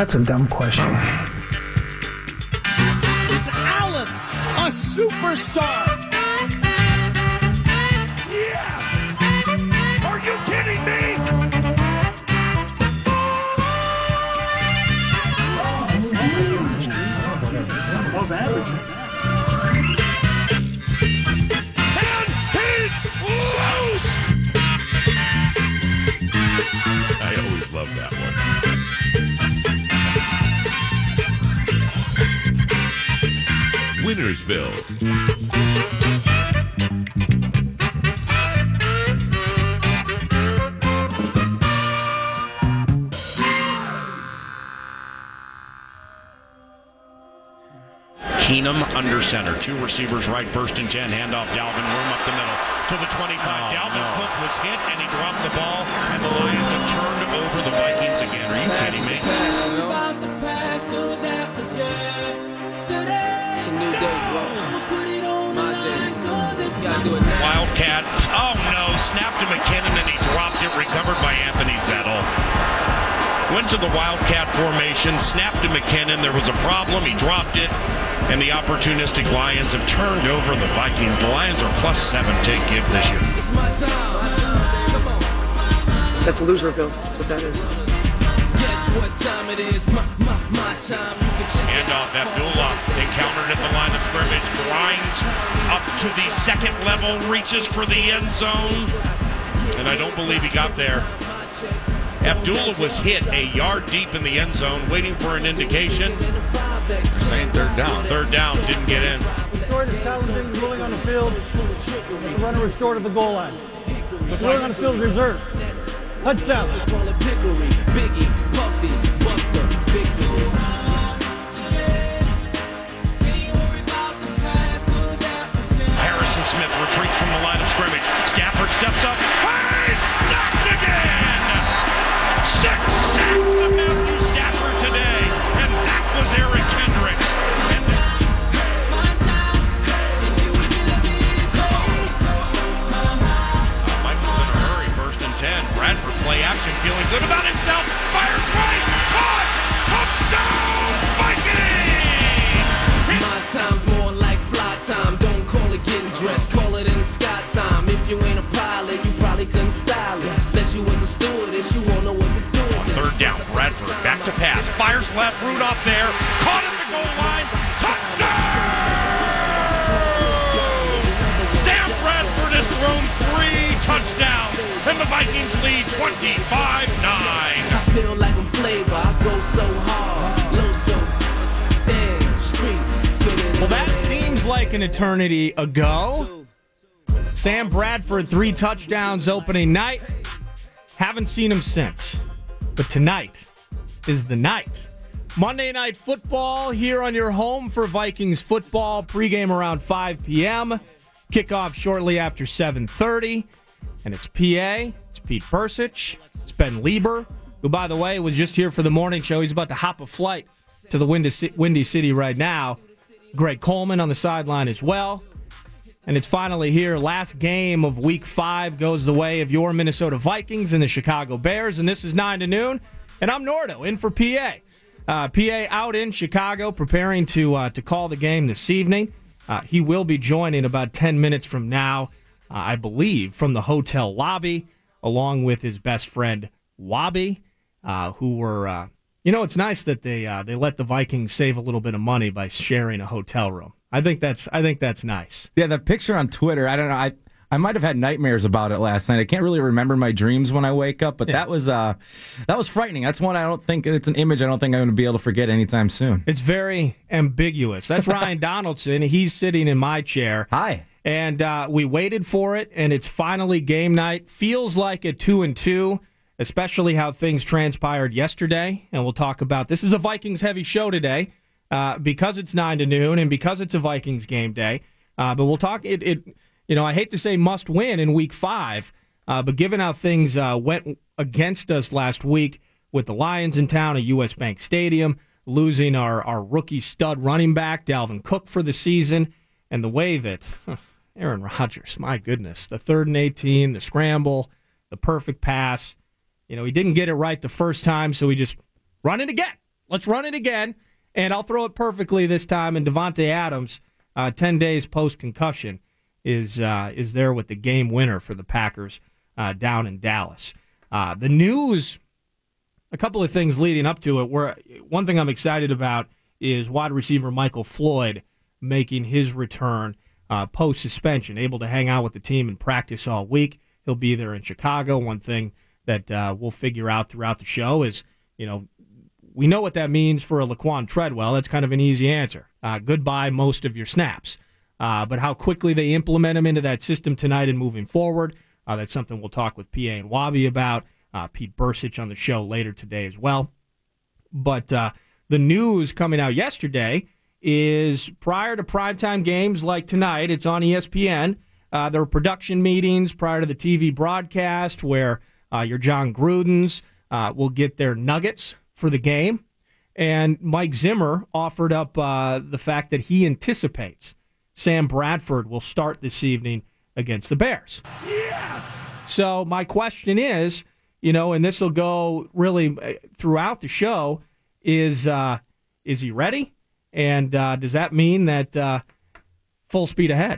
That's a dumb question. Allen, a superstar. Yeah! Are you kidding me? Above average. And he's loose! I always love that one. Winnersville. Keenum under center. Two receivers right, first and 10. Handoff, Dalvin, room up the middle to the 25. Dalvin Cook was hit, and he dropped the ball, and the Lions have turned over the Vikings again. Are you kidding me? It's a new day, bro. My day. You gotta do it now. Wildcat. Oh, no. Snapped to McKinnon, and he dropped it. Recovered by Anthony Zettel. Went to the Wildcat formation, snapped to McKinnon. There was a problem. He dropped it. And the opportunistic Lions have turned over the Vikings. The Lions are +7 take give this year. It's my time. Come on. That's Loserville. That's what that is. Guess what time it is? My time. You can check Handoff, Abdullah encountered at the line of scrimmage, grinds up to the second level, reaches for the end zone, and I don't believe he got there. Abdullah was hit a yard deep in the end zone, waiting for an indication. Saying third down. Third down, didn't get in. Short is challenging, the ruling on the field. The runner was short of the goal line. The ruling on the field is reserved. Touchdown. Harrison Smith retreats from the line of scrimmage. Stafford steps up. Hey, sacked again! 6 sacks to Matthew Stafford today, and that was Eric Kendricks. Michael's in a hurry, first and 10. Bradford play action, feeling good about himself. Fires right, caught, touchdown, Vikings! My time's more like fly time. Don't call it getting dressed, call it in the sky time. If you ain't a pilot, you probably couldn't style it. Unless you was a stewardess, you won't know what to do. Third down, Bradford back to pass. Fires left, Rudolph there. Caught at the goal line. Touchdown! Sam Bradford has thrown 3 touchdowns, and the Vikings lead 25-9. I feel like I'm Flavor. I go so hard, low so damn street. Well, that seems like an eternity ago. Sam Bradford, 3 touchdowns opening night. Haven't seen him since. But tonight is the night. Monday Night Football here on your home for Vikings football. Pregame around 5 p.m. Kickoff shortly after 7:30. And it's PA. It's Pete Persich. It's Ben Lieber, who, by the way, was just here for the morning show. He's about to hop a flight to the Windy City right now. Greg Coleman on the sideline as well. And it's finally here. Last game of Week 5 goes the way of your Minnesota Vikings and the Chicago Bears. And this is 9 to noon. And I'm Nordo, in for PA. PA out in Chicago, preparing to call the game this evening. He will be joining about 10 minutes from now, I believe, from the hotel lobby, along with his best friend, Wabi, who were... it's nice that they let the Vikings save a little bit of money by sharing a hotel room. I think that's nice. Yeah, the picture on Twitter, I don't know, I might have had nightmares about it last night. I can't really remember my dreams when I wake up, but that was frightening. That's one it's an image I don't think I'm going to be able to forget anytime soon. It's very ambiguous. That's Ryan Donaldson. He's sitting in my chair. Hi. And we waited for it, and it's finally game night. Feels like a 2-2. Especially how things transpired yesterday, and we'll talk about this. Is a Vikings-heavy show today because it's 9 to noon and because it's a Vikings game day. But we'll talk. I hate to say must win in Week 5, but given how things went against us last week with the Lions in town at U.S. Bank Stadium, losing our rookie stud running back Dalvin Cook for the season, and the way that Aaron Rodgers, my goodness, the 3rd and 18, the scramble, the perfect pass. He didn't get it right the first time, so he just run it again. Let's run it again, and I'll throw it perfectly this time. And Devontae Adams, 10 days post-concussion, is there with the game winner for the Packers down in Dallas. The news, a couple of things leading up to it. One thing I'm excited about is wide receiver Michael Floyd making his return post-suspension, able to hang out with the team and practice all week. He'll be there in Chicago. One thing that we'll figure out throughout the show is, we know what that means for a Laquan Treadwell. That's kind of an easy answer. Goodbye most of your snaps. But how quickly they implement him into that system tonight and moving forward, that's something we'll talk with PA and Wabi about. Pete Bursich on the show later today as well. But the news coming out yesterday is prior to primetime games like tonight, it's on ESPN. There were production meetings prior to the TV broadcast where your John Grudens will get their nuggets for the game. And Mike Zimmer offered up the fact that he anticipates Sam Bradford will start this evening against the Bears. Yes! So my question is, and this will go really throughout the show, is he ready? And does that mean that full speed ahead?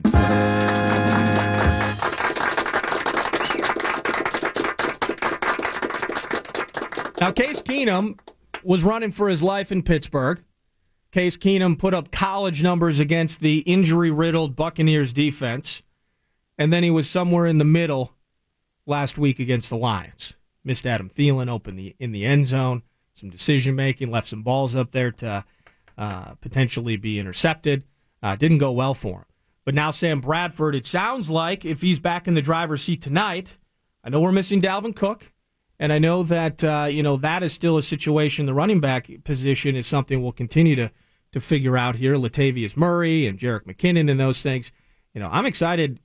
Now, Case Keenum was running for his life in Pittsburgh. Case Keenum put up college numbers against the injury-riddled Buccaneers defense, and then he was somewhere in the middle last week against the Lions. Missed Adam Thielen open in the end zone, some decision-making, left some balls up there to potentially be intercepted. Didn't go well for him. But now Sam Bradford, it sounds like, if he's back in the driver's seat tonight, I know we're missing Dalvin Cook, and I know that that is still a situation. The running back position is something we'll continue to figure out here. Latavius Murray and Jerick McKinnon and those things. I'm excited.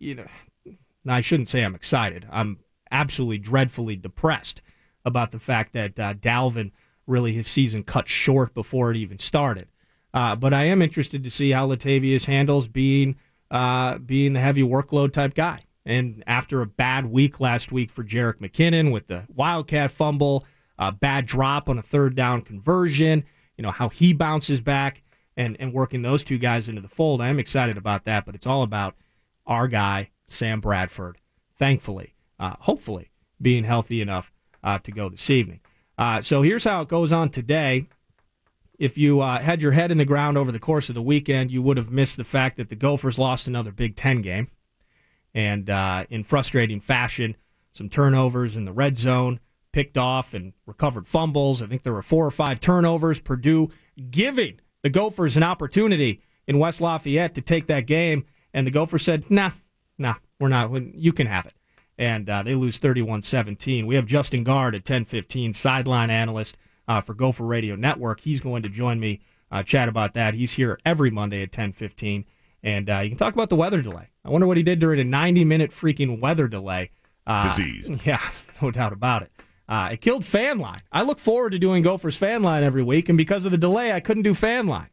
I shouldn't say I'm excited. I'm absolutely dreadfully depressed about the fact that Dalvin really his season cut short before it even started. But I am interested to see how Latavius handles being the heavy workload type guy. And after a bad week last week for Jerick McKinnon with the Wildcat fumble, a bad drop on a third down conversion, how he bounces back and working those two guys into the fold. I am excited about that, but it's all about our guy, Sam Bradford, thankfully, hopefully, being healthy enough to go this evening. So here's how it goes on today. If you had your head in the ground over the course of the weekend, you would have missed the fact that the Gophers lost another Big Ten game. And in frustrating fashion, some turnovers in the red zone, picked off and recovered fumbles. I think there were 4 or 5 turnovers. Purdue giving the Gophers an opportunity in West Lafayette to take that game. And the Gophers said, nah, we're not. You can have it. And they lose 31-17. We have Justin Guard at 10:15, sideline analyst for Gopher Radio Network. He's going to join me, chat about that. He's here every Monday at 10:15. And you can talk about the weather delay. I wonder what he did during a 90-minute freaking weather delay. Diseased. Yeah, no doubt about it. It killed Fan Line. I look forward to doing Gophers Fan Line every week, and because of the delay, I couldn't do Fan Line.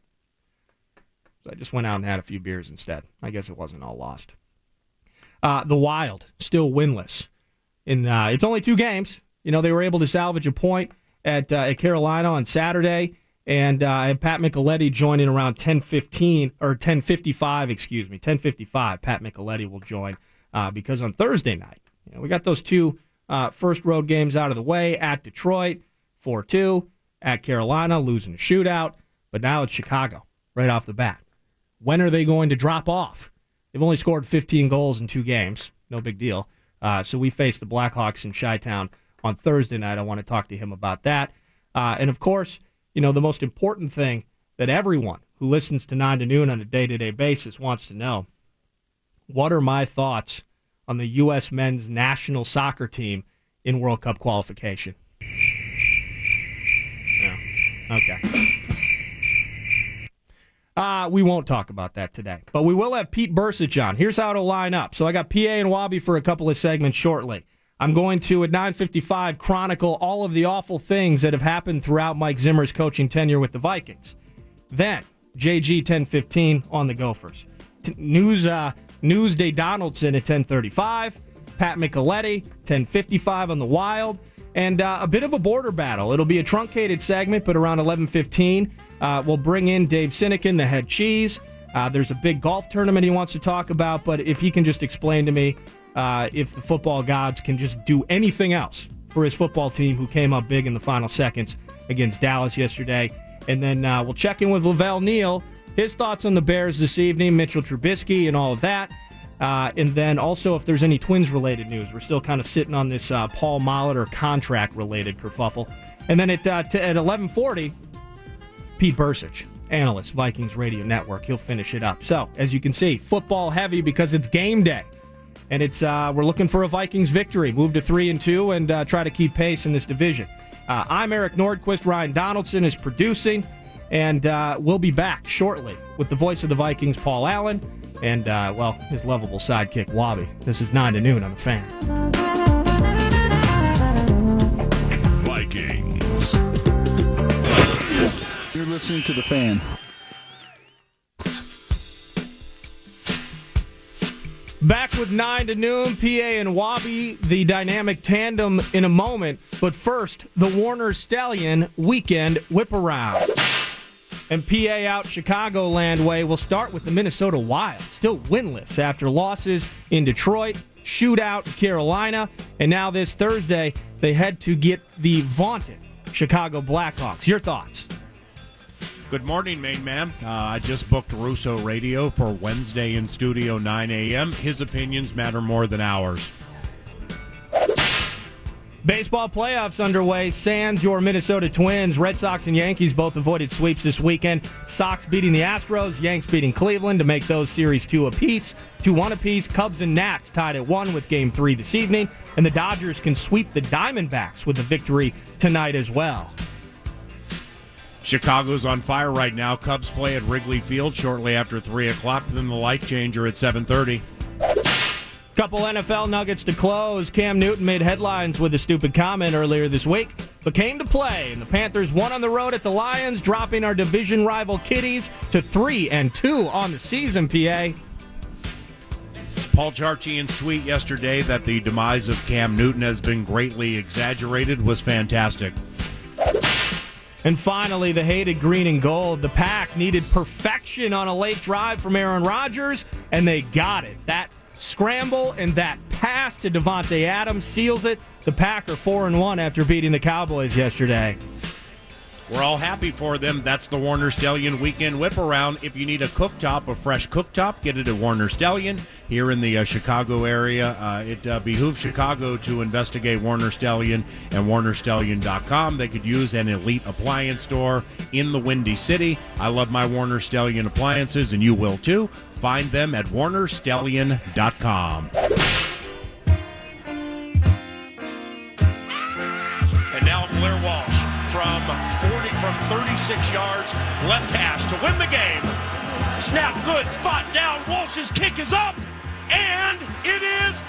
So I just went out and had a few beers instead. I guess it wasn't all lost. The Wild, still winless. It's only 2 games. They were able to salvage a point at Carolina on Saturday. And I have Pat Micheletti joining around 10:15 or 10:55. 10:55. Pat Micheletti will join because on Thursday night, we got those 2 first road games out of the way at Detroit, 4-2, at Carolina, losing a shootout. But now it's Chicago right off the bat. When are they going to drop off? They've only scored 15 goals in 2 games. No big deal. So we face the Blackhawks in Chi-Town on Thursday night. I want to talk to him about that. And of course, the most important thing that everyone who listens to 9 to Noon on a day-to-day basis wants to know, what are my thoughts on the U.S. men's national soccer team in World Cup qualification? No. Okay. We won't talk about that today, but we will have Pete Bursich on. Here's how it'll line up. So I got PA and Wabi for a couple of segments shortly. I'm going to, at 9:55, chronicle all of the awful things that have happened throughout Mike Zimmer's coaching tenure with the Vikings. Then, JG 10:15 on the Gophers. Newsday Donaldson at 10:35. Pat Micheletti, 10:55 on the Wild. and a bit of a border battle. It'll be a truncated segment, but around 11:15, we'll bring in Dave Sinekin, the head cheese. There's a big golf tournament he wants to talk about, but if he can just explain to me if the football gods can just do anything else for his football team, who came up big in the final seconds against Dallas yesterday. And then we'll check in with Lavelle Neal, his thoughts on the Bears this evening, Mitchell Trubisky, and all of that. And then also if there's any Twins-related news. We're still kind of sitting on this Paul Molitor contract-related kerfuffle. And then at 11:40, Pete Bursich, analyst, Vikings Radio Network. He'll finish it up. So, as you can see, football heavy because it's game day. And it's we're looking for a Vikings victory, move to 3-2, and try to keep pace in this division. I'm Eric Nordquist. Ryan Donaldson is producing. And we'll be back shortly with the voice of the Vikings, Paul Allen, and, his lovable sidekick, Wabi. This is 9 to noon on The Fan. Vikings. You're listening to The Fan. Back with 9 to noon, PA and Wabi, the dynamic tandem in a moment. But first, the Warner Stallion Weekend Whip-Around. And PA out Chicagoland way. We'll start with the Minnesota Wild, still winless after losses in Detroit, shootout in Carolina, and now this Thursday they head to get the vaunted Chicago Blackhawks. Your thoughts? Good morning, main man. I just booked Russo Radio for Wednesday in studio 9 a.m. His opinions matter more than ours. Baseball playoffs underway. Sans your Minnesota Twins. Red Sox and Yankees both avoided sweeps this weekend. Sox beating the Astros. Yanks beating Cleveland to make those series 2-1 apiece. Cubs and Nats tied at 1 with Game 3 this evening. And the Dodgers can sweep the Diamondbacks with a victory tonight as well. Chicago's on fire right now. Cubs play at Wrigley Field shortly after 3 o'clock. Then the Life Changer at 7:30. Couple NFL nuggets to close. Cam Newton made headlines with a stupid comment earlier this week, but came to play, and the Panthers won on the road at the Lions, dropping our division rival Kitties to 3-2 on the season, PA. Paul Charchian's tweet yesterday that the demise of Cam Newton has been greatly exaggerated was fantastic. And finally, the hated green and gold. The Pack needed perfection on a late drive from Aaron Rodgers, and they got it. That scramble and that pass to Devontae Adams seals it. The Pack are 4-1 after beating the Cowboys yesterday. We're all happy for them. That's the Warner Stallion Weekend Whip-Around. If you need a cooktop, a fresh cooktop, get it at Warner Stallion. Here in the Chicago area, it behooves Chicago to investigate Warner Stallion and WarnerStallion.com. They could use an elite appliance store in the Windy City. I love my Warner Stallion appliances, and you will too. Find them at WarnerStallion.com. And now Blair Walsh from 36 yards, left hash to win the game. Snap, good, spot down, Walsh's kick is up, and it is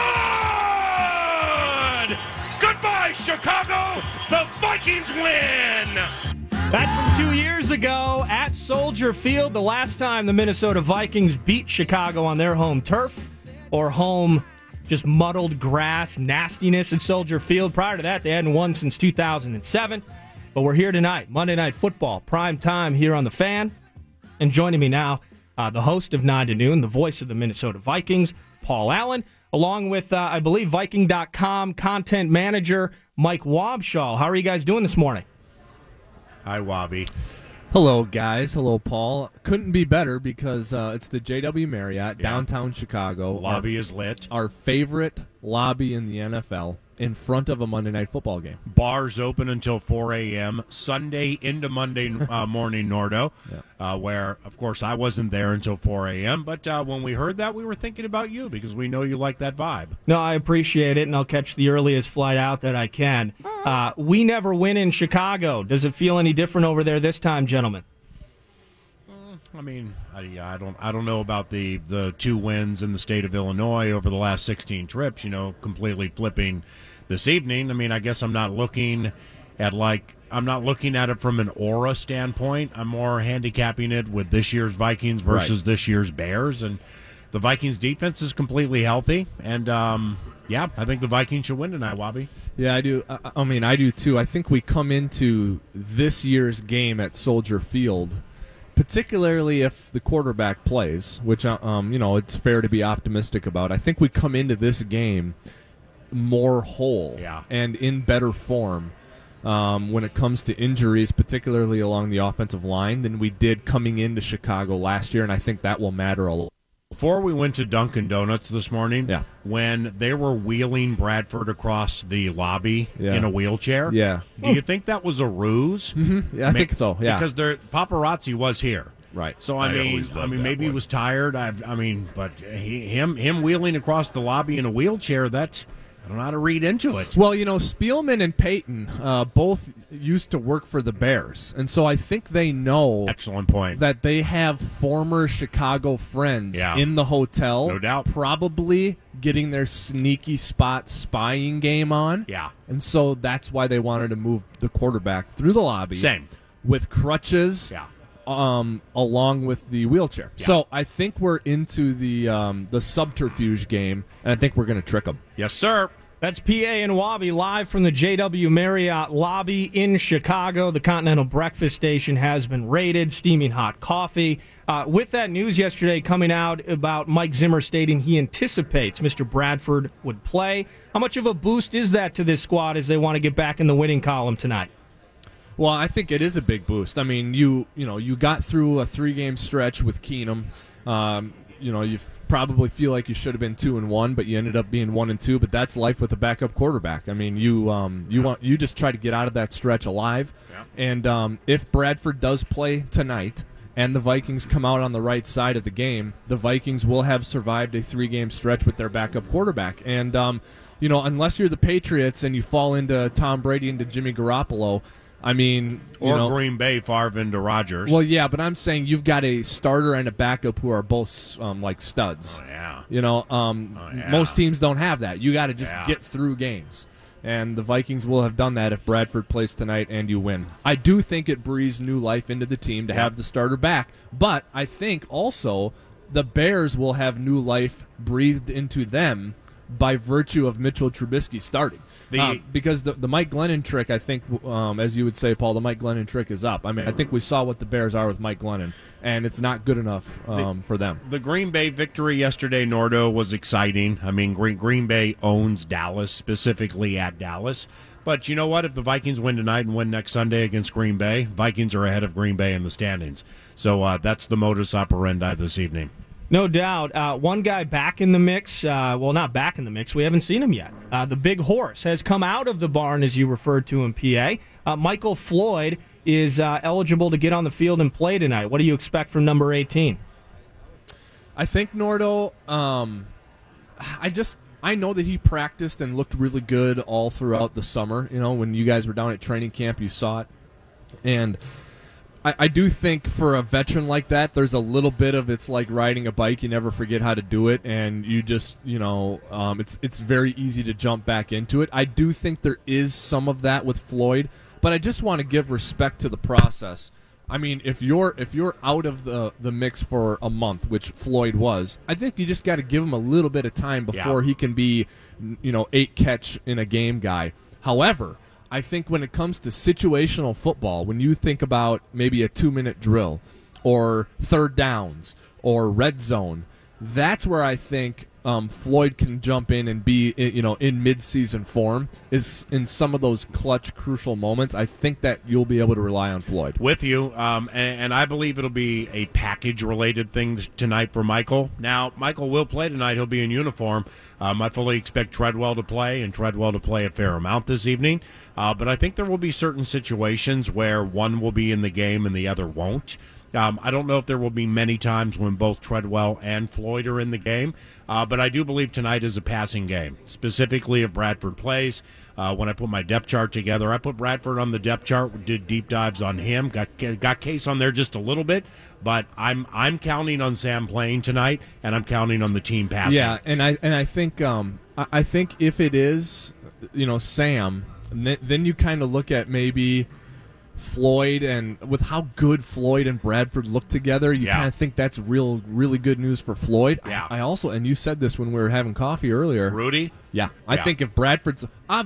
good! Goodbye, Chicago! The Vikings win! That's from 2 years ago at Soldier Field, the last time the Minnesota Vikings beat Chicago on their home turf, or home just muddled grass nastiness at Soldier Field. Prior to that, they hadn't won since 2007. But we're here tonight, Monday Night Football, prime time here on The Fan. And joining me now, the host of 9 to Noon, the voice of the Minnesota Vikings, Paul Allen, along with, I believe, Viking.com content manager Mike Wobschall. How are you guys doing this morning? Hi, Wobby. Hello, guys. Hello, Paul. Couldn't be better because it's the JW Marriott, downtown Chicago. Lobby is lit. Our favorite lobby in the NFL, in front of a Monday Night Football game. Bars open until 4 a.m. Sunday into Monday morning, Nordo, where, of course, I wasn't there until 4 a.m. But when we heard that, we were thinking about you because we know you like that vibe. No, I appreciate it, and I'll catch the earliest flight out that I can. We never win in Chicago. Does it feel any different over there this time, gentlemen? I mean, I don't know about the 2 wins in the state of Illinois over the last 16 trips, completely flipping this evening. I mean, I guess I'm not looking at it from an aura standpoint. I'm more handicapping it with this year's Vikings versus this year's Bears, and the Vikings defense is completely healthy, and Yeah, I think the Vikings should win tonight, Wabi. Yeah, I do. I do too. I think we come into this year's game at Soldier Field, particularly if the quarterback plays, which it's fair to be optimistic about. I think we come into this game more whole and in better form when it comes to injuries, particularly along the offensive line, than we did coming into Chicago last year, and I think that will matter a lot. Before we went to Dunkin' Donuts this morning, when they were wheeling Bradford across the lobby in a wheelchair, do you think that was a ruse? Mm-hmm. Yeah, I think so. Yeah, because paparazzi was here, right? So I mean, maybe he was tired. But him wheeling across the lobby in a wheelchair, that. I don't know how to read into it. Well, Spielman and Peyton both used to work for the Bears, and so I think they know. Excellent point. That they have former Chicago friends in the hotel. No doubt. Probably getting their sneaky spot spying game on. Yeah. And so that's why they wanted to move the quarterback through the lobby. Same. With crutches. Yeah. Along with the wheelchair. Yeah. So I think we're into the subterfuge game, and I think we're going to trick them. Yes, sir. That's PA and Wabi live from the JW Marriott lobby in Chicago. The Continental Breakfast Station has been raided, steaming hot coffee. With that news yesterday coming out about Mike Zimmer stating he anticipates Mr. Bradford would play, how much of a boost is that to this squad as they want to get back in the winning column tonight? Well, I think it is a big boost. I mean, you got through a 3-game stretch with Keenum. You probably feel like you should have been 2-1, but you ended up being 1-2. But that's life with a backup quarterback. I mean, you just try to get out of that stretch alive. Yeah. And if Bradford does play tonight, and the Vikings come out on the right side of the game, the Vikings will have survived a 3-game stretch with their backup quarterback. And unless you're the Patriots and you fall into Tom Brady into Jimmy Garoppolo. I mean, Green Bay, Favre into Rodgers. Well, yeah, but I'm saying you've got a starter and a backup who are both like studs. Oh, yeah. Most teams don't have that. You got to just get through games, and the Vikings will have done that if Bradford plays tonight and you win. I do think it breathes new life into the team to have the starter back, but I think also the Bears will have new life breathed into them by virtue of Mitchell Trubisky starting. Because the Mike Glennon trick, I think, as you would say, Paul, the Mike Glennon trick is up. I mean, I think we saw what the Bears are with Mike Glennon, and it's not good enough for them. The Green Bay victory yesterday, Nordo, was exciting. I mean, Green Bay owns Dallas, specifically at Dallas. But you know what? If the Vikings win tonight and win next Sunday against Green Bay, Vikings are ahead of Green Bay in the standings. So that's the modus operandi this evening. No doubt. One guy back in the mix, not back in the mix, we haven't seen him yet. The big horse has come out of the barn, as you referred to in PA. Michael Floyd is eligible to get on the field and play tonight. What do you expect from number 18? I think, Nordo, I know that he practiced and looked really good all throughout the summer. When you guys were down at training camp, you saw it. And I do think for a veteran like that, there's a little bit of it's like riding a bike. You never forget how to do it, and you just, it's very easy to jump back into it. I do think there is some of that with Floyd, but I just want to give respect to the process. I mean, if you're out of the mix for a month, which Floyd was, I think you just got to give him a little bit of time before he can be, 8 catch in a game guy. However, I think when it comes to situational football, when you think about maybe a 2-minute drill or third downs or red zone, that's where I think Floyd can jump in and be, in mid-season form is in some of those clutch, crucial moments. I think that you'll be able to rely on Floyd. With you, and I believe it'll be a package-related thing tonight for Michael. Now, Michael will play tonight. He'll be in uniform. I fully expect Treadwell to play, and Treadwell to play a fair amount this evening. But I think there will be certain situations where one will be in the game and the other won't. I don't know if there will be many times when both Treadwell and Floyd are in the game, but I do believe tonight is a passing game, specifically if Bradford plays. When I put my depth chart together, I put Bradford on the depth chart, did deep dives on him, got Case on there just a little bit, but I'm counting on Sam playing tonight, and I'm counting on the team passing. Yeah, and I think if it is, Sam, then you kind of look at maybe Floyd, and with how good Floyd and Bradford look together, you kind of think that's really good news for Floyd. Yeah. I also, and you said this when we were having coffee earlier, Rudy, Yeah, I think if Bradford's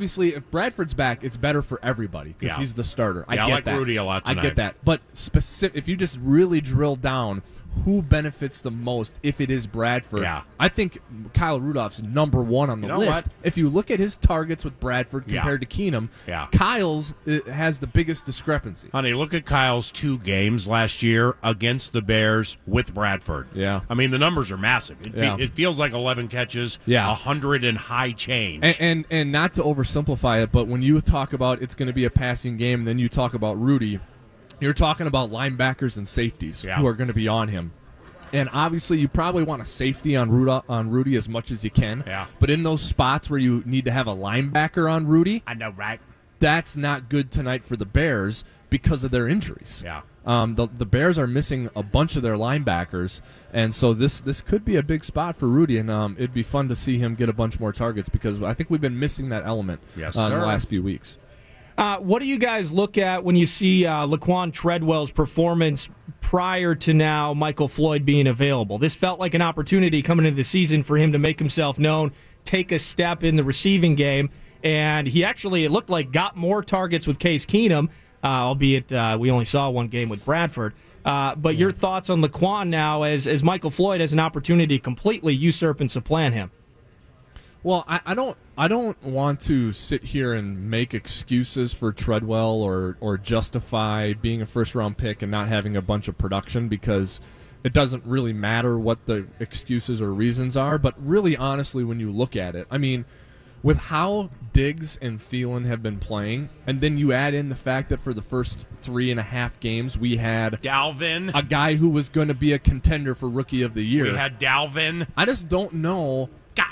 back, it's better for everybody because he's the starter. I like that. Rudy a lot tonight. I get that, but if you just really drill down, who benefits the most if it is Bradford? Yeah. I think Kyle Rudolph's number one on the list. What? If you look at his targets with Bradford compared to Keenum, Kyle's has the biggest discrepancy. Honey, look at Kyle's 2 games last year against the Bears with Bradford. Yeah. I mean, the numbers are massive. It feels like 11 catches, 100 and high change. And not to oversimplify it, but when you talk about it's going to be a passing game, and then you talk about Rudy, you're talking about linebackers and safeties who are going to be on him. And obviously, you probably want a safety on Rudy as much as you can. Yeah. But in those spots where you need to have a linebacker on Rudy, I know, right? That's not good tonight for the Bears because of their injuries. Yeah. The Bears are missing a bunch of their linebackers, and so this could be a big spot for Rudy, and it'd be fun to see him get a bunch more targets because I think we've been missing that element in the last few weeks. What do you guys look at when you see Laquan Treadwell's performance prior to now Michael Floyd being available? This felt like an opportunity coming into the season for him to make himself known, take a step in the receiving game, and he actually, it looked like, got more targets with Case Keenum, albeit we only saw one game with Bradford. But your thoughts on Laquan now as Michael Floyd has an opportunity to completely usurp and supplant him? Well, I don't want to sit here and make excuses for Treadwell or justify being a first-round pick and not having a bunch of production because it doesn't really matter what the excuses or reasons are. But really, honestly, when you look at it, I mean, with how Diggs and Thielen have been playing, and then you add in the fact that for the first 3.5 games we had Dalvin, a guy who was going to be a contender for Rookie of the Year. We had Dalvin. I just don't know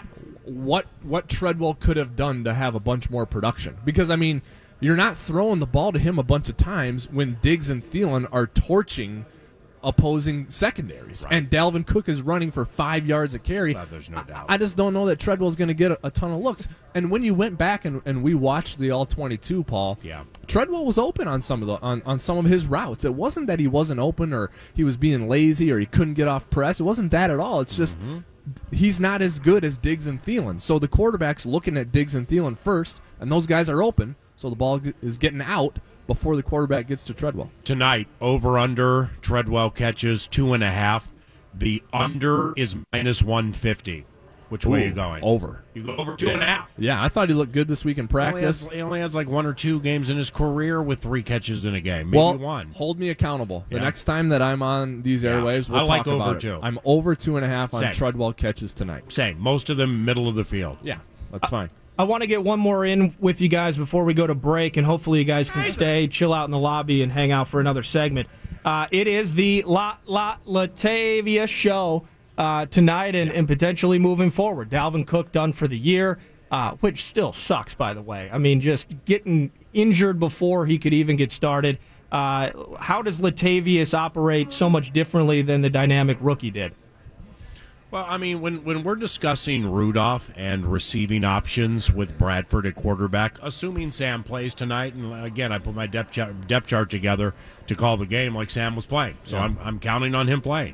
what Treadwell could have done to have a bunch more production. Because, I mean, you're not throwing the ball to him a bunch of times when Diggs and Thielen are torching opposing secondaries. Right. And Dalvin Cook is running for 5 yards a carry. Well, there's no doubt. I just don't know that Treadwell's going to get a ton of looks. And when you went back and we watched the All-22, Paul, Treadwell was open on some of on some of his routes. It wasn't that he wasn't open or he was being lazy or he couldn't get off press. It wasn't that at all. It's just he's not as good as Diggs and Thielen. So the quarterback's looking at Diggs and Thielen first, and those guys are open, so the ball is getting out before the quarterback gets to Treadwell. Tonight, over-under, Treadwell catches 2.5. The under is -150. Which way are you going? Over. You go over 2.5. Yeah, I thought he looked good this week in practice. He only has like 1 or 2 games in his career with 3 catches in a game. Maybe one. Hold me accountable. The next time that I'm on these airwaves, we'll talk about over it. 2. I'm over 2.5 on Treadwell catches tonight. Same. Most of them middle of the field. Yeah, that's fine. I want to get one more in with you guys before we go to break, and hopefully you guys can stay, chill out in the lobby, and hang out for another segment. It is the Latavia show tonight and potentially moving forward. Dalvin Cook done for the year, which still sucks, by the way. I mean, just getting injured before he could even get started. How does Latavius operate so much differently than the dynamic rookie did? Well, I mean, when we're discussing Rudolph and receiving options with Bradford at quarterback, assuming Sam plays tonight, and again, I put my depth chart together to call the game like Sam was playing, so I'm counting on him playing.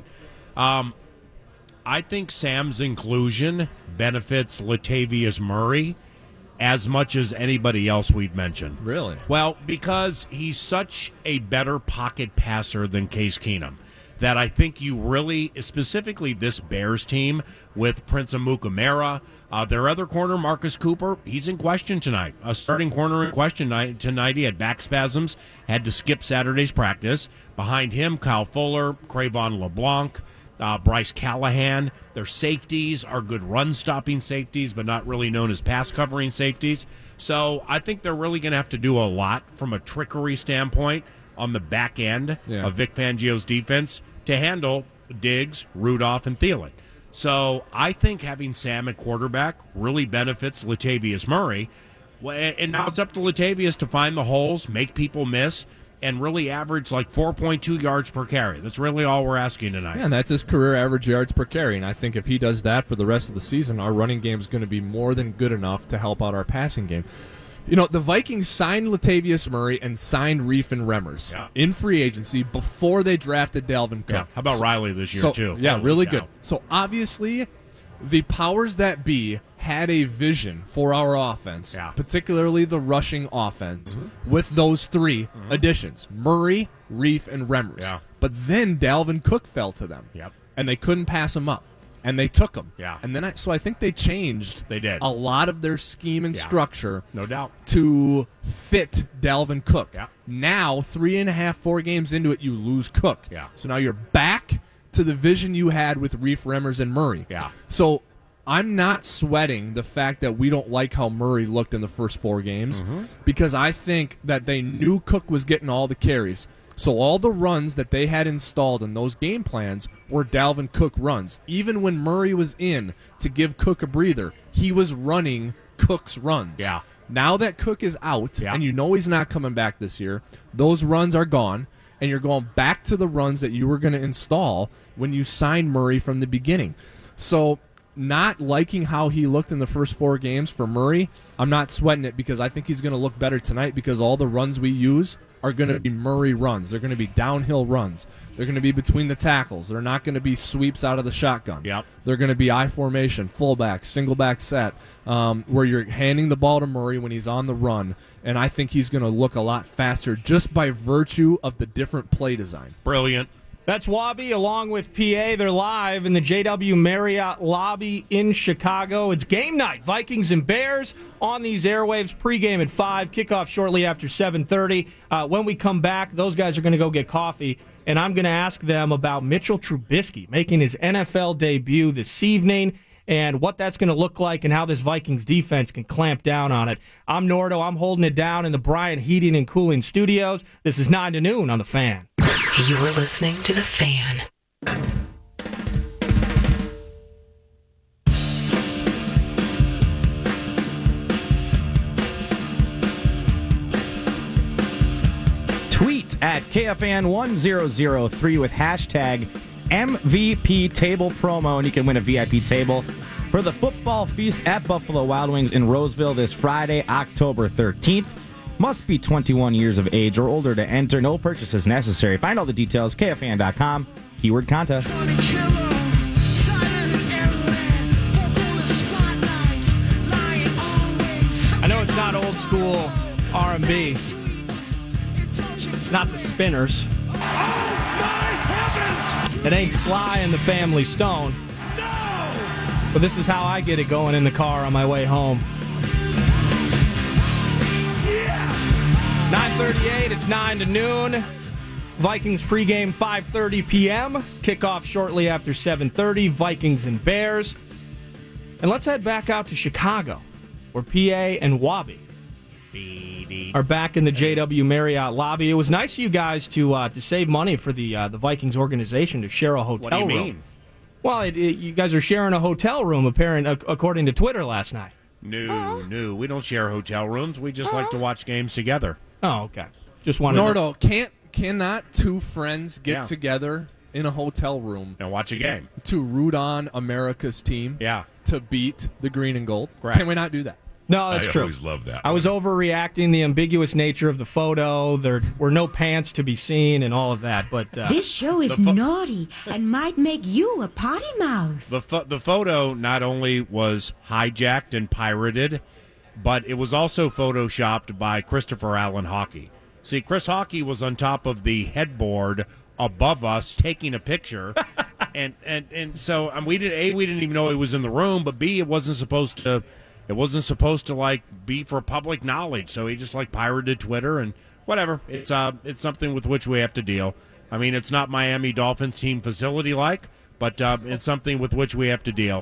I think Sam's inclusion benefits Latavius Murray as much as anybody else we've mentioned. Really? Well, because he's such a better pocket passer than Case Keenum, that I think you really, specifically this Bears team with Prince Amukamara, their other corner, Marcus Cooper, he's in question tonight. A starting corner in question tonight. He had back spasms, had to skip Saturday's practice. Behind him, Kyle Fuller, Crayvon LeBlanc, Bryce Callahan. Their safeties are good run-stopping safeties, but not really known as pass-covering safeties. So I think they're really going to have to do a lot from a trickery standpoint on the back end of Vic Fangio's defense to handle Diggs, Rudolph, and Thielen. So I think having Sam at quarterback really benefits Latavius Murray. And now it's up to Latavius to find the holes, make people miss, and really average like 4.2 yards per carry. That's really all we're asking tonight. Yeah, and that's his career average yards per carry. And I think if he does that for the rest of the season, our running game is going to be more than good enough to help out our passing game. You know, the Vikings signed Latavius Murray and signed Reef and Remmers in free agency before they drafted Dalvin Cook. Yeah. How about Riley this year, too? Yeah, really good. So, obviously, the powers that be had a vision for our offense, particularly the rushing offense, with those three additions, Murray, Reef, and Remmers. Yeah. But then Dalvin Cook fell to them, and they couldn't pass him up, and they took him. Yeah. And then I think they changed They did. a lot of their scheme and structure No doubt. to fit Dalvin Cook. Yeah. Now, 3.5, 4 games into it, you lose Cook. Yeah. So now you're back to the vision you had with Reef, Remmers, and Murray. Yeah. So I'm not sweating the fact that we don't like how Murray looked in the first 4 games because I think that they knew Cook was getting all the carries. So all the runs that they had installed in those game plans were Dalvin Cook runs. Even when Murray was in to give Cook a breather, he was running Cook's runs. Yeah. Now that Cook is out, and you know he's not coming back this year, those runs are gone, and you're going back to the runs that you were going to install when you signed Murray from the beginning. So not liking how he looked in the first 4 games for Murray, I'm not sweating it because I think he's going to look better tonight because all the runs we use are going to be Murray runs. They're going to be downhill runs. They're going to be between the tackles. They're not going to be sweeps out of the shotgun. Yep. They're going to be I formation, fullback, single back set, where you're handing the ball to Murray when he's on the run, and I think he's going to look a lot faster just by virtue of the different play design. Brilliant. That's Wabi along with PA. They're live in the JW Marriott lobby in Chicago. It's game night. Vikings and Bears on these airwaves. Pregame at 5. Kickoff shortly after 7:30. When we come back, those guys are going to go get coffee, and I'm going to ask them about Mitchell Trubisky making his NFL debut this evening and what that's going to look like and how this Vikings defense can clamp down on it. I'm Nordo. I'm holding it down in the Bryant Heating and Cooling Studios. This is 9 to noon on The Fan. You're listening to The Fan. Tweet at KFAN1003 with hashtag MVP Table Promo, and you can win a VIP table for the Football Feast at Buffalo Wild Wings in Roseville this Friday, October 13th. Must be 21 years of age or older to enter. No purchases necessary. Find all the details, KFAN.com, keyword contest. I know it's not old school R&B. Not the Spinners. Oh, my heavens! It ain't Sly and the Family Stone. No! But this is how I get it going in the car on my way home. 9:38, it's 9 to noon. Vikings pregame 5:30 p.m. Kickoff shortly after 7:30. Vikings and Bears. And let's head back out to Chicago, where PA and Wabi are back in the JW Marriott lobby. It was nice of you guys to save money for the Vikings organization to share a hotel room. What do you mean? Well, you guys are sharing a hotel room, according to Twitter last night. No. We don't share hotel rooms. We just like to watch games together. Oh, okay. Just wanted Nordo, cannot 2 friends get together in a hotel room and watch a game to root on America's team? Yeah. To beat the green and gold? Correct. Can we not do that? No, that's true. I always love that. I was overreacting, the ambiguous nature of the photo. There were no pants to be seen and all of that. But this show is naughty and might make you a potty mouth. The photo not only was hijacked and pirated, but it was also photoshopped by Christopher Allen Hockey. See, Chris Hockey was on top of the headboard above us taking a picture, and so we didn't even know he was in the room, but B, it wasn't supposed to like be for public knowledge. So he just like pirated Twitter and whatever. It's something with which we have to deal. I mean, it's not Miami Dolphins team facility like, but it's something with which we have to deal.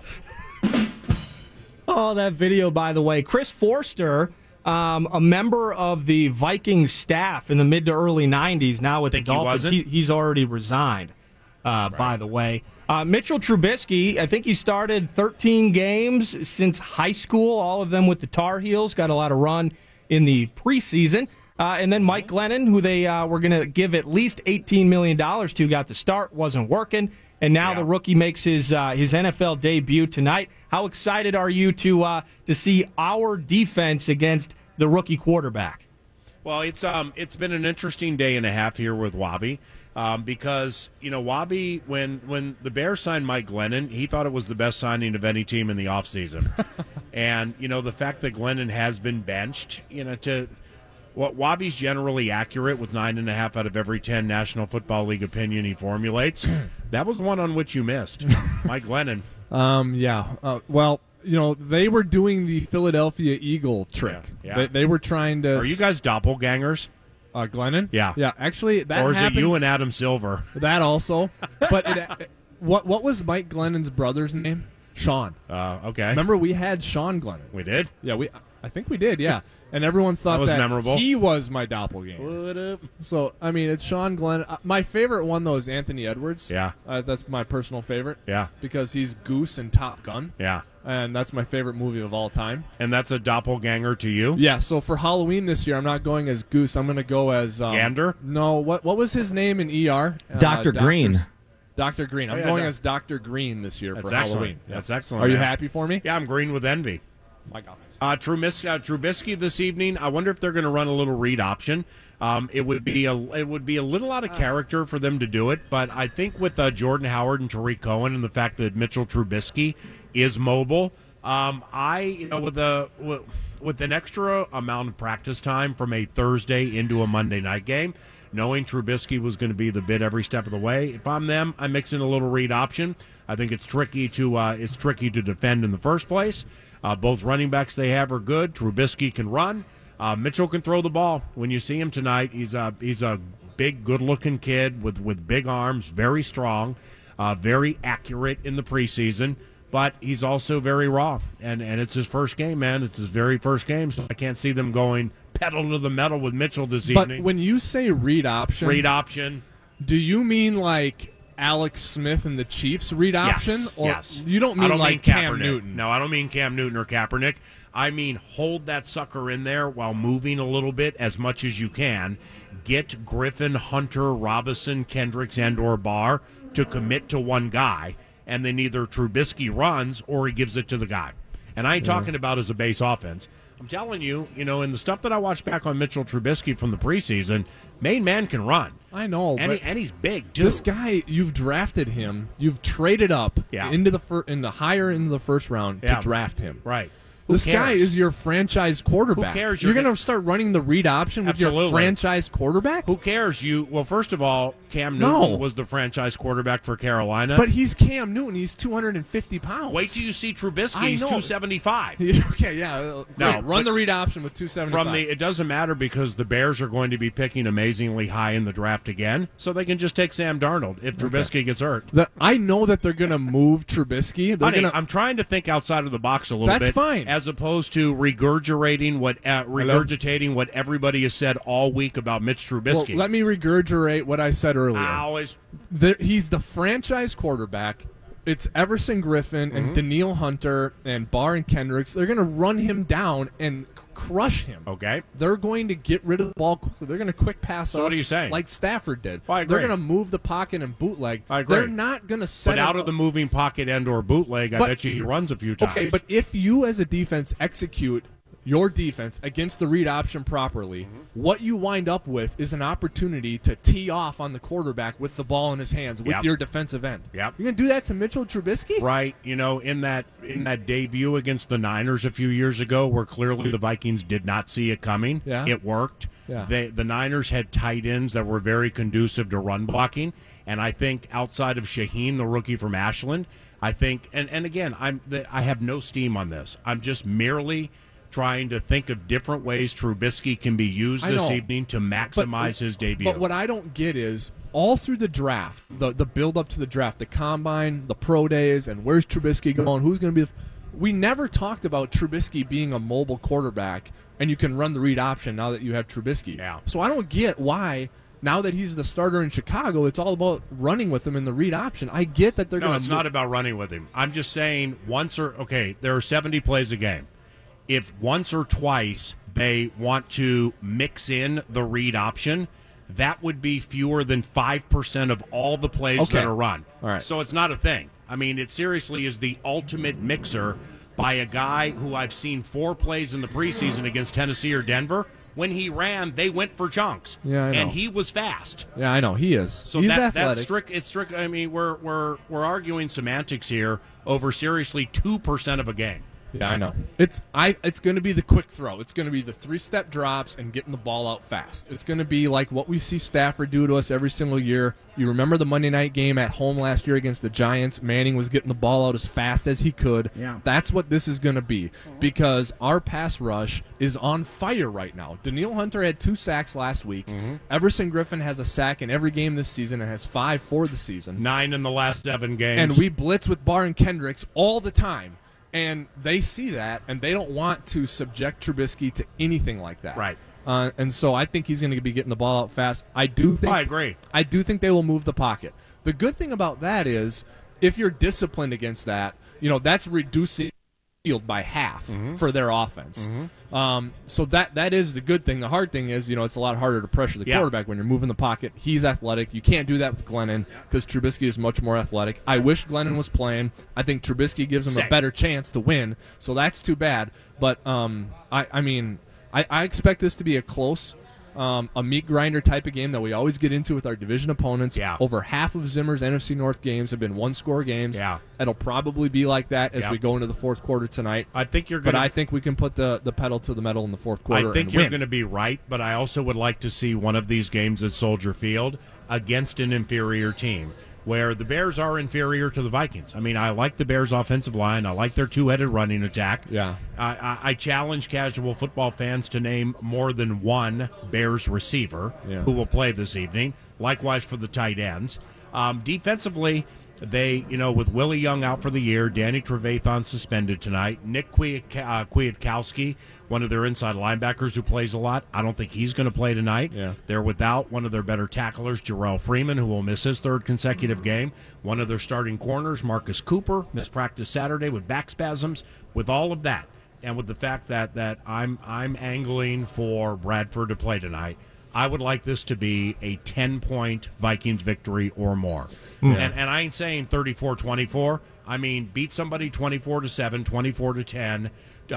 Oh, that video, by the way. Chris Forster, a member of the Vikings staff in the mid to early 90s, now with the Dolphins. He's already resigned, by the way. Mitchell Trubisky, I think he started 13 games since high school, all of them with the Tar Heels. Got a lot of run in the preseason. And then Mike Glennon, who they were going to give at least $18 million to, got the start, wasn't working. And now the rookie makes his NFL debut tonight. How excited are you to see our defense against the rookie quarterback? Well, it's been an interesting day and a half here with Wabi because Wabi when the Bears signed Mike Glennon, he thought it was the best signing of any team in the offseason. And, the fact that Glennon has been benched, Wabi's generally accurate with 9.5 out of every 10 National Football League opinion he formulates. That was one on which you missed. Mike Glennon. Well, they were doing the Philadelphia Eagle trick. Yeah. They were trying to... Are you guys doppelgangers? Glennon? Yeah. Yeah, actually, that Or is happened. it you and Adam Silver? That also. But what was Mike Glennon's brother's name? Sean. Okay. Remember, we had Sean Glennon. We did? Yeah, I think we did, yeah. And everyone thought That was memorable. he was my doppelganger. What up? So, I mean, it's Sean Glennon. My favorite one, though, is Anthony Edwards. Yeah. That's my personal favorite. Yeah. Because he's Goose in Top Gun. Yeah. And that's my favorite movie of all time. And that's a doppelganger to you? Yeah, so for Halloween this year, I'm not going as Goose. I'm going to go as... Gander? No, what was his name in ER? Dr. Green. Dr. Green. I'm going as Dr. Green this year for Halloween. That's excellent. Are you man. happy for me? Yeah, I'm green with envy. My God. Trubisky this evening. I wonder if they're going to run a little read option. It would be a little out of character for them to do it, but I think with Jordan Howard and Tariq Cohen and the fact that Mitchell Trubisky is mobile, with an extra amount of practice time from a Thursday into a Monday night game, knowing Trubisky was going to be the bid every step of the way, if I'm them, I mix in a little read option. I think it's tricky to defend in the first place. Both running backs they have are good. Trubisky can run. Mitchell can throw the ball. When you see him tonight, he's a big, good-looking kid with big arms, very strong, very accurate in the preseason. But he's also very raw, and it's his first game, man. It's his very first game, so I can't see them going pedal to the metal with Mitchell this evening. But when you say read option, do you mean like Alex Smith and the Chiefs read option? Yes. You don't mean like Cam Newton? No, I don't mean Cam Newton or Kaepernick. I mean hold that sucker in there while moving a little bit as much as you can. Get Griffin, Hunter, Robinson, Kendricks, and/or Barr to commit to one guy, and then either Trubisky runs or he gives it to the guy. And I ain't talking about as a base offense. I'm telling you, in the stuff that I watched back on Mitchell Trubisky from the preseason, main man can run. I know, and he's big too. This guy, you've drafted him, you've traded up into the higher into the first round to draft him. Right. This guy is your franchise quarterback. Who cares? You're going to start running the read option with your franchise quarterback? Who cares? First of all, Cam Newton was the franchise quarterback for Carolina. But he's Cam Newton. He's 250 pounds. Wait till you see Trubisky. He's 275. Okay, yeah. No, run the read option with 275. It doesn't matter because the Bears are going to be picking amazingly high in the draft again, so they can just take Sam Darnold if Trubisky gets hurt. I know that they're going to move Trubisky. I'm trying to think outside of the box a little bit. That's fine. As opposed to regurgitating what everybody has said all week about Mitch Trubisky. Well, let me regurgitate what I said earlier. He's the franchise quarterback. It's Everson Griffin and Daniil Hunter and Barr and Kendricks. They're going to run him down and crush him. Okay. They're going to get rid of the ball quickly. They're going to quick pass us. What are you saying? Like Stafford did. I agree. They're going to move the pocket and bootleg. I agree. They're not going to set But out of the moving pocket and or bootleg, I bet you he runs a few times. Okay, but if you as a defense execute your defense against the read option properly, what you wind up with is an opportunity to tee off on the quarterback with the ball in his hands with your defensive end. Yep. You're going to do that to Mitchell Trubisky? Right. In that debut against the Niners a few years ago where clearly the Vikings did not see it coming, it worked. Yeah. The Niners had tight ends that were very conducive to run blocking, and I think outside of Shaheen, the rookie from Ashland, I think, and again, I have no steam on this. I'm just merely trying to think of different ways Trubisky can be used this evening to maximize his debut. But what I don't get is all through the draft, the build up to the draft, the combine, the pro days, and where's Trubisky going? Who's going to be? We never talked about Trubisky being a mobile quarterback, and you can run the read option now that you have Trubisky. Yeah. So I don't get why. Now that he's the starter in Chicago, it's all about running with him in the read option. I get that they're going to. No, it's not about running with him. I'm just saying there are 70 plays a game. If once or twice they want to mix in the read option, that would be fewer than 5% of all the plays that are run. All right. So it's not a thing. I mean, it seriously is the ultimate mixer by a guy who I've seen 4 plays in the preseason against Tennessee or Denver. When he ran, they went for chunks. Yeah, I know. And he was fast. Yeah, I know. He is. So he's that's athletic. it's strict. I mean, we're arguing semantics here over seriously 2% of a game. Yeah, I know. It's going to be the quick throw. It's going to be the 3-step drops and getting the ball out fast. It's going to be like what we see Stafford do to us every single year. You remember the Monday night game at home last year against the Giants? Manning was getting the ball out as fast as he could. Yeah. That's what this is going to be because our pass rush is on fire right now. Danielle Hunter had 2 sacks last week. Everson Griffin has a sack in every game this season and has 5 for the season. 9 in the last 7 games. And we blitz with Barr and Kendricks all the time. And they see that, and they don't want to subject Trubisky to anything like that. Right. And so I think he's going to be getting the ball out fast. I agree. I do think they will move the pocket. The good thing about that is if you're disciplined against that, that's reducing field by half for their offense. So that is the good thing. The hard thing is, it's a lot harder to pressure the quarterback when you're moving the pocket. He's athletic. You can't do that with Glennon because Trubisky is much more athletic. I wish Glennon was playing. I think Trubisky gives him a better chance to win, so that's too bad. But I expect this to be a close, a meat grinder type of game that we always get into with our division opponents. Yeah. Over half of Zimmer's NFC North games have been 1-score games. Yeah. It'll probably be like that as we go into the fourth quarter tonight. I think I think we can put the pedal to the metal in the fourth quarter. I think you're going to be right, but I also would like to see one of these games at Soldier Field against an inferior team, where the Bears are inferior to the Vikings. I mean, I like the Bears' offensive line. I like their 2-headed running attack. Yeah. I challenge casual football fans to name more than one Bears receiver who will play this evening. Likewise for the tight ends. Defensively, they, with Willie Young out for the year, Danny Trevathan suspended tonight, Nick Kwiatkowski, one of their inside linebackers who plays a lot. I don't think he's going to play tonight. Yeah. They're without one of their better tacklers, Jarrell Freeman, who will miss his 3rd consecutive game. One of their starting corners, Marcus Cooper, missed practice Saturday with back spasms. With all of that, and with the fact that I'm angling for Bradford to play tonight, I would like this to be a 10-point Vikings victory or more. And I ain't saying 34-24. I mean, beat somebody 24-7, 24-10,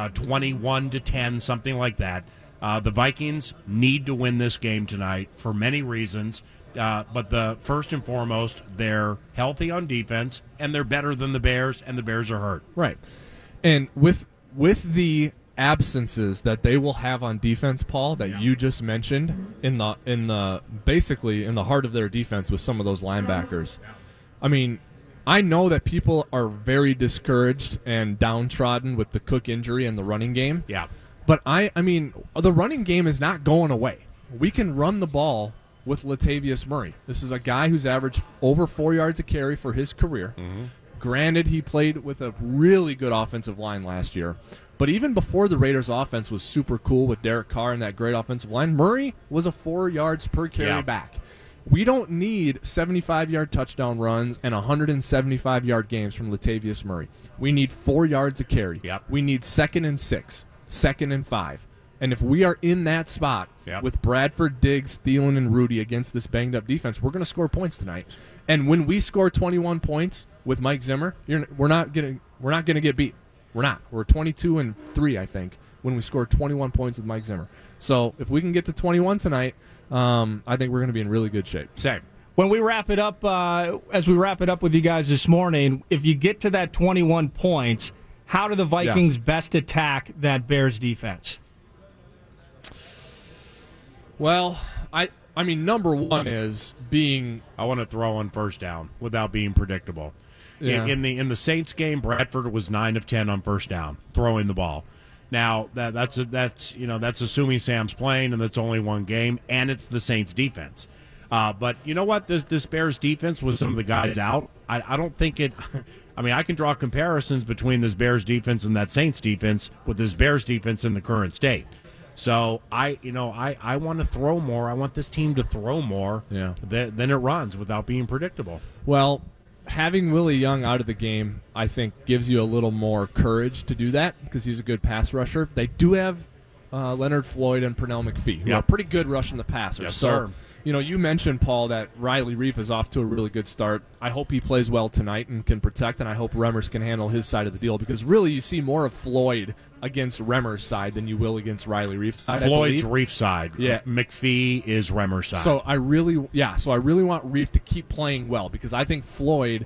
21-10, something like that. The Vikings need to win this game tonight for many reasons. But the first and foremost, they're healthy on defense, and they're better than the Bears, and the Bears are hurt. Right. And with the absences that they will have on defense, Paul, that you just mentioned basically in the heart of their defense with some of those linebackers. I mean, I know that people are very discouraged and downtrodden with the Cook injury and the running game. Yeah. But I mean, the running game is not going away. We can run the ball with Latavius Murray. This is a guy who's averaged over 4 yards a carry for his career. Granted, he played with a really good offensive line last year. But even before the Raiders' offense was super cool with Derek Carr and that great offensive line, Murray was a 4 yards per carry back. We don't need 75-yard touchdown runs and 175-yard games from Latavius Murray. We need 4 yards a carry. We need 2nd and 6, 2nd and 5. And if we are in that spot with Bradford, Diggs, Thielen, and Rudy against this banged-up defense, we're going to score points tonight. And when we score 21 points with Mike Zimmer, we're not going to get beat. We're not. We're 22-3, I think, when we score 21 points with Mike Zimmer. So if we can get to 21 tonight, I think we're going to be in really good shape. Same. When we wrap it up, as we wrap it up with you guys this morning, if you get to that 21 points, how do the Vikings best attack that Bears defense? Well, I mean, number one is being. I want to throw on first down without being predictable. Yeah. In the Saints game, Bradford was 9 of 10 on first down, throwing the ball. Now that's assuming Sam's playing, and that's only one game, and it's the Saints defense. But you know what? This Bears defense with some of the guys out, I don't think it. I mean, I can draw comparisons between this Bears defense and that Saints defense with this Bears defense in the current state. So I want to throw more. I want this team to throw more than it runs without being predictable. Well, having Willie Young out of the game, I think, gives you a little more courage to do that because he's a good pass rusher. They do have Leonard Floyd and Pernell McPhee, who are pretty good rushing the passers. Yes, so, sir. You mentioned, Paul, that Riley Reif is off to a really good start. I hope he plays well tonight and can protect, and I hope Remmers can handle his side of the deal because really you see more of Floyd against Remmers' side than you will against Riley Reif's side. Floyd's Reif's side. Yeah. McPhee is Remmers' side. So I really want Reif to keep playing well because I think Floyd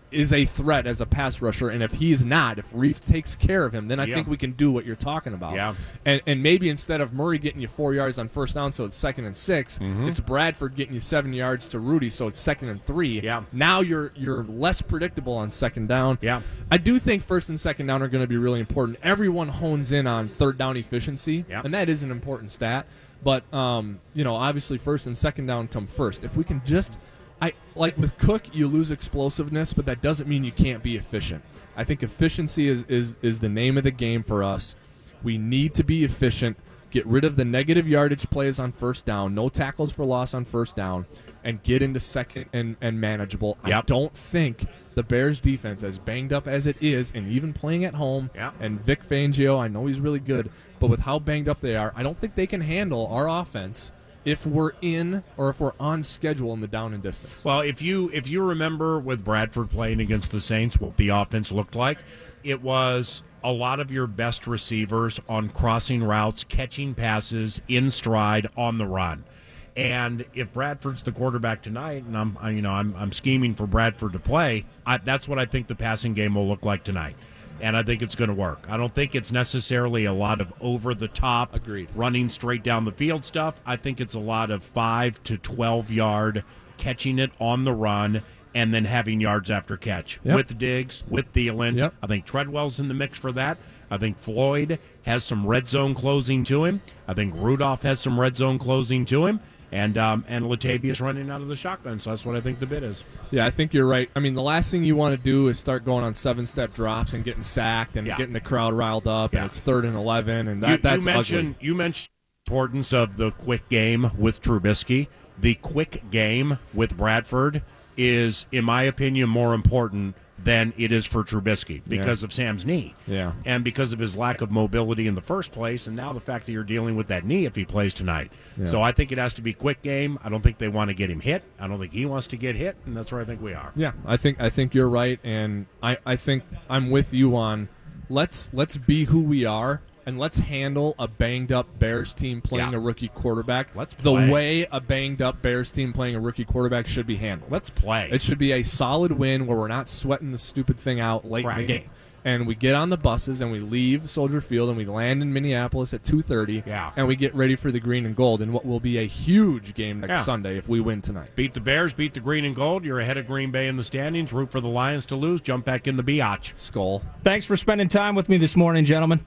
is a threat as a pass rusher, and if he's not, if Reef takes care of him, then I think we can do what you're talking about. Yeah. And maybe instead of Murray getting you 4 yards on first down, so it's 2nd and 6, it's Bradford getting you 7 yards to Rudy, so it's 2nd and 3. Yeah. Now you're less predictable on 2nd down. Yeah. I do think 1st and 2nd down are going to be really important. Everyone hones in on 3rd down efficiency, and that is an important stat. But obviously 1st and 2nd down come first. If we can just like with Cook, you lose explosiveness, but that doesn't mean you can't be efficient. I think efficiency is the name of the game for us. We need to be efficient, get rid of the negative yardage plays on 1st down, no tackles for loss on 1st down, and get into 2nd and manageable. I don't think the Bears defense, as banged up as it is, and even playing at home, and Vic Fangio, I know he's really good, but with how banged up they are, I don't think they can handle our offense if we're in or if we're on schedule in the down and distance. Well, if you remember with Bradford playing against the Saints, what the offense looked like, it was a lot of your best receivers on crossing routes, catching passes in stride on the run. And if Bradford's the quarterback tonight, and I'm scheming for Bradford to play, that's what I think the passing game will look like tonight. And I think it's going to work. I don't think it's necessarily a lot of over-the-top, running straight down the field stuff. I think it's a lot of 5 to 12-yard catching it on the run and then having yards after catch with Diggs, with Thielen. I think Treadwell's in the mix for that. I think Floyd has some red zone closing to him. I think Rudolph has some red zone closing to him. And Latavius running out of the shotgun, so that's what I think the bid is. Yeah, I think you're right. I mean, the last thing you want to do is start going on 7-step drops and getting sacked and getting the crowd riled up, and it's 3rd and 11, and that's ugly. You mentioned the importance of the quick game with Trubisky. The quick game with Bradford is, in my opinion, more important than it is for Trubisky because of Sam's knee. Yeah. And because of his lack of mobility in the first place, and now the fact that you're dealing with that knee if he plays tonight. Yeah. So I think it has to be quick game. I don't think they want to get him hit. I don't think he wants to get hit, and that's where I think we are. Yeah, I think you're right, and I think I'm with you on let's be who we are. And let's handle a banged-up Bears team playing a rookie quarterback the way a banged-up Bears team playing a rookie quarterback should be handled. Let's play. It should be a solid win where we're not sweating the stupid thing out late in the game. And we get on the buses and we leave Soldier Field and we land in Minneapolis at 2:30. And we get ready for the green and gold in what will be a huge game next Sunday if we win tonight. Beat the Bears, beat the green and gold. You're ahead of Green Bay in the standings. Root for the Lions to lose. Jump back in the biatch. Skull. Thanks for spending time with me this morning, gentlemen.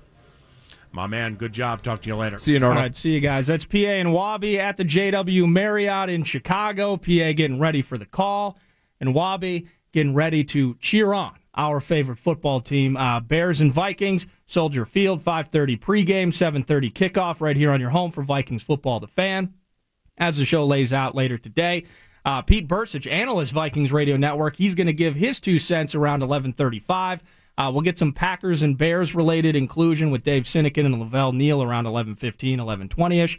My man, good job. Talk to you later. See you, Norton. All right, see you guys. That's PA and Wabi at the JW Marriott in Chicago. PA getting ready for the call, and Wabi getting ready to cheer on our favorite football team, Bears and Vikings. Soldier Field, 5:30 pregame, 7:30 kickoff right here on your home for Vikings football, The Fan. As the show lays out later today, Pete Burcich, analyst, Vikings Radio Network, he's going to give his 2 cents around 11:35. We'll get some Packers and Bears-related inclusion with Dave Sinekin and Lavelle Neal around 11:15, 11:20-ish.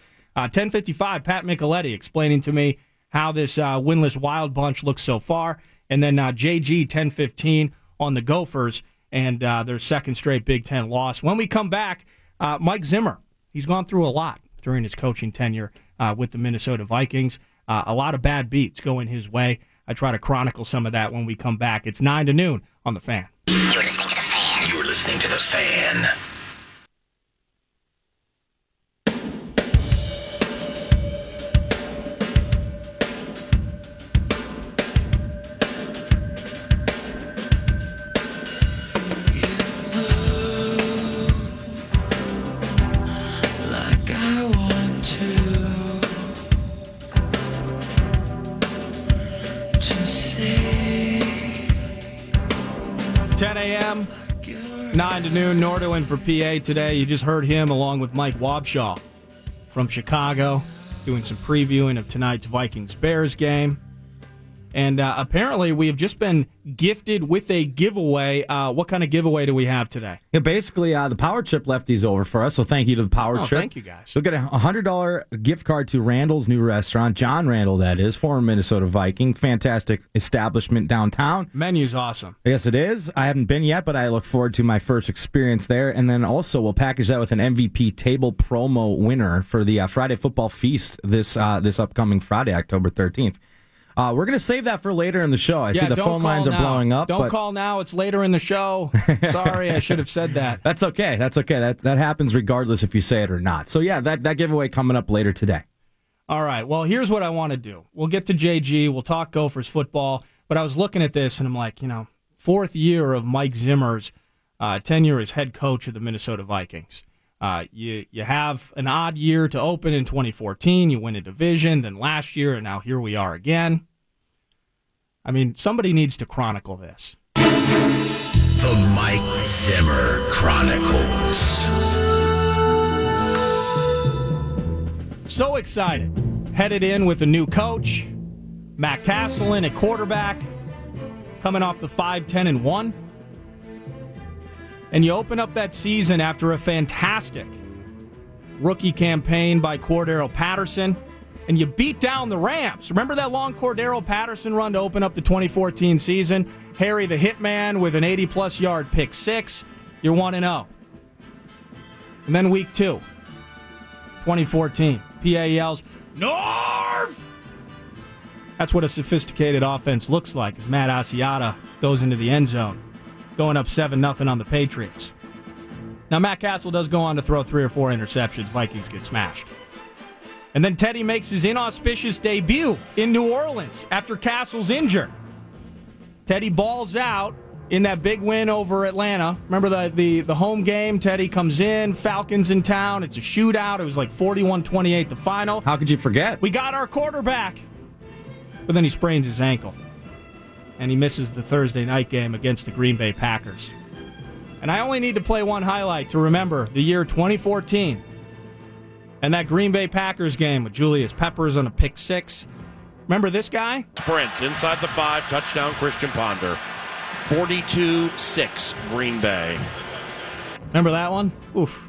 10:55, Pat Micheletti explaining to me how this winless Wild Bunch looks so far. And then JG, 10:15 on the Gophers and their second straight Big Ten loss. When we come back, Mike Zimmer, he's gone through a lot during his coaching tenure with the Minnesota Vikings. A lot of bad beats going his way. I try to chronicle some of that when we come back. It's 9 to noon on The Fan. You're listening to The Fan. You're listening to The Fan. Like I want to say 10 a.m., 9 to noon, Nordo in for PA today. You just heard him along with Mike Wobshaw from Chicago doing some previewing of tonight's Vikings-Bears game. And apparently we have just been gifted with a giveaway. What kind of giveaway do we have today? Yeah, basically, the Power Trip left these over for us, so thank you to the Power Trip. Thank you, guys. We'll get a $100 gift card to Randall's new restaurant. John Randall, that is, former Minnesota Viking. Fantastic establishment downtown. Menu's awesome. Yes, it is. I haven't been yet, but I look forward to my first experience there. And then also we'll package that with an MVP table promo winner for the Friday Football Feast this upcoming Friday, October 13th. We're going to save that for later in the show. I see the don't phone lines call are now. blowing up. Don't call now. It's later in the show. Sorry, I should have said that. That's okay. That happens regardless if you say it or not. So, yeah, that giveaway coming up later today. All right. Well, here's what I want to do. We'll get to JG. We'll talk Gophers football. But I was looking at this, and I'm like, fourth year of Mike Zimmer's tenure as head coach of the Minnesota Vikings. You have an odd year to open in 2014. You win a division. Then last year, and now here we are again. I mean, somebody needs to chronicle this. The Mike Zimmer Chronicles. So excited. Headed in with a new coach. Matt Castellan at quarterback. Coming off the 5-10-1. And you open up that season after a fantastic rookie campaign by Cordero Patterson. And you beat down the Rams. Remember that long Cordero Patterson run to open up the 2014 season? Harry the Hitman with an 80-plus yard pick six. You're 1-0. And then week 2, 2014. PA yells, Norv! That's what a sophisticated offense looks like as Matt Asiata goes into the end zone, going up 7-0 on the Patriots. Now, Matt Castle does go on to throw 3 or 4 interceptions. Vikings get smashed. And then Teddy makes his inauspicious debut in New Orleans after Castle's injured. Teddy balls out in that big win over Atlanta. Remember the home game? Teddy comes in, Falcons in town. It's a shootout. It was like 41-28 the final. How could you forget? We got our quarterback. But then he sprains his ankle. And he misses the Thursday night game against the Green Bay Packers. And I only need to play one highlight to remember the year 2014. And that Green Bay Packers game with Julius Peppers on a pick six. Remember this guy? Sprints inside the 5, touchdown Christian Ponder. 42-6 Green Bay. Remember that one? Oof.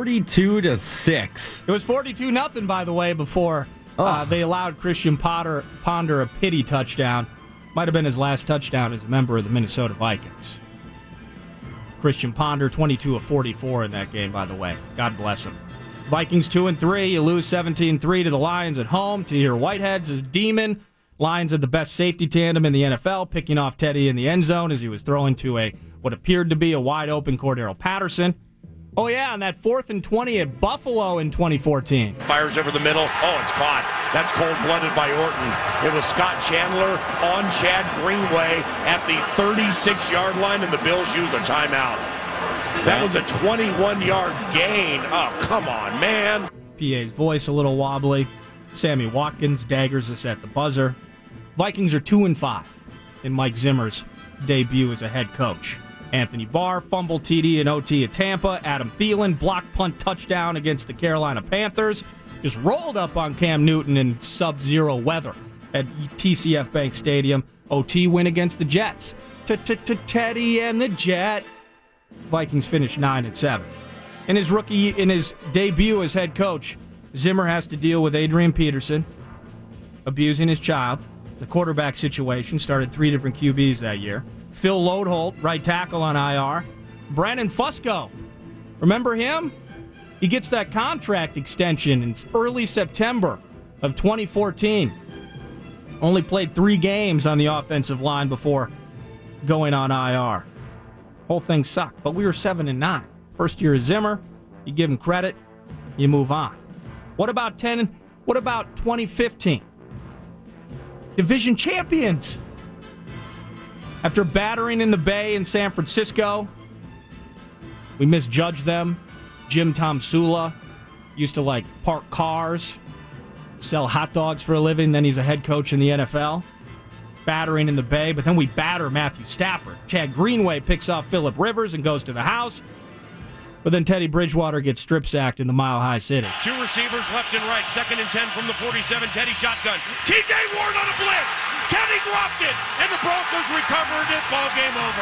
42-6. It was 42-0, by the way, before they allowed Christian Ponder a pity touchdown. Might have been his last touchdown as a member of the Minnesota Vikings. Christian Ponder, 22 of 44 in that game, by the way. God bless him. Vikings 2-3. You lose 17-3 to the Lions at home. Tahir Whitehead's his demon. Lions had the best safety tandem in the NFL, picking off Teddy in the end zone as he was throwing to what appeared to be a wide-open Cordero Patterson. Oh, yeah, and that 4th and 20 at Buffalo in 2014. Fires over the middle. Oh, it's caught. That's cold-blooded by Orton. It was Scott Chandler on Chad Greenway at the 36-yard line, and the Bills used a timeout. That was a 21-yard gain. Oh, come on, man. PA's voice a little wobbly. Sammy Watkins daggers us at the buzzer. Vikings are 2-5 in Mike Zimmer's debut as a head coach. Anthony Barr, fumble TD and OT at Tampa. Adam Thielen, block punt touchdown against the Carolina Panthers. Just rolled up on Cam Newton in sub-zero weather at TCF Bank Stadium. OT win against the Jets. Teddy and the Jet. Vikings finish 9-7. In his debut as head coach, Zimmer has to deal with Adrian Peterson abusing his child. The quarterback situation started 3 different QBs that year. Phil Lodeholt, right tackle on IR. Brandon Fusco, remember him? He gets that contract extension in early September of 2014. Only played 3 games on the offensive line before going on IR. Whole thing sucked, but we were 7-9. First year of Zimmer, you give him credit, you move on. What about 2015? Division champions. After battering in the Bay in San Francisco, we misjudged them. Jim Tomsula used to park cars, sell hot dogs for a living, then he's a head coach in the NFL. Battering in the Bay, but then we batter Matthew Stafford. Chad Greenway picks off Phillip Rivers and goes to the house. But then Teddy Bridgewater gets strip sacked in the Mile High City. 2 receivers left and right. 2nd and 10 from the 47. Teddy shotgun. TJ Ward on a blitz. Teddy dropped it. And the Broncos recovered it. Ball game over.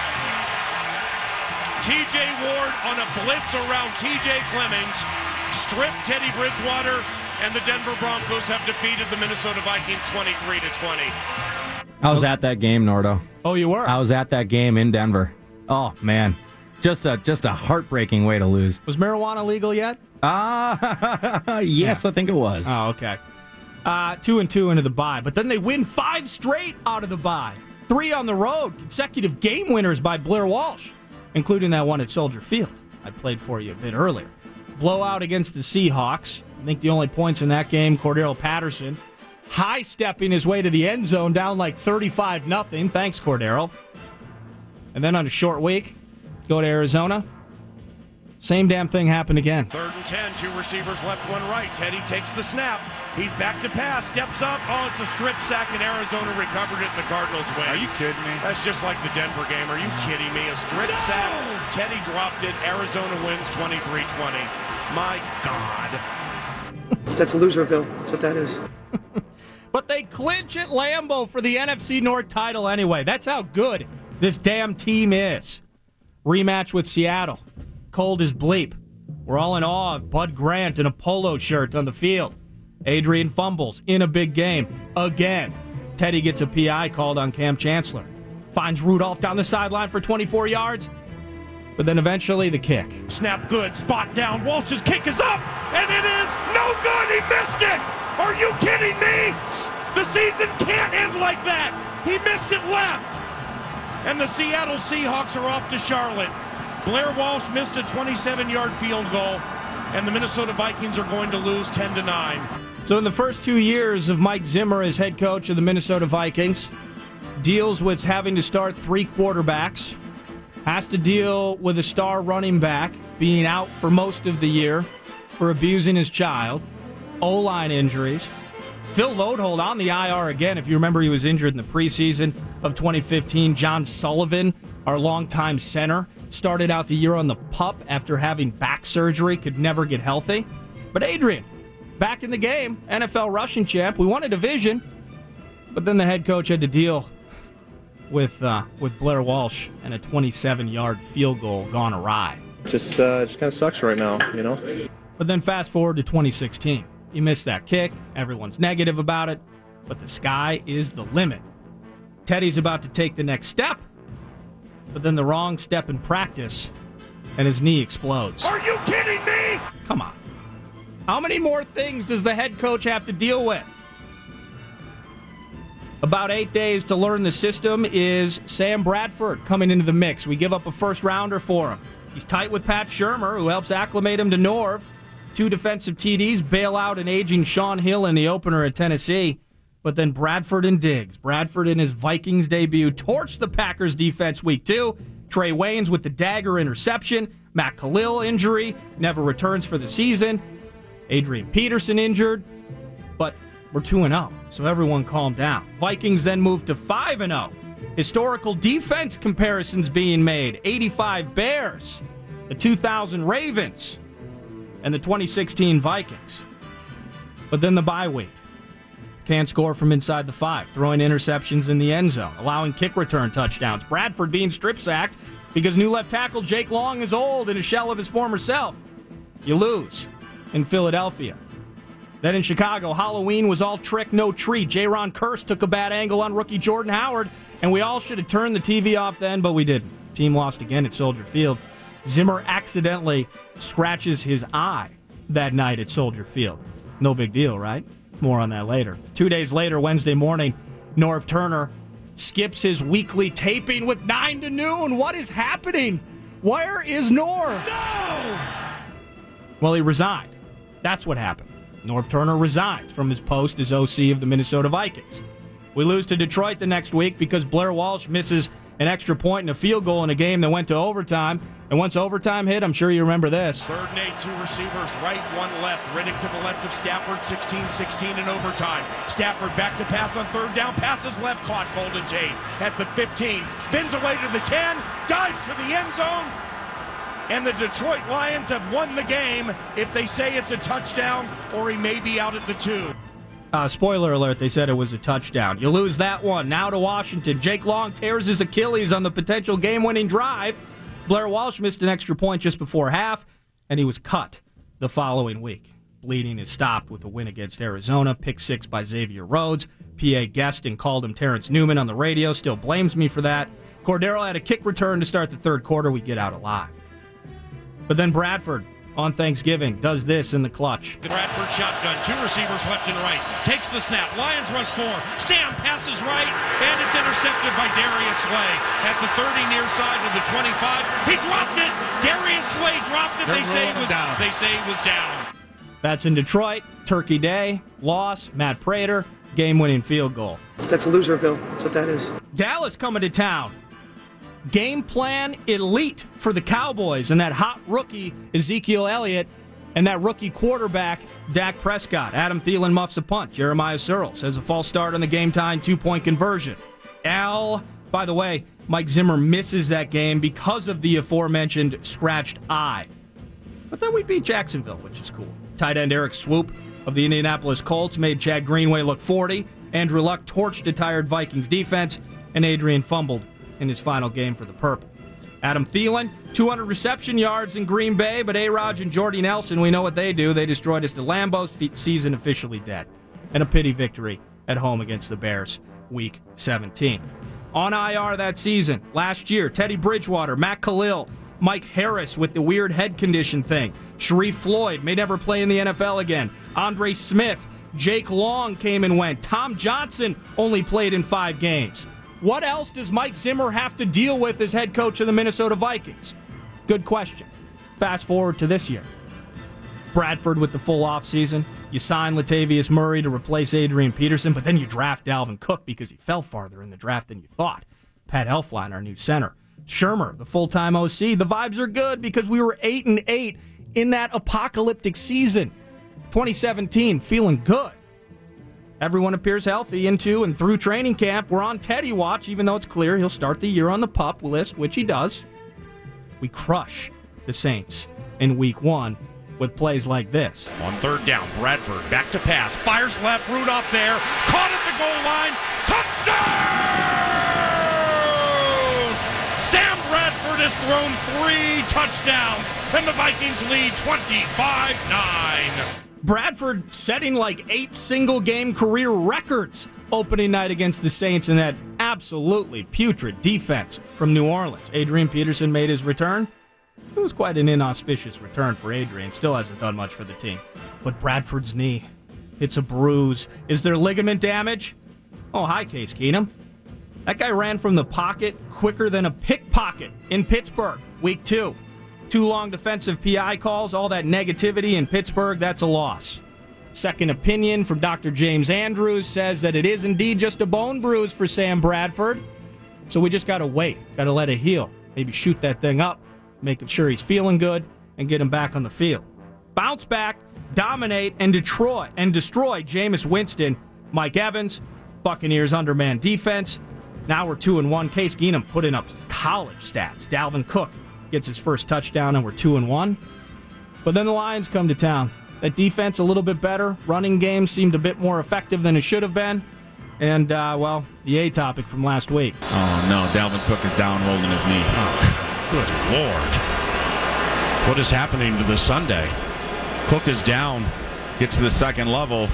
TJ Ward on a blitz around TJ Clemmings. Stripped Teddy Bridgewater. And the Denver Broncos have defeated the Minnesota Vikings 23-20. I was at that game, Nordo. Oh, you were? I was at that game in Denver. Oh, man. Just a heartbreaking way to lose. Was marijuana legal yet? Yes, yeah. I think it was. Oh, okay. 2-2 into the bye. But then they win 5 straight out of the bye. 3 on the road. Consecutive game winners by Blair Walsh, including that one at Soldier Field I played for you a bit earlier. Blowout against the Seahawks. I think the only points in that game, Cordero Patterson high-stepping his way to the end zone down like 35-0. Thanks, Cordero. And then on a short week, go to Arizona. Same damn thing happened again. 3rd and 10, 2 receivers left, 1 right. Teddy takes the snap. He's back to pass, steps up. Oh, it's a strip sack, and Arizona recovered it, and the Cardinals win. Are you kidding me? That's just like the Denver game. Are you kidding me? A strip sack. Teddy dropped it. Arizona wins 23-20. My God. That's Loserville. That's what that is. But they clinch at Lambeau for the NFC North title anyway. That's how good this damn team is. Rematch with Seattle. Cold as bleep. We're all in awe of Bud Grant in a polo shirt on the field. Adrian fumbles in a big game. Again. Teddy gets a PI called on Cam Chancellor. Finds Rudolph down the sideline for 24 yards. But then eventually the kick. Snap good. Spot down. Walsh's kick is up. And it is no good. He missed it. Are you kidding me? The season can't end like that. He missed it left. And the Seattle Seahawks are off to Charlotte. Blair Walsh missed a 27-yard field goal, and the Minnesota Vikings are going to lose 10-9. So in the first 2 years of Mike Zimmer as head coach of the Minnesota Vikings, deals with having to start 3 quarterbacks, has to deal with a star running back being out for most of the year for abusing his child, O-line injuries. Phil Lodehold on the IR again. If you remember, he was injured in the preseason of 2015. John Sullivan, our longtime center, started out the year on the PUP after having back surgery, could never get healthy. But Adrian, back in the game, NFL rushing champ. We won a division, but then the head coach had to deal with Blair Walsh and a 27-yard field goal gone awry. Just kind of sucks right now, you know? But then fast forward to 2016. He missed that kick. Everyone's negative about it, but the sky is the limit. Teddy's about to take the next step, but then the wrong step in practice, and his knee explodes. Are you kidding me? Come on. How many more things does the head coach have to deal with? About 8 days to learn the system is Sam Bradford coming into the mix. We give up a first-rounder for him. He's tight with Pat Shurmur, who helps acclimate him to Norv. 2 defensive TDs, bail out an aging Sean Hill in the opener at Tennessee. But then Bradford and Diggs. Bradford in his Vikings debut torched the Packers defense week 2. Trey Waynes with the dagger interception. Matt Khalil injury, never returns for the season. Adrian Peterson injured. But we're 2-0, so everyone calm down. Vikings then moved to 5-0. Historical defense comparisons being made. 85 Bears, the 2000 Ravens, and the 2016 Vikings. But then the bye week. Can't score from inside the 5, throwing interceptions in the end zone, allowing kick return touchdowns. Bradford being strip sacked because new left tackle Jake Long is old and a shell of his former self. You lose in Philadelphia. Then in Chicago, Halloween was all trick, no treat. Jaron Kearse took a bad angle on rookie Jordan Howard, and we all should have turned the TV off then, but we didn't. Team lost again at Soldier Field. Zimmer accidentally scratches his eye that night at Soldier Field. No big deal, right? More on that later. 2 days later, Wednesday morning, Norv Turner skips his weekly taping with 9 to noon. What is happening? Where is Norv? No! Well, he resigned. That's what happened. Norv Turner resigns from his post as OC of the Minnesota Vikings. We lose to Detroit the next week because Blair Walsh misses an extra point and a field goal in a game that went to overtime. And once overtime hit, I'm sure you remember this. 3rd and 8, 2 receivers, right, 1 left. Riddick to the left of Stafford, 16-16 in overtime. Stafford back to pass on 3rd down, passes left, caught Golden Tate at the 15. Spins away to the 10, dives to the end zone. And the Detroit Lions have won the game if they say it's a touchdown or he may be out at the 2. Spoiler alert, they said it was a touchdown. You lose that one. Now to Washington. Jake Long tears his Achilles on the potential game-winning drive. Blair Walsh missed an extra point just before half, and he was cut the following week. Bleeding is stopped with a win against Arizona. Pick 6 by Xavier Rhodes. PA guessed and called him Terrence Newman on the radio. Still blames me for that. Cordero had a kick return to start the 3rd quarter. We get out alive. But then Bradford on Thanksgiving does this in the clutch. Bradford shotgun, 2 receivers left and right. Takes the snap. Lions rush 4. Sam passes right, and it's intercepted by Darius Slay at the 30 near side of the 25. He dropped it. Darius Slay dropped it. They say he was down. That's in Detroit. Turkey Day, loss, Matt Prater, game-winning field goal. That's Loserville. That's what that is. Dallas coming to town. Game plan elite for the Cowboys and that hot rookie Ezekiel Elliott and that rookie quarterback Dak Prescott. Adam Thielen muffs a punt. Jeremiah Searles has a false start on the game-tying 2-point conversion. By the way, Mike Zimmer misses that game because of the aforementioned scratched eye. But then we beat Jacksonville, which is cool. Tight end Eric Swoop of the Indianapolis Colts made Chad Greenway look 40. Andrew Luck torched a tired Vikings defense, and Adrian fumbled in his final game for the Purple. Adam Thielen, 200 reception yards in Green Bay, but A-Rod and Jordy Nelson, we know what they do. They destroyed us to Lambeau's season officially dead. And a pity victory at home against the Bears, Week 17. On IR that season, last year, Teddy Bridgewater, Matt Khalil, Mike Harris with the weird head condition thing, Sharif Floyd may never play in the NFL again, Andre Smith, Jake Long came and went, Tom Johnson only played in 5 games. What else does Mike Zimmer have to deal with as head coach of the Minnesota Vikings? Good question. Fast forward to this year. Bradford with the full offseason. You sign Latavius Murray to replace Adrian Peterson, but then you draft Dalvin Cook because he fell farther in the draft than you thought. Pat Elflein, our new center. Shermer, the full-time OC. The vibes are good because we were 8-8 in that apocalyptic season. 2017, feeling good. Everyone appears healthy into and through training camp. We're on Teddy watch, even though it's clear he'll start the year on the PUP list, which he does. We crush the Saints in Week 1 with plays like this. On 3rd down, Bradford back to pass. Fires left, Rudolph there. Caught at the goal line. Touchdown! Sam Bradford has thrown 3 touchdowns, and the Vikings lead 25-9. Bradford setting like 8 single-game career records opening night against the Saints in that absolutely putrid defense from New Orleans. Adrian Peterson made his return. It was quite an inauspicious return for Adrian. Still hasn't done much for the team. But Bradford's knee, it's a bruise. Is there ligament damage? Oh, hi, Case Keenum. That guy ran from the pocket quicker than a pickpocket in Pittsburgh, Week 2. 2 long defensive PI calls, all that negativity in Pittsburgh, that's a loss. Second opinion from Dr. James Andrews says that it is indeed just a bone bruise for Sam Bradford. So we just got to wait, got to let it heal. Maybe shoot that thing up, make sure he's feeling good, and get him back on the field. Bounce back, dominate, and destroy Jameis Winston, Mike Evans, Buccaneers underman defense. Now we're 2-1. Case Keenum putting up college stats. Dalvin Cook gets his first touchdown, and we're 2-1. But then the Lions come to town. That defense a little bit better. Running game seemed a bit more effective than it should have been. And, the A topic from last week. Oh, no. Dalvin Cook is down holding his knee. Oh, good Lord. What is happening to the Sunday? Cook is down. Gets to the second level.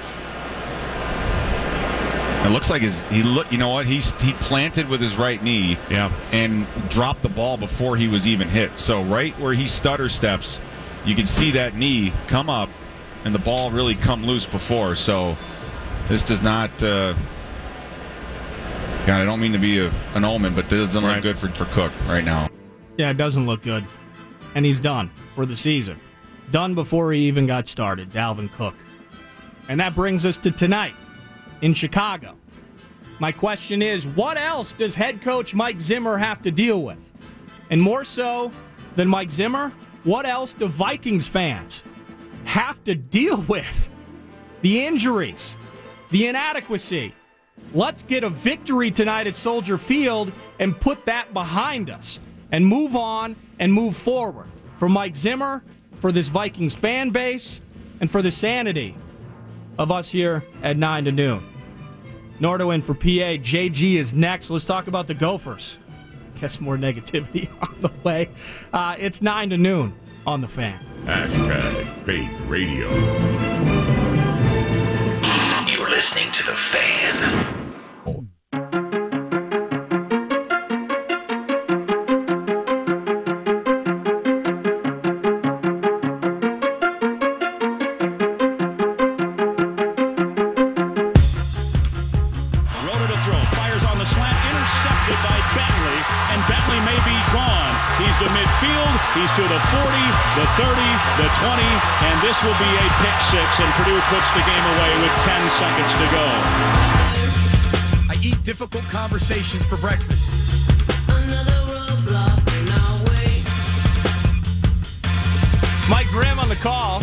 It looks like you know what? He planted with his right knee, and dropped the ball before he was even hit. So right where he stutter steps, you can see that knee come up, and the ball really come loose before. So this does not. God, I don't mean to be an omen, but this doesn't look good for Cook right now. Yeah, it doesn't look good, and he's done for the season. Done before he even got started, Dalvin Cook. And that brings us to tonight in Chicago. My question is, what else does head coach Mike Zimmer have to deal with? And more so than Mike Zimmer, what else do Vikings fans have to deal with? The injuries, the inadequacy. Let's get a victory tonight at Soldier Field and put that behind us and move on and move forward. For Mike Zimmer, for this Vikings fan base, and for the sanity of us here at 9 to noon. Nordo in for PA. JG is next. Let's talk about the Gophers. Guess more negativity on the way. It's 9 to noon on the Fan. #Faith Radio. You're listening to the Fan. He's to the 40, the 30, the 20, and this will be a pick six, and Purdue puts the game away with 10 seconds to go. I eat difficult conversations for breakfast. Mike Grimm on the call.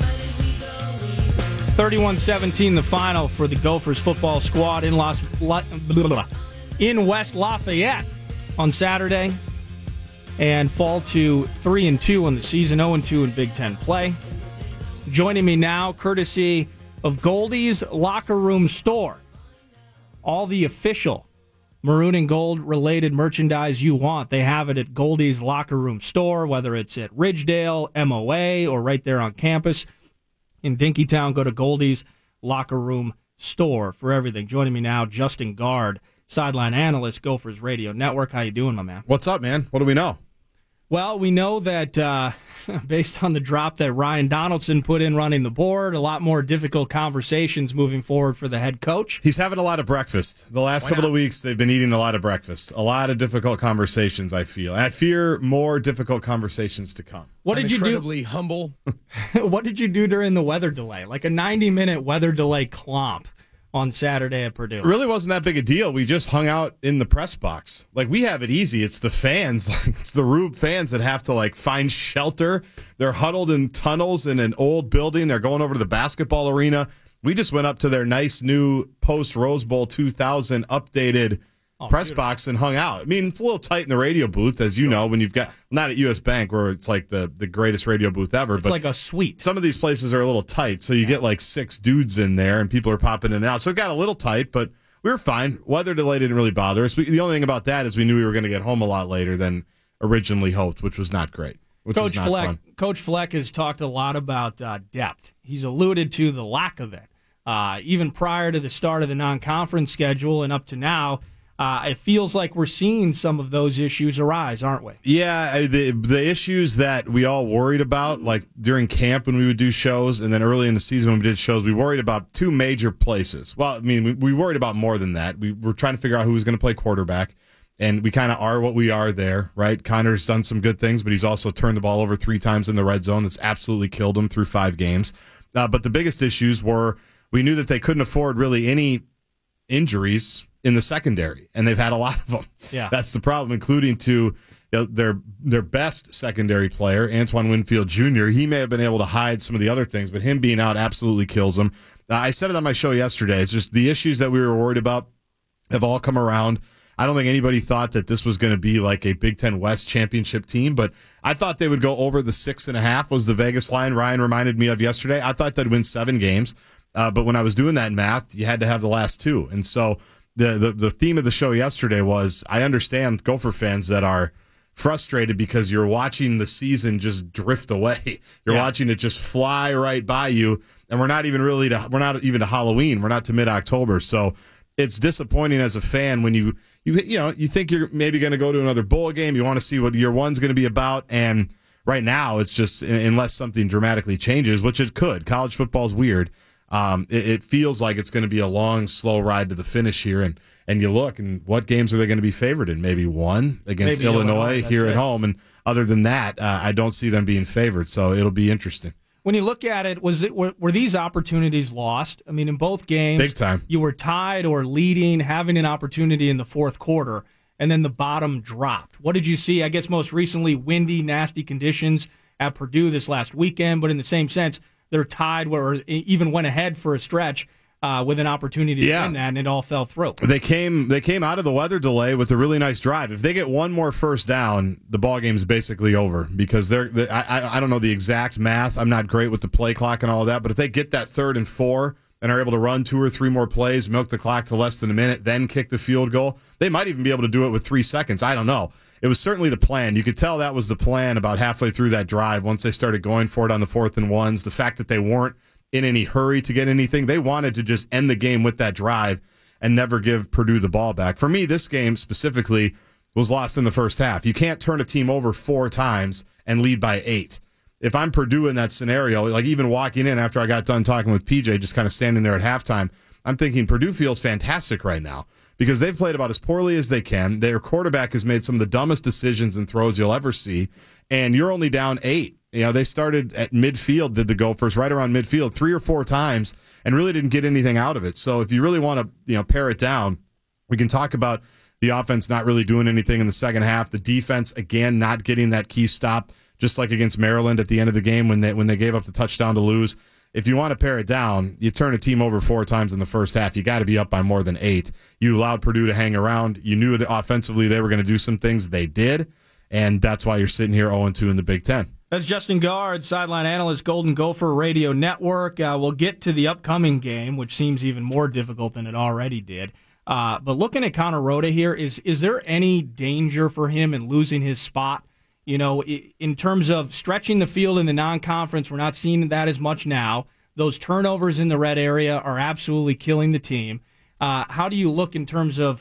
31-17 the final for the Gophers football squad in West Lafayette on Saturday, and fall to 3-2 on the season, 0-2 in Big Ten play. Joining me now, courtesy of Goldie's Locker Room Store. All the official maroon and gold related merchandise you want, they have it at Goldie's Locker Room Store, whether it's at Ridgedale, MOA, or right there on campus. In Dinkytown, go to Goldie's Locker Room Store for everything. Joining me now, Justin Guard, sideline analyst, Gophers Radio Network. How you doing, my man? What's up, man? What do we know? Well, we know that based on the drop that Ryan Donaldson put in running the board, a lot more difficult conversations moving forward for the head coach. He's having a lot of breakfast. The last couple of weeks, they've been eating a lot of breakfast. A lot of difficult conversations, I feel. And I fear more difficult conversations to come. What did you do? Incredibly humble. What did you do during the weather delay? Like a 90-minute weather delay clomp on Saturday at Purdue. It really wasn't that big a deal. We just hung out in the press box. Like, we have it easy. It's the fans. It's the Rube fans that have to, like, find shelter. They're huddled in tunnels in an old building. They're going over to the basketball arena. We just went up to their nice new post-Rose Bowl 2000 updated press box and hung out. I mean, it's a little tight in the radio booth, as you know, when you've got, not at U.S. Bank, where it's like the greatest radio booth ever. It's like a suite. Some of these places are a little tight, so you get like 6 dudes in there, and people are popping in and out. So it got a little tight, but we were fine. Weather delay didn't really bother us. The only thing about that is we knew we were going to get home a lot later than originally hoped, which was not great. Coach Fleck has talked a lot about depth. He's alluded to the lack of it. Even prior to the start of the non-conference schedule and up to now, it feels like we're seeing some of those issues arise, aren't we? Yeah, the issues that we all worried about, like during camp when we would do shows, and then early in the season when we did shows, we worried about 2 major places. Well, I mean, we worried about more than that. We were trying to figure out who was going to play quarterback, and we kind of are what we are there, right? Connor's done some good things, but he's also turned the ball over 3 times in the red zone. That's absolutely killed him through 5 games. But the biggest issues were we knew that they couldn't afford really any injuries in the secondary, and they've had a lot of them. Yeah, that's the problem, including to their best secondary player, Antoine Winfield Jr. He may have been able to hide some of the other things, but him being out absolutely kills him. I said it on my show yesterday. It's just the issues that we were worried about have all come around. I don't think anybody thought that this was going to be like a Big Ten West championship team, but I thought they would go over the 6.5 was the Vegas line Ryan reminded me of yesterday. I thought they'd win 7 games, but when I was doing that math, you had to have the last 2, and so the theme of the show yesterday was, I understand Gopher fans that are frustrated because you're watching the season just drift away. You're watching it just fly right by you, and we're not even to Halloween. We're not to mid-October, so it's disappointing as a fan when you think you're maybe going to go to another bowl game. You want to see what year one's going to be about, and right now it's just, unless something dramatically changes, which it could. College football's weird. It feels like it's going to be a long, slow ride to the finish here, and you look, and what games are they going to be favored in? Maybe one against Illinois here at home, and other than that, I don't see them being favored, so it'll be interesting. When you look at it, were these opportunities lost? I mean, in both games, big time. You were tied or leading, having an opportunity in the fourth quarter, and then the bottom dropped. What did you see? I guess most recently, windy, nasty conditions at Purdue this last weekend, but in the same sense, they're tied or even went ahead for a stretch with an opportunity to win that, and it all fell through. They came out of the weather delay with a really nice drive. If they get one more first down, the ball game is basically over, because I don't know the exact math. I'm not great with the play clock and all of that, but if they get that 3rd and 4 and are able to run 2 or 3 more plays, milk the clock to less than a minute, then kick the field goal, they might even be able to do it with 3 seconds. I don't know. It was certainly the plan. You could tell that was the plan about halfway through that drive once they started going for it on the 4th and 1s. The fact that they weren't in any hurry to get anything, they wanted to just end the game with that drive and never give Purdue the ball back. For me, this game specifically was lost in the first half. You can't turn a team over 4 times and lead by 8. If I'm Purdue in that scenario, like even walking in after I got done talking with PJ, just kind of standing there at halftime, I'm thinking Purdue feels fantastic right now, because they've played about as poorly as they can. Their quarterback has made some of the dumbest decisions and throws you'll ever see, and you're only down 8. They started at midfield, did the Gophers, right around midfield 3 or 4 times, and really didn't get anything out of it. So if you really want to, pare it down, we can talk about the offense not really doing anything in the second half. The defense, again, not getting that key stop, just like against Maryland at the end of the game when they gave up the touchdown to lose. If you want to pare it down, you turn a team over 4 times in the first half. You got to be up by more than 8. You allowed Purdue to hang around. You knew that offensively they were going to do some things. They did, and that's why you're sitting here 0-2 in the Big Ten. That's Justin Guard, sideline analyst, Golden Gopher Radio Network. We'll get to the upcoming game, which seems even more difficult than it already did. But looking at Connor Rhoda here, is there any danger for him in losing his spot? In terms of stretching the field in the non-conference, we're not seeing that as much now. Those turnovers in the red area are absolutely killing the team. How do you look in terms of,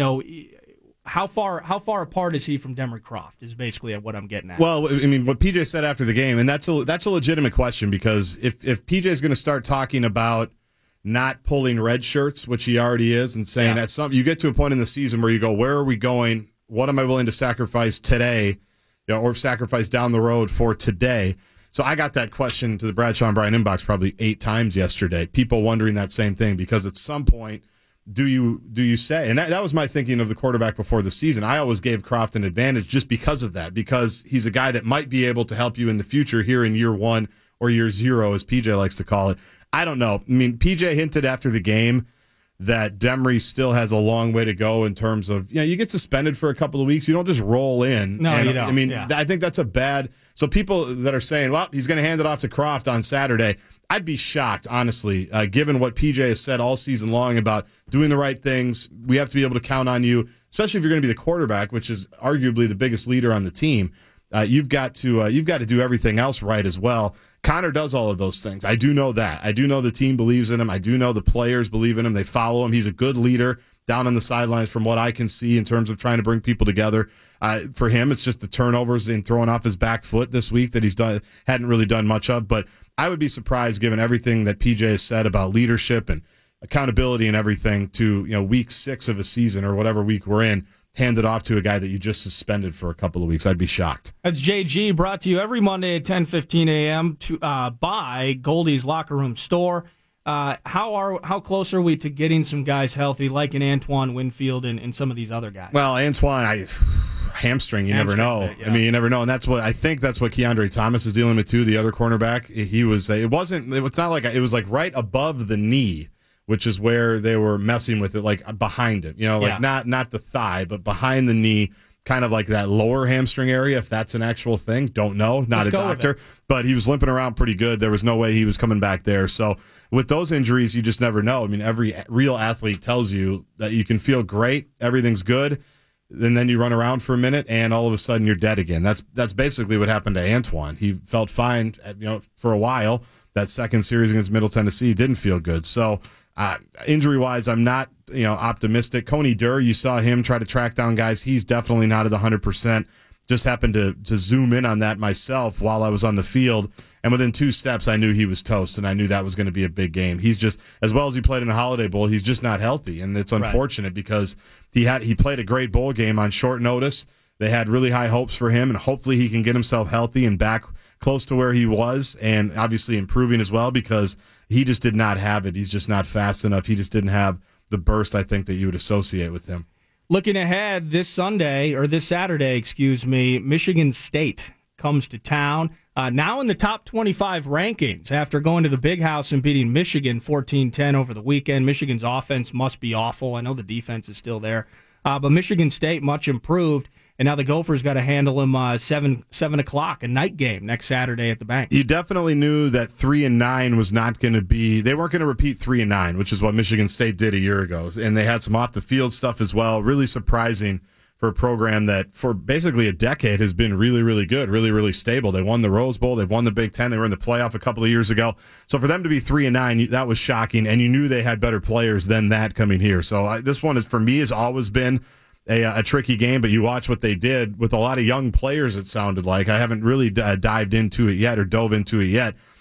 how far apart is he from Demery Croft is basically what I'm getting at. Well, I mean, what PJ said after the game, and that's a legitimate question, because if PJ is going to start talking about not pulling red shirts, which he already is, and saying that's something, you get to a point in the season where you go, where are we going? What am I willing to sacrifice today, or sacrifice down the road for today? So I got that question to the Bradshaw and Bryan inbox probably 8 times yesterday. People wondering that same thing, because at some point, do you say, and that was my thinking of the quarterback before the season. I always gave Croft an advantage just because of that, because he's a guy that might be able to help you in the future here in year 1 or year 0, as PJ likes to call it. I don't know. I mean, PJ hinted after the game that Demery still has a long way to go in terms of, you get suspended for a couple of weeks. You don't just roll in. No, you don't. I mean, I think that's a bad. So people that are saying, well, he's going to hand it off to Croft on Saturday, I'd be shocked, honestly, given what PJ has said all season long about doing the right things. We have to be able to count on you, especially if you're going to be the quarterback, which is arguably the biggest leader on the team. You've got to do everything else right as well. Connor does all of those things. I do know that. I do know the team believes in him. I do know the players believe in him. They follow him. He's a good leader down on the sidelines from what I can see in terms of trying to bring people together. For him, it's just the turnovers and throwing off his back foot this week that hadn't really done much of. But I would be surprised, given everything that PJ has said about leadership and accountability and everything, to week 6 of a season or whatever week we're in, hand it off to a guy that you just suspended for a couple of weeks. I'd be shocked. That's JG, brought to you every Monday at 10:15 a.m. By Goldie's Locker Room Store. How close are we to getting some guys healthy, like an Antoine Winfield and some of these other guys? Well, Antoine, hamstring, you never know. I mean, you never know, and that's what Keandre Thomas is dealing with too. The other cornerback, it's not like it was like right above the knee, which is where they were messing with it, like behind it. Not the thigh, but behind the knee, kind of like that lower hamstring area. If that's an actual thing, don't know. Not a doctor, but he was limping around pretty good. There was no way he was coming back there. So with those injuries, you just never know. I mean, every real athlete tells you that you can feel great, everything's good, and then you run around for a minute, and all of a sudden you're dead again. That's basically what happened to Antoine. He felt fine, for a while. That second series against Middle Tennessee didn't feel good. So injury-wise, I'm not optimistic. Coney Durr, you saw him try to track down guys. He's definitely not at 100%. Just happened to zoom in on that myself while I was on the field. And within 2 steps, I knew he was toast, and I knew that was going to be a big game. He's just, as well as he played in the Holiday Bowl, he's just not healthy. And it's unfortunate because he played a great bowl game on short notice. They had really high hopes for him, and hopefully he can get himself healthy and back close to where he was, and obviously improving as well, because he just did not have it. He's just not fast enough. He just didn't have the burst, I think, that you would associate with him. Looking ahead this Saturday, Michigan State comes to town. Now in the top 25 rankings after going to the Big House and beating Michigan 14-10 over the weekend. Michigan's offense must be awful. I know the defense is still there. But Michigan State much improved. And now the Gophers got to handle them 7 o'clock, a night game next Saturday at the Bank. You definitely knew that 3-9 was not going to be. They weren't going to repeat 3-9, which is what Michigan State did a year ago. And they had some off the field stuff as well. Really surprising for a program that for basically a decade has been really, really good, really, really stable. They won the Rose Bowl. They've won the Big Ten. They were in the playoff a couple of years ago. So for them to be 3-9, that was shocking. And you knew they had better players than that coming here. So this one, for me, has always been a tricky game, but you watch what they did with a lot of young players, it sounded like. I haven't really dived into it yet or dove into it yet.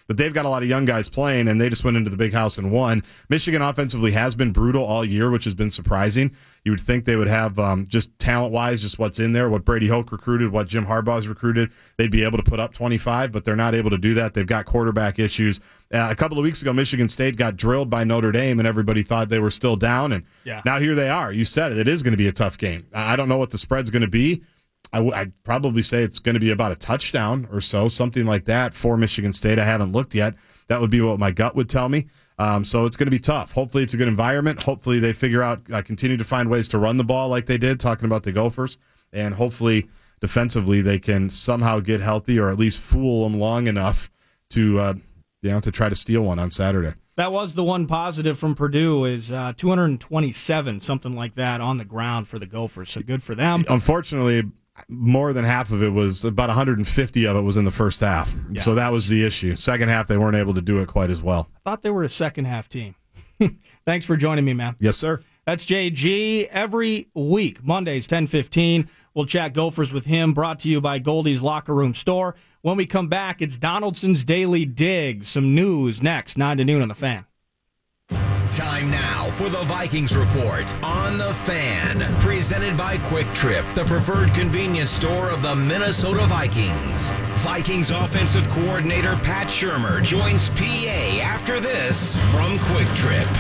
But they've got a lot of young guys playing, and they just went into the big house and won. Michigan offensively has been brutal all year, which has been surprising. You would think they would have, just talent-wise, just what's in there, what Brady Hoke recruited, what Jim Harbaugh's recruited. They'd be able to put up 25, but they're not able to do that. They've got quarterback issues. A couple of weeks ago, Michigan State got drilled by Notre Dame, and everybody thought they were still down. And now here they are. You said it. It is going to be a tough game. I don't know what the spread's going to be. I'd probably say it's going to be about a touchdown or so, something like that for Michigan State. I haven't looked yet. That would be what my gut would tell me. So it's going to be tough. Hopefully it's a good environment. Hopefully they figure out, continue to find ways to run the ball like they did, talking about the Gophers. And hopefully defensively they can somehow get healthy or at least fool them long enough to try to steal one on Saturday. That was the one positive from Purdue is 227, something like that, on the ground for the Gophers. So good for them. Unfortunately, more than half of it was, about 150 of it was in the first half. Yeah. So that was the issue. Second half, they weren't able to do it quite as well. I thought they were a second-half team. Thanks for joining me, man. Yes, sir. That's JG. Every week, Mondays, 10:15, we'll chat Gophers with him, brought to you by Goldie's Locker Room Store. When we come back, it's Donaldson's Daily Dig. Some news next, 9 to noon on The Fan. Time now for the Vikings Report on The Fan. Presented by Quick Trip, the preferred convenience store of the Minnesota Vikings. Vikings offensive coordinator Pat Shurmur joins PA after this from Quick Trip.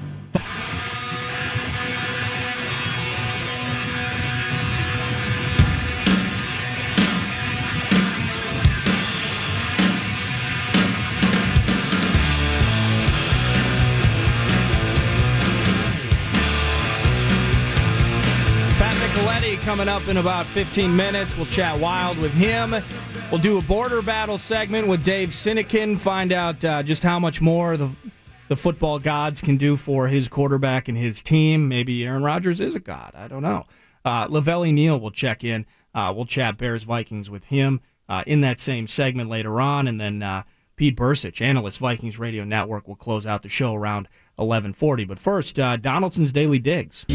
Coming up in about 15 minutes. We'll chat wild with him. We'll do a border battle segment with Dave Sinekin, find out just how much more the football gods can do for his quarterback and his team. Maybe Aaron Rodgers is a god. I don't know. Lavelli Neal will check in. We'll chat Bears-Vikings with him in that same segment later on. And then Pete Bursich, analyst, Vikings Radio Network, will close out the show around 11:40. But first, Donaldson's Daily Digs.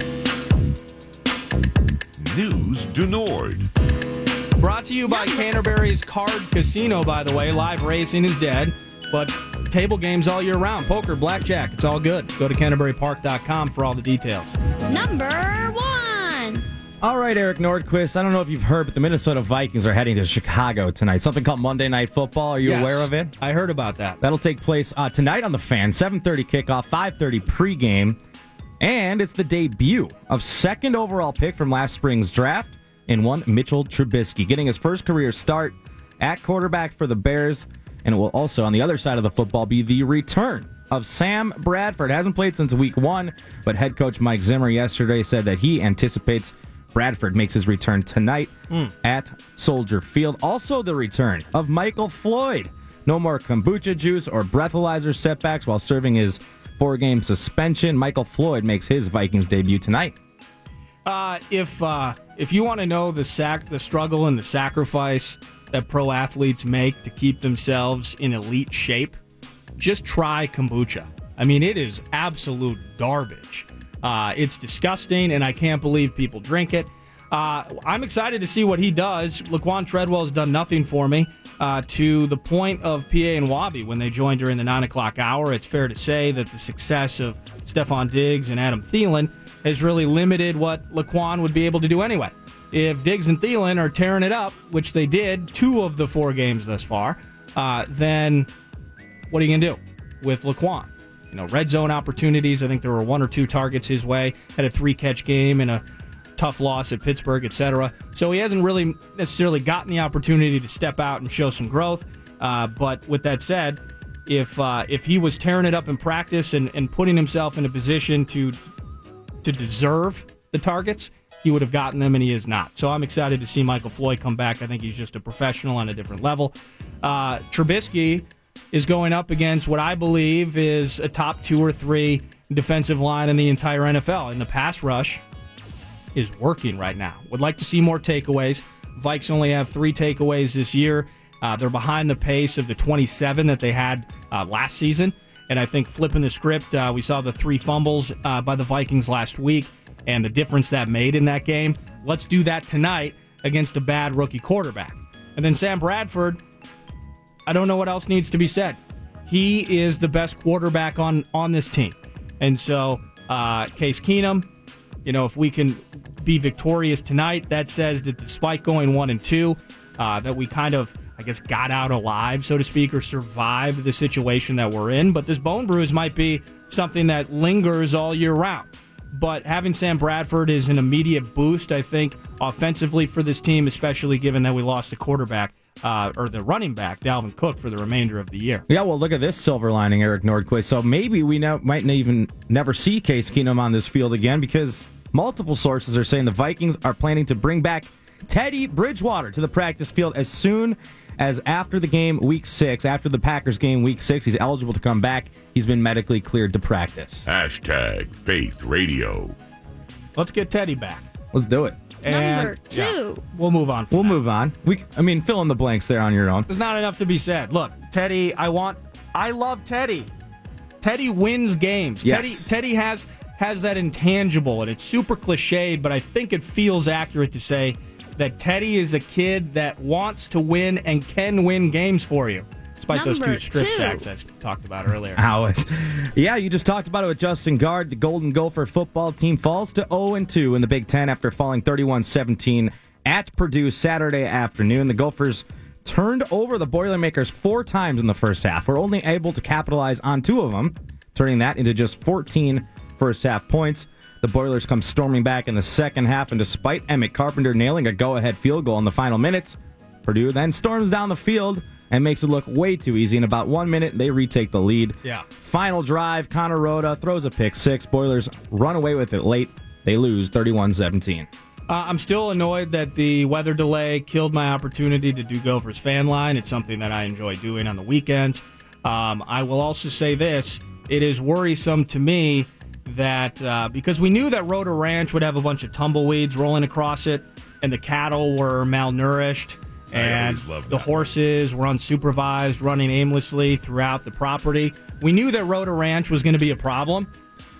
News du Nord. Brought to you by Canterbury's Card Casino, by the way. Live racing is dead, but table games all year round. Poker, blackjack, it's all good. Go to CanterburyPark.com for all the details. Number 1. All right, Eric Nordquist, I don't know if you've heard, but the Minnesota Vikings are heading to Chicago tonight. Something called Monday Night Football. Are you aware of it? I heard about that. That'll take place tonight on The Fan. 7:30 kickoff, 5:30 pregame. And it's the debut of second overall pick from last spring's draft in one Mitchell Trubisky, getting his first career start at quarterback for the Bears. And it will also, on the other side of the football, be the return of Sam Bradford. Hasn't played since week 1, but head coach Mike Zimmer yesterday said that he anticipates Bradford makes his return tonight at Soldier Field. Also the return of Michael Floyd. No more kombucha juice or breathalyzer setbacks while serving his 4-game suspension. Michael Floyd makes his Vikings debut tonight. If you want to know the struggle and the sacrifice that pro athletes make to keep themselves in elite shape, just try kombucha. I mean, it is absolute garbage. It's disgusting, and I can't believe people drink it. I'm excited to see what he does. Laquan Treadwell has done nothing for me to the point of PA and Wabi when they joined during the 9 o'clock hour. It's fair to say that the success of Stephon Diggs and Adam Thielen has really limited what Laquan would be able to do anyway. If Diggs and Thielen are tearing it up, which they did 2 of the 4 games thus far, then what are you going to do with Laquan? You know, red zone opportunities. I think there were 1 or 2 targets his way. Had a 3-catch game and a tough loss at Pittsburgh, etc. So he hasn't really necessarily gotten the opportunity to step out and show some growth. But with that said, if he was tearing it up in practice and putting himself in a position to deserve the targets, he would have gotten them, and he is not. So I'm excited to see Michael Floyd come back. I think he's just a professional on a different level. Trubisky is going up against what I believe is a top 2 or 3 defensive line in the entire NFL. And the pass rush is working right now. Would like to see more takeaways. Vikes only have 3 takeaways this year. They're behind the pace of the 27 that they had last season. And I think flipping the script, we saw the 3 fumbles by the Vikings last week and the difference that made in that game. Let's do that tonight against a bad rookie quarterback. And then Sam Bradford, I don't know what else needs to be said. He is the best quarterback on this team. And so, Case Keenum, if we can be victorious tonight, that says that despite going 1-2, that we kind of, I guess, got out alive, so to speak, or survived the situation that we're in. But this bone bruise might be something that lingers all year round. But having Sam Bradford is an immediate boost, I think, offensively for this team, especially given that we lost the quarterback, or the running back, Dalvin Cook, for the remainder of the year. Yeah, well, look at this silver lining, Eric Nordquist. So maybe we might even never see Case Keenum on this field again, because multiple sources are saying the Vikings are planning to bring back Teddy Bridgewater to the practice field as soon as after the game week 6, after the Packers game week 6. He's eligible to come back. He's been medically cleared to practice. Hashtag Faith Radio. Let's get Teddy back. Let's do it. Number 2. We'll move on. Move on. Fill in the blanks there on your own. There's not enough to be said. Look, Teddy, I love Teddy. Teddy wins games. Yes. Teddy has that intangible, and it's super cliched, but I think it feels accurate to say that Teddy is a kid that wants to win and can win games for you, despite those 2 strip sacks I talked about earlier. Yeah, you just talked about it with Justin Guard. The Golden Gopher football team falls to 0-2 in the Big Ten after falling 31-17 at Purdue Saturday afternoon. The Gophers turned over the Boilermakers 4 times in the first half. We're only able to capitalize on 2 of them, turning that into just 14 first-half points. The Boilers come storming back in the second half, and despite Emmett Carpenter nailing a go-ahead field goal in the final minutes, Purdue then storms down the field and makes it look way too easy. In about 1 minute, they retake the lead. Yeah. Final drive, Connor Rhoda throws a pick 6. Boilers run away with it late. They lose 31-17. I'm still annoyed that the weather delay killed my opportunity to do Gophers Fan Line. It's something that I enjoy doing on the weekends. I will also say this. It is worrisome to me that because we knew that Rhoda Ranch would have a bunch of tumbleweeds rolling across it, and the cattle were malnourished, and the horses were unsupervised, running aimlessly throughout the property. We knew that Rhoda Ranch was going to be a problem,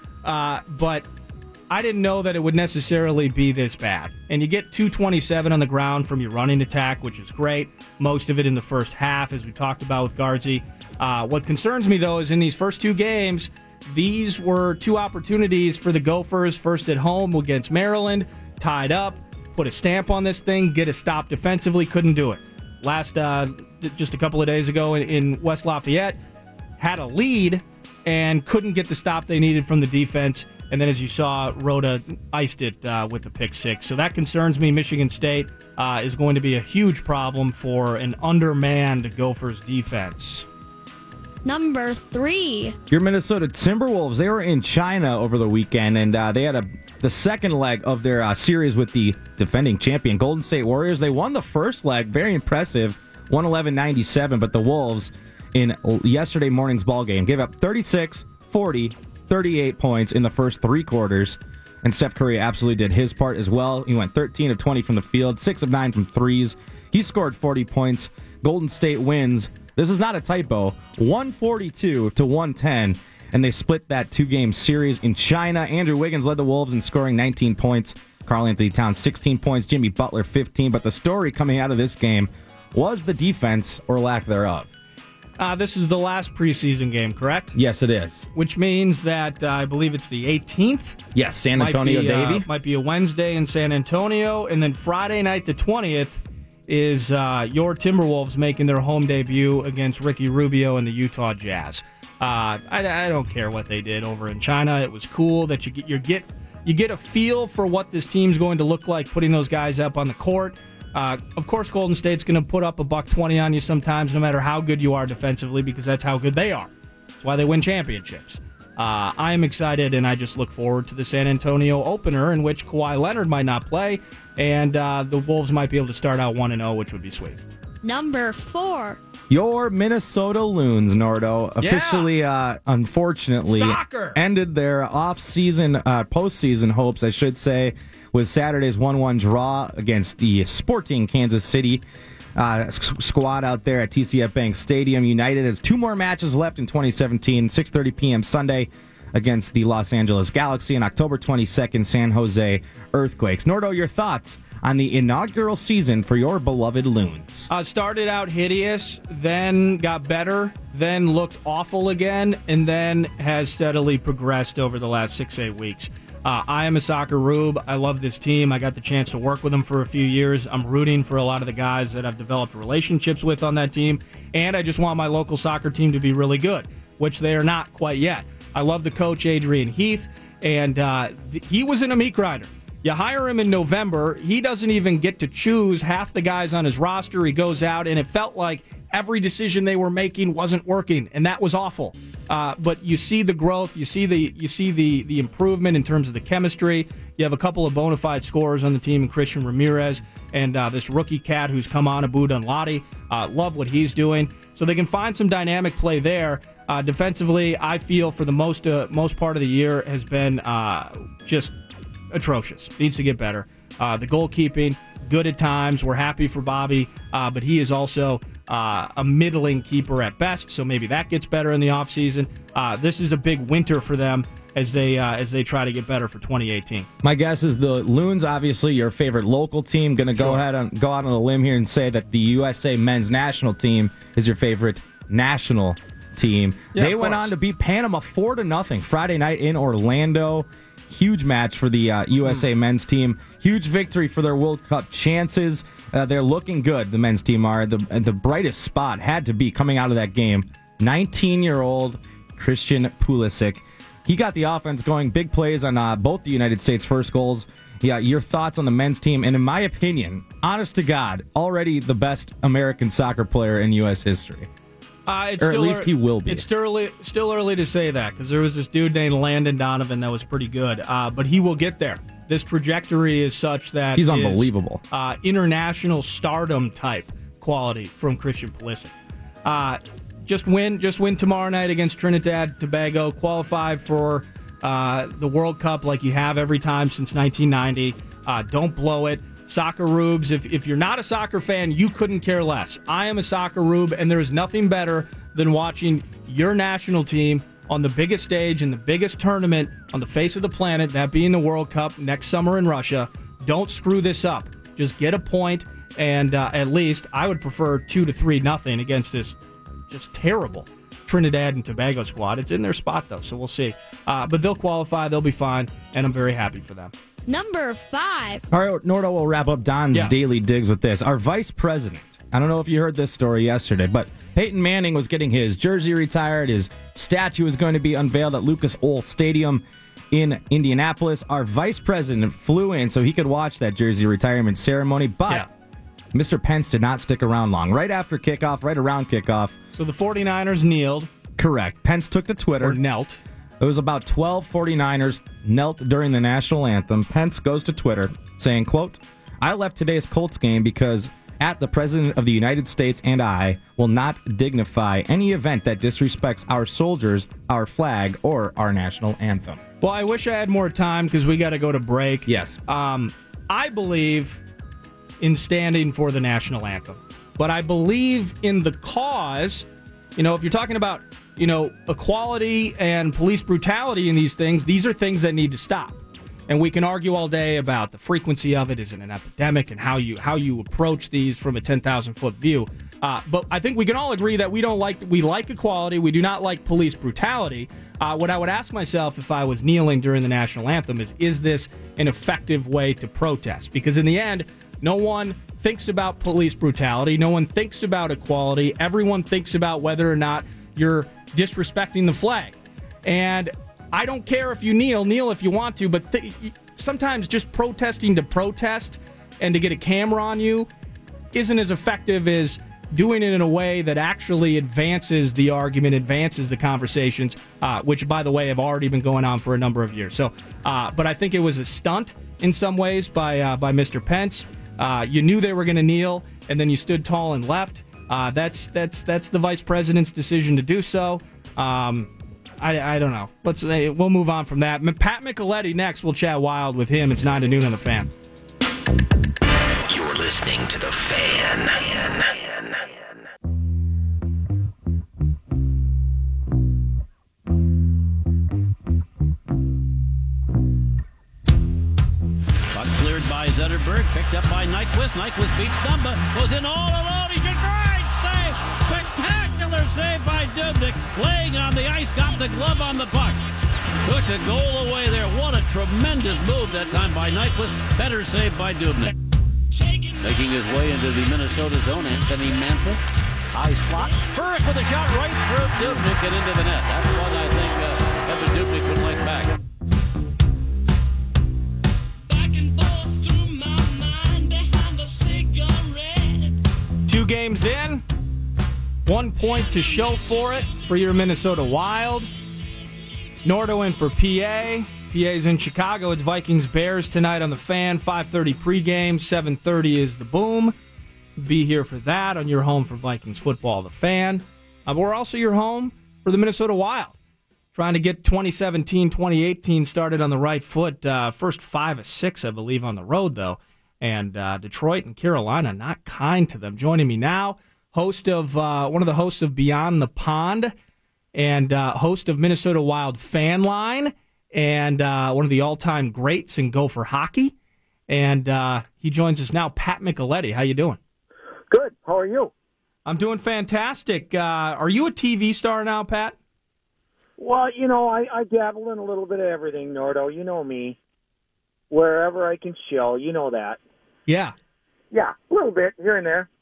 but I didn't know that it would necessarily be this bad. And you get 227 on the ground from your running attack, which is great. Most of it in the first half, as we talked about with Guardsy. What concerns me, though, is in these first 2 games, these were 2 opportunities for the Gophers. First at home against Maryland, tied up, put a stamp on this thing, get a stop defensively, couldn't do it. Last, just a couple of days ago in West Lafayette, had a lead and couldn't get the stop they needed from the defense. And then, as you saw, Rhoda iced it with the pick 6. So that concerns me. Michigan State is going to be a huge problem for an undermanned Gophers defense. Number 3. Your Minnesota Timberwolves, they were in China over the weekend, and they had the second leg of their series with the defending champion Golden State Warriors. They won the first leg, very impressive, 111-97, but the Wolves in yesterday morning's ball game gave up 36, 40, 38 points in the first 3 quarters, and Steph Curry absolutely did his part as well. He went 13 of 20 from the field, 6 of 9 from threes. He scored 40 points. Golden State wins. This is not a typo. 142-110, and they split that 2-game series in China. Andrew Wiggins led the Wolves in scoring 19 points. Karl Anthony Towns 16 points. Jimmy Butler 15. But the story coming out of this game was the defense or lack thereof. This is the last preseason game, correct? Yes, it is. Which means that I believe it's the 18th. Yes, San Antonio, Davey. Might be a Wednesday in San Antonio, and then Friday night, the 20th, is your Timberwolves making their home debut against Ricky Rubio and the Utah Jazz. I don't care what they did over in China. It was cool that you get a feel for what this team's going to look like, putting those guys up on the court. Of course, Golden State's going to put up $120 on you sometimes, no matter how good you are defensively, because that's how good they are. That's why they win championships. I am excited, and I just look forward to the San Antonio opener, in which Kawhi Leonard might not play, and the Wolves might be able to start out 1-0, which would be sweet. Number 4. Your Minnesota Loons, Nordo, officially, unfortunately, ended their off-season, postseason hopes, I should say, with Saturday's 1-1 draw against the Sporting Kansas City squad out there at TCF Bank Stadium. United has 2 more matches left in 2017, 6:30 p.m. Sunday against the Los Angeles Galaxy, and October 22nd, San Jose Earthquakes. Nordo, your thoughts on the inaugural season for your beloved Loons? Started out hideous, then got better, then looked awful again, and then has steadily progressed over the last 6-8 weeks. I am a soccer rube. I love this team. I got the chance to work with them for a few years. I'm rooting for a lot of the guys that I've developed relationships with on that team, and I just want my local soccer team to be really good, which they are not quite yet. I love the coach, Adrian Heath, and he was in a meat grinder. You hire him in November, he doesn't even get to choose half the guys on his roster. He goes out, and it felt like every decision they were making wasn't working, and that was awful. But you see the growth, you see the improvement in terms of the chemistry. You have a couple of bona fide scorers on the team, Christian Ramirez and this rookie cat who's come on, Abu Dunladi. Love what he's doing. So they can find some dynamic play there. Defensively, I feel for the most part of the year has been just atrocious. Needs to get better. The goalkeeping, good at times. We're happy for Bobby, but he is also a middling keeper at best, so maybe that gets better in the offseason. This is a big winter for them as they try to get better for 2018. My guess is the Loons, obviously your favorite local team. Going to go ahead and go out on a limb here and say that the USA men's national team is your favorite national team. Yeah, they went on to beat Panama 4-0 Friday night in Orlando. Huge match for the USA men's team. Huge victory for their World Cup chances. They're looking good, the men's team are. The brightest spot had to be coming out of that game. 19-year-old Christian Pulisic. He got the offense going. Big plays on both the United States first goals. Yeah, your thoughts on the men's team. And in my opinion, honest to God, already the best American soccer player in U.S. history. Or at least he will be. It's still early to say that because there was this dude named Landon Donovan that was pretty good, but he will get there. This trajectory is such that he's unbelievable. International stardom type quality from Christian Pulisic. Just win tomorrow night against Trinidad Tobago. Qualify for the World Cup like you have every time since 1990. Don't blow it. Soccer rubes, if you're not a soccer fan, you couldn't care less. I am a soccer rube, and there is nothing better than watching your national team on the biggest stage in the biggest tournament on the face of the planet, that being the World Cup next summer in Russia. Don't screw this up. Just get a point, and at least I would prefer 2-3-0 against this just terrible Trinidad and Tobago squad. It's in their spot, though, so we'll see. But they'll qualify. They'll be fine, and I'm very happy for them. Number 5. All right, Nordo will wrap up Don's Daily Digs with this. Our vice president, I don't know if you heard this story yesterday, but Peyton Manning was getting his jersey retired. His statue is going to be unveiled at Lucas Oil Stadium in Indianapolis. Our vice president flew in so he could watch that jersey retirement ceremony, but Mr. Pence did not stick around long. Right after kickoff, right around kickoff. So the 49ers kneeled. Correct. Pence took to Twitter. Or knelt. It was about 12 49ers knelt during the national anthem. Pence goes to Twitter saying, quote, "I left today's Colts game because the President of the United States and I will not dignify any event that disrespects our soldiers, our flag, or our national anthem." Well, I wish I had more time because we got to go to break. Yes. I believe in standing for the national anthem, but I believe in the cause. You know, if you're talking about equality and police brutality in these are things that need to stop. And we can argue all day about the frequency of it. Is it an epidemic and how you approach these from a 10,000-foot view. But I think we can all agree that we like equality. We do not like police brutality. What I would ask myself if I was kneeling during the national anthem is this an effective way to protest? Because in the end, no one thinks about police brutality. No one thinks about equality. Everyone thinks about whether or not you're disrespecting the flag. And I don't care if you kneel if you want to, but sometimes just protesting to protest and to get a camera on you isn't as effective as doing it in a way that actually advances the argument, advances the conversations, which, by the way, have already been going on for a number of years. So, but I think it was a stunt in some ways by Mr. Pence. You knew they were going to kneel, and then you stood tall and left. That's the vice president's decision to do so. I don't know. We'll move on from that. Pat Micheletti next. We'll chat wild with him. It's 9 to noon on the Fan. You're listening to the Fan. Vanderberg, picked up by Nyquist. Nyquist beats Dumba, goes in all alone. He's a great save. Spectacular save by Dubnyk. Laying on the ice, got the glove on the puck. Took the goal away there. What a tremendous move that time by Nyquist. Better save by Dubnyk. Making his way into the Minnesota zone, Anthony Mantha. High slot. Burke with a shot right through Dubnyk and into the net. That's one I think Evan Dubnyk would like back. 2 games in, 1 point to show for it for your Minnesota Wild. Nordo in for PA. PA's in Chicago. It's Vikings-Bears tonight on the Fan. 5:30 pregame, 7:30 is the Boom. Be here for that on your home for Vikings football, the Fan. But we're also your home for the Minnesota Wild. Trying to get 2017-2018 started on the right foot. First 5 of 6, I believe, on the road, though. And Detroit and Carolina not kind to them. Joining me now, host of one of the hosts of Beyond the Pond and host of Minnesota Wild Fan Line and one of the all-time greats in Gopher hockey. And he joins us now, Pat Micheletti. How you doing? Good. How are you? I'm doing fantastic. Are you a TV star now, Pat? Well, you know, I dabble in a little bit of everything, Nordo. You know me. Wherever I can chill, you know that. Yeah. Yeah, a little bit, here and there.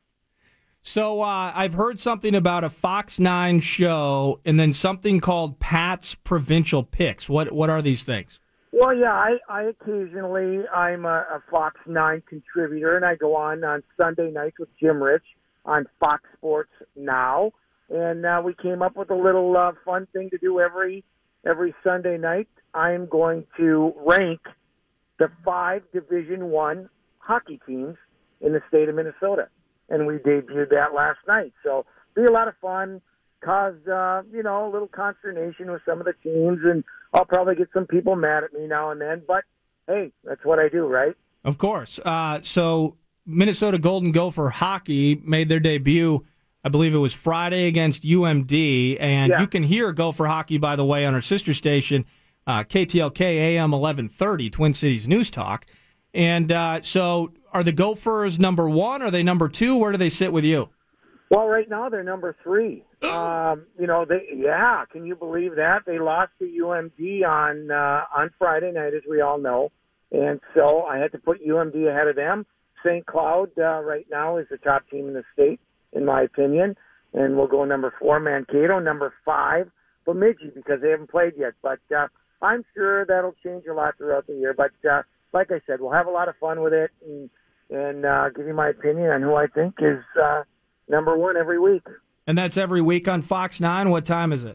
So I've heard something about a Fox 9 show and then something called Pat's Provincial Picks. What are these things? Well, yeah, I occasionally, I'm a Fox 9 contributor, and I go on Sunday nights with Jim Rich on Fox Sports Now. And we came up with a little fun thing to do every Sunday night. I'm going to rank the 5 Division I hockey teams in the state of Minnesota. And we debuted that last night. So be a lot of fun, cause, a little consternation with some of the teams, and I'll probably get some people mad at me now and then, but hey, that's what I do, right? Of course. So Minnesota Golden Gopher hockey made their debut, I believe it was Friday against UMD, and you can hear Gopher hockey, by the way, on our sister station, KTLK AM 1130, Twin Cities News Talk. And so are the Gophers number 1? Are they number 2? Where do they sit with you? Well, right now they're number 3. Can you believe that? They lost to UMD on Friday night, as we all know. And so I had to put UMD ahead of them. St. Cloud right now is the top team in the state, in my opinion. And we'll go number 4, Mankato, number 5, Bemidji, because they haven't played yet. But I'm sure that'll change a lot throughout the year. But like I said, we'll have a lot of fun with it and give you my opinion on who I think is number 1 every week. And that's every week on Fox 9. What time is it?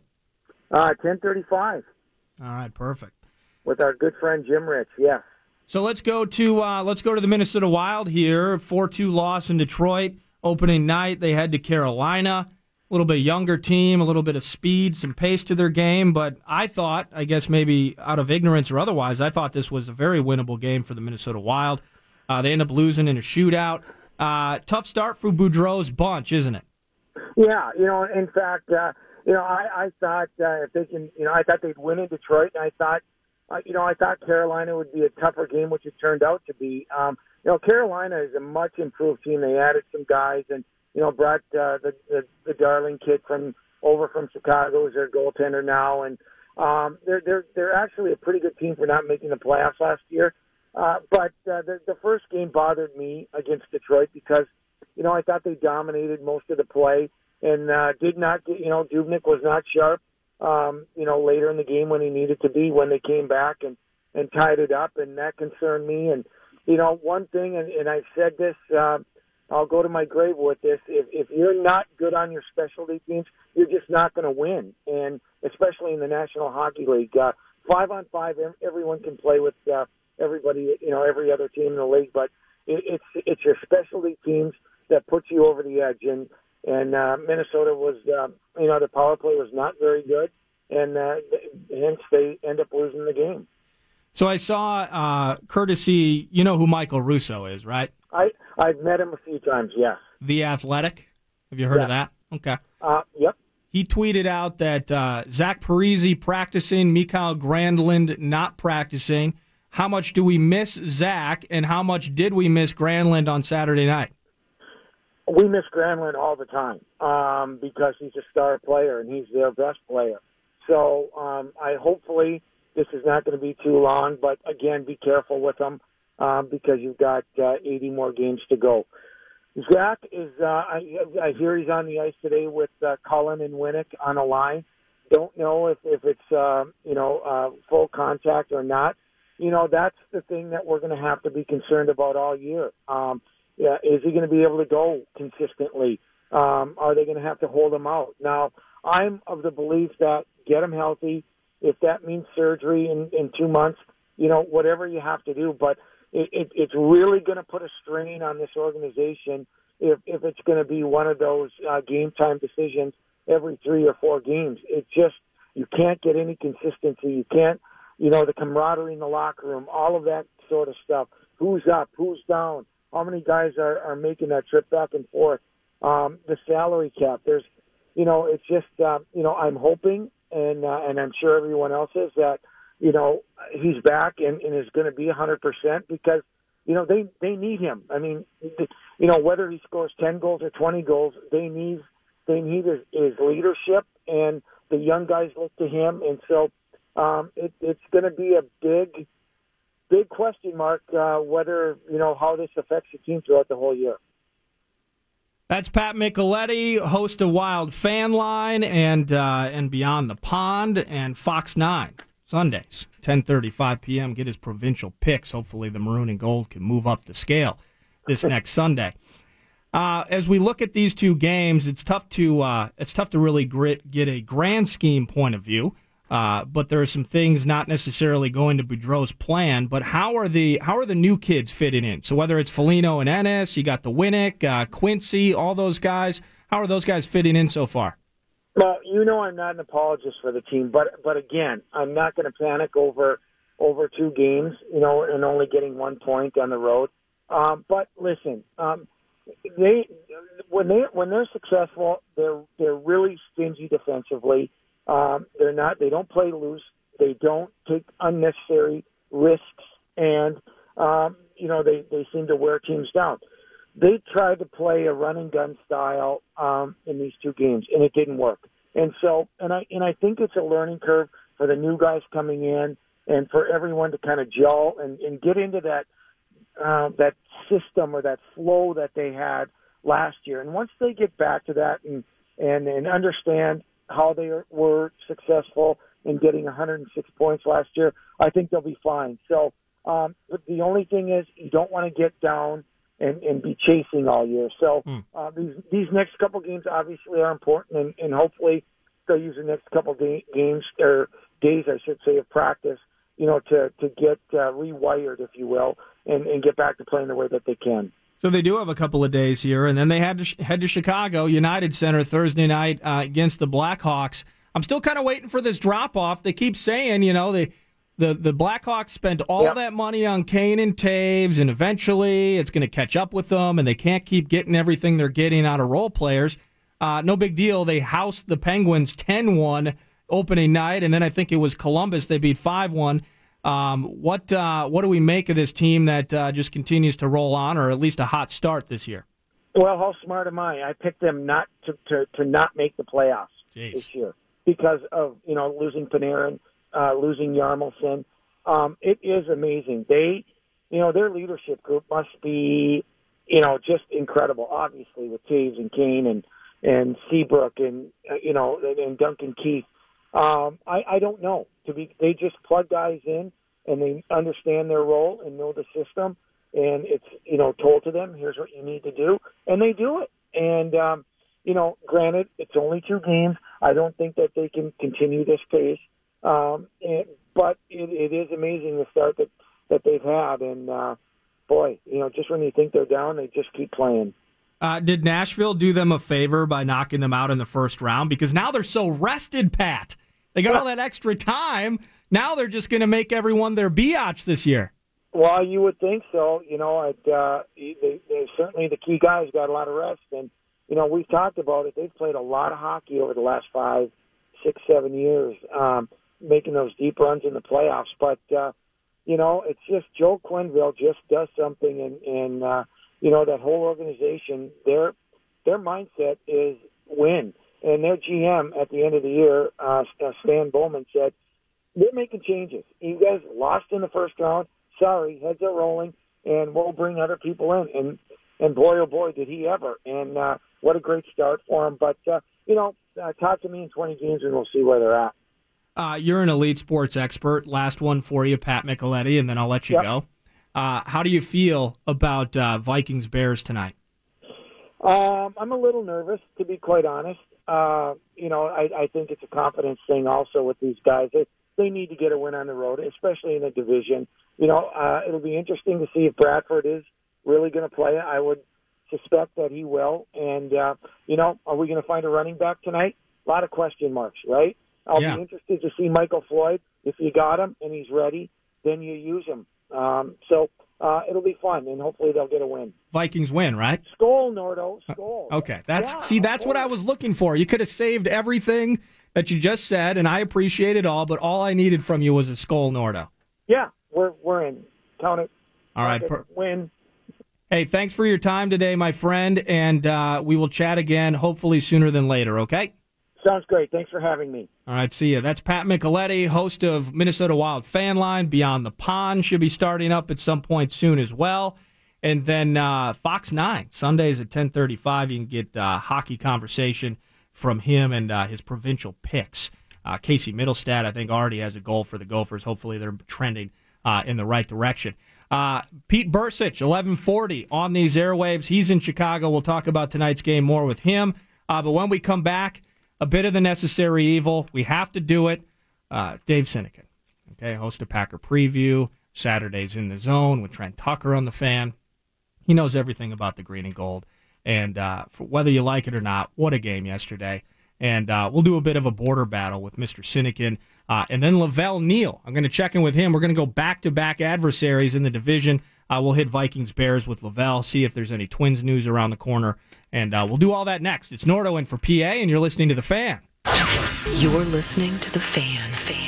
10:35. All right, perfect. With our good friend Jim Rich, yes. So let's go to the Minnesota Wild here. 4-2 loss in Detroit. Opening night, they head to Carolina. A little bit younger team, a little bit of speed, some pace to their game. But I thought, I guess maybe out of ignorance or otherwise, I thought this was a very winnable game for the Minnesota Wild. They end up losing in a shootout. Tough start for Boudreau's bunch, isn't it? Yeah, in fact, I thought if they can, I thought they'd win in Detroit, and I thought Carolina would be a tougher game, which it turned out to be. Carolina is a much improved team. They added some guys and, brought the Darling kid from Chicago, who's their goaltender now, and they're actually a pretty good team for not making the playoffs last year. But the first game bothered me against Detroit because, I thought they dominated most of the play and did not get, Dubnyk was not sharp, later in the game when he needed to be, when they came back and tied it up, and that concerned me. And, one thing, and I've said this, I'll go to my grave with this, if you're not good on your specialty teams, you're just not going to win, and especially in the National Hockey League. 5-on-5, everyone can play with everybody, every other team in the league, but it's your specialty teams that puts you over the edge. And Minnesota was, the power play was not very good, and hence they end up losing the game. So I saw, courtesy, you know who Michael Russo is, right? I've met him a few times, yes. The Athletic? Have you heard of that? Okay. Yep. He tweeted out that Zach Parise practicing, Mikael Granlund not practicing. how much do we miss Zach, and how much did we miss Granlund on Saturday night? We miss Granlund all the time because he's a star player and he's their best player. So I hopefully this is not going to be too long, but again, be careful with him because you've got 80 more games to go. Zach is, I hear he's on the ice today with Cullen and Winnick on a line. Don't know if it's, full contact or not. That's the thing that we're going to have to be concerned about all year. Is he going to be able to go consistently? Are they going to have to hold him out? Now, I'm of the belief that get him healthy. If that means surgery in 2 months, whatever you have to do. But it's really going to put a strain on this organization if it's going to be one of those game time decisions every 3 or 4 games. It just, you can't get any consistency. You can't, the camaraderie in the locker room, all of that sort of stuff. Who's up? Who's down? How many guys are making that trip back and forth? The salary cap. There's, it's just, I'm hoping, and I'm sure everyone else is, that, he's back and is going to be 100% because, they need him. I mean, whether he scores 10 goals or 20 goals, they need his leadership, and the young guys look to him. And so it's going to be a big question mark whether, how this affects the team throughout the whole year. That's Pat Micheletti, host of Wild Fan Line and Beyond the Pond and Fox 9, Sundays, 10:35 p.m. Get his provincial picks. Hopefully the Maroon and Gold can move up the scale this next Sunday. As we look at these two games, it's tough to really get a grand scheme point of view. But there are some things not necessarily going to Boudreau's plan. But how are the new kids fitting in? So whether it's Foligno and Ennis, you got the Winnick, Quincy, all those guys. How are those guys fitting in so far? Well, I'm not an apologist for the team, but again, I'm not going to panic over 2 games, and only getting 1 point on the road. But listen, when they're successful, they're really stingy defensively. They don't play loose. They don't take unnecessary risks, and they seem to wear teams down. They tried to play a run and gun style in these 2 games, and it didn't work. And so, and I think it's a learning curve for the new guys coming in, and for everyone to kind of gel and get into that system or that flow that they had last year. And once they get back to that and understand how they were successful in getting 106 points last year, I think they'll be fine. So, but the only thing is you don't want to get down and be chasing all year. So these next couple games obviously are important, and hopefully they'll use the next couple games or days, I should say, of practice, to get rewired, if you will, and get back to playing the way that they can. So they do have a couple of days here, and then they had to head to Chicago United Center Thursday night against the Blackhawks. I'm still kind of waiting for this drop-off. They keep saying, the Blackhawks spent all that money on Kane and Taves, and eventually it's going to catch up with them, and they can't keep getting everything they're getting out of role players. No big deal. They housed the Penguins 10-1 opening night, and then I think it was Columbus they beat 5-1. What do we make of this team that just continues to roll on, or at least a hot start this year? Well, how smart am I? I picked them not to not make the playoffs this year because of losing Panarin, losing Yarmulson. It is amazing. Their leadership group must be just incredible. Obviously with Taves and Kane and Seabrook and Duncan Keith. I don't know. They just plug guys in and they understand their role and know the system, and it's told to them, here's what you need to do, and they do it. And granted, it's only 2 games. I don't think that they can continue this pace, but it is amazing the start that they've had. And boy, just when you think they're down, they just keep playing. Did Nashville do them a favor by knocking them out in the first round? Because now they're so rested, Pat. They got all that extra time. Now they're just going to make everyone their biatch this year. Well, you would think so. They certainly the key guys got a lot of rest. And, we've talked about it. They've played a lot of hockey over the last 5, 6, 7 years, making those deep runs in the playoffs. But, it's just Joe Quenneville just does something, and that whole organization, their mindset is win. And their GM at the end of the year, Stan Bowman, said, we're making changes. You guys lost in the first round. Sorry, heads are rolling, and we'll bring other people in. And boy, oh boy, did he ever. And what a great start for him. But, talk to me in 20 games, and we'll see where they're at. You're an elite sports expert. Last one for you, Pat Micheletti, and then I'll let you go. How do you feel about Vikings-Bears tonight? I'm a little nervous, to be quite honest. I think it's a confidence thing also with these guys. They need to get a win on the road, especially in a division. It'll be interesting to see if Bradford is really going to play. I would suspect that he will. And, are we going to find a running back tonight? A lot of question marks, right? I'll be interested to see Michael Floyd. If you got him and he's ready, then you use him. It'll be fun, and hopefully they'll get a win. Vikings win, right? Skol, Nordo. Skol. Okay. That's what I was looking for. You could have saved everything that you just said, and I appreciate it all, but all I needed from you was a Skol, Nordo. Yeah, we're in. Count it. All right. Win. Hey, thanks for your time today, my friend, and we will chat again, hopefully sooner than later, okay? Sounds great. Thanks for having me. All right, see ya. That's Pat Micheletti, host of Minnesota Wild Fan Line. Beyond the Pond should be starting up at some point soon as well. And then Fox 9, Sundays at 10:35. You can get hockey conversation from him and his provincial picks. Casey Middlestad, I think, already has a goal for the Gophers. Hopefully they're trending in the right direction. Pete Bursich, 1140 on these airwaves. He's in Chicago. We'll talk about tonight's game more with him. But when we come back, a bit of the necessary evil. We have to do it. Dave Sinekin, host of Packer Preview, Saturdays in the Zone with Trent Tucker on the Fan. He knows everything about the green and gold. And for whether you like it or not, what a game yesterday. And we'll do a bit of a border battle with Mr. Sinekin. And then Lavelle Neal. I'm going to check in with him. We're going to go back-to-back adversaries in the division. We'll hit Vikings-Bears with Lavelle, see if there's any Twins news around the corner. And we'll do all that next. It's Nordo in for PA, and you're listening to The Fan. You're listening to The Fan.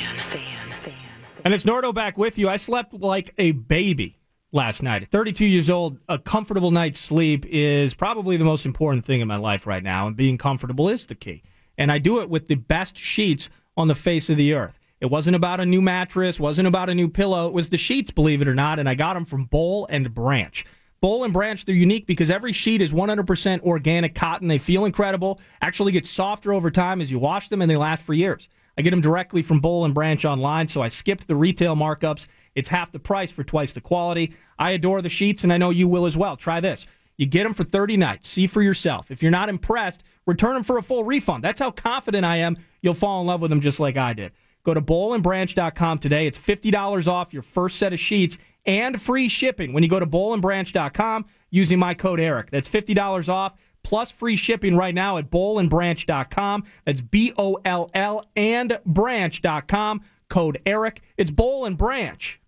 And it's Nordo back with you. I slept like a baby last night. At 32 years old, a comfortable night's sleep is probably the most important thing in my life right now, and being comfortable is the key. And I do it with the best sheets on the face of the earth. It wasn't about a new mattress, wasn't about a new pillow. It was the sheets, believe it or not, and I got them from Boll and Branch. Boll and Branch, they're unique because every sheet is 100% organic cotton. They feel incredible, actually get softer over time as you wash them, and they last for years. I get them directly from Boll and Branch online, so I skipped the retail markups. It's half the price for twice the quality. I adore the sheets, and I know you will as well. Try this. You get them for 30 nights. See for yourself. If you're not impressed, return them for a full refund. That's how confident I am you'll fall in love with them just like I did. Go to bollandbranch.com today. It's $50 off your first set of sheets and free shipping when you go to bollandbranch.com using my code ERIC. That's $50 off plus free shipping right now at bollandbranch.com. That's BOLL and branch.com. Code ERIC. It's Boll and Branch.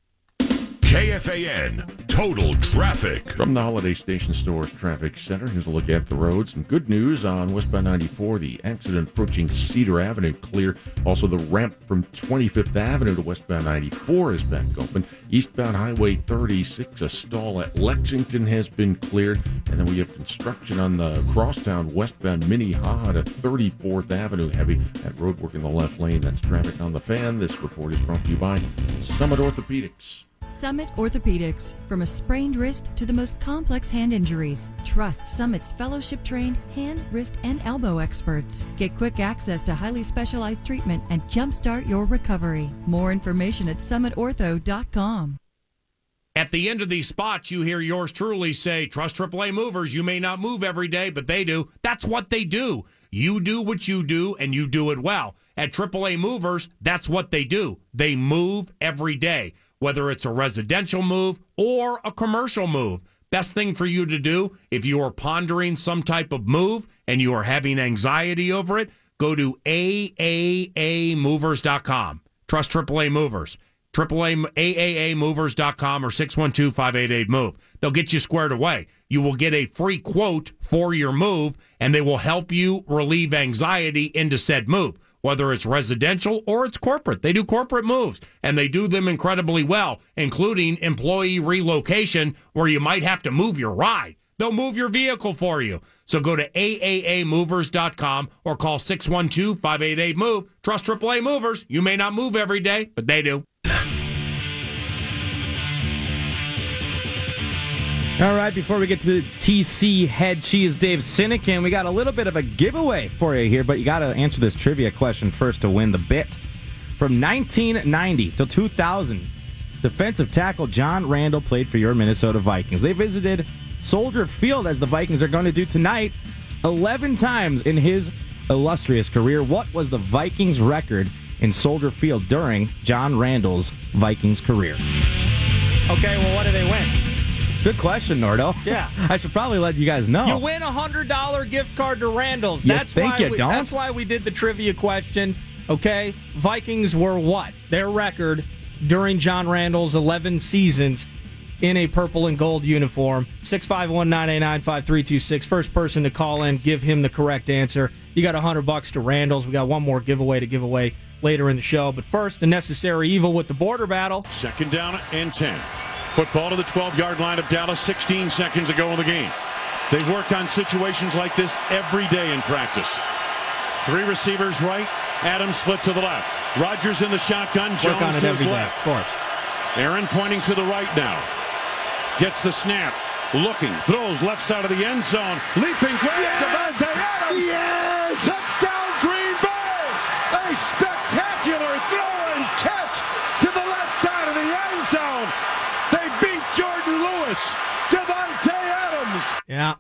KFAN Total Traffic. From the Holiday Station Stores Traffic Center, here's a look at the roads. Some good news on westbound 94. The accident approaching Cedar Avenue clear. Also, the ramp from 25th Avenue to westbound 94 is back open. Eastbound Highway 36, a stall at Lexington has been cleared. And then we have construction on the crosstown westbound Minnehaha to 34th Avenue. Heavy. That road work in the left lane. That's traffic on the Fan. This report is brought to you by Summit Orthopedics. Summit Orthopedics. From a sprained wrist to the most complex hand injuries, trust Summit's fellowship-trained hand, wrist, and elbow experts. Get quick access to highly specialized treatment and jumpstart your recovery. More information at summitortho.com. At the end of these spots, you hear yours truly say, trust AAA movers. You may not move every day, but they do. That's what they do. You do what you do, and you do it well. At AAA movers, that's what they do. They move every day. Whether it's a residential move or a commercial move. Best thing for you to do, if you are pondering some type of move and you are having anxiety over it, go to AAAmovers.com. Trust AAA Movers. AAAmovers.com or 612-588-MOVE. They'll get you squared away. You will get a free quote for your move, and they will help you relieve anxiety into said move. whether it's residential or it's corporate. They do corporate moves, and they do them incredibly well, including employee relocation, where you might have to move your ride. They'll move your vehicle for you. So go to AAAmovers.com or call 612-588-MOVE. Trust AAA Movers. You may not move every day, but they do. All right, before we get to the TC Head Cheese Dave Sinekin, we got a little bit of a giveaway for you here, but you got to answer this trivia question first to win the bit. From 1990 till 2000, defensive tackle John Randall played for your Minnesota Vikings. They visited Soldier Field, as the Vikings are going to do tonight, 11 times in his illustrious career. What was the Vikings' record in Soldier Field during John Randall's Vikings career? Okay, well, what do they win? Good question, Nordo. Yeah. I should probably let you guys know. You win a $100 gift card to Randall's. That's why That's why we did the trivia question. Okay, Vikings were what? Their record during John Randall's 11 seasons in a purple and gold uniform. 651-989-5326. First person to call in, give him the correct answer. You got $100 to Randall's. We got one more giveaway to give away later in the show. But first, the necessary evil with the border battle. 2nd down and 10. Football to the 12-yard line of Dallas 16 seconds ago in the game. They work on situations like this every day in practice. 3 receivers right. Adams split to the left. Rodgers in the shotgun. Jones to his left. Of course. Aaron pointing to the right now. Gets the snap. Looking. Throws left side of the end zone. Leaping grab. Davante Adams. Yes! Touchdown Green Bay. A spectacular throw and catch to the left side of the end zone. They beat Jordan Lewis. Davante Adams. Yeah.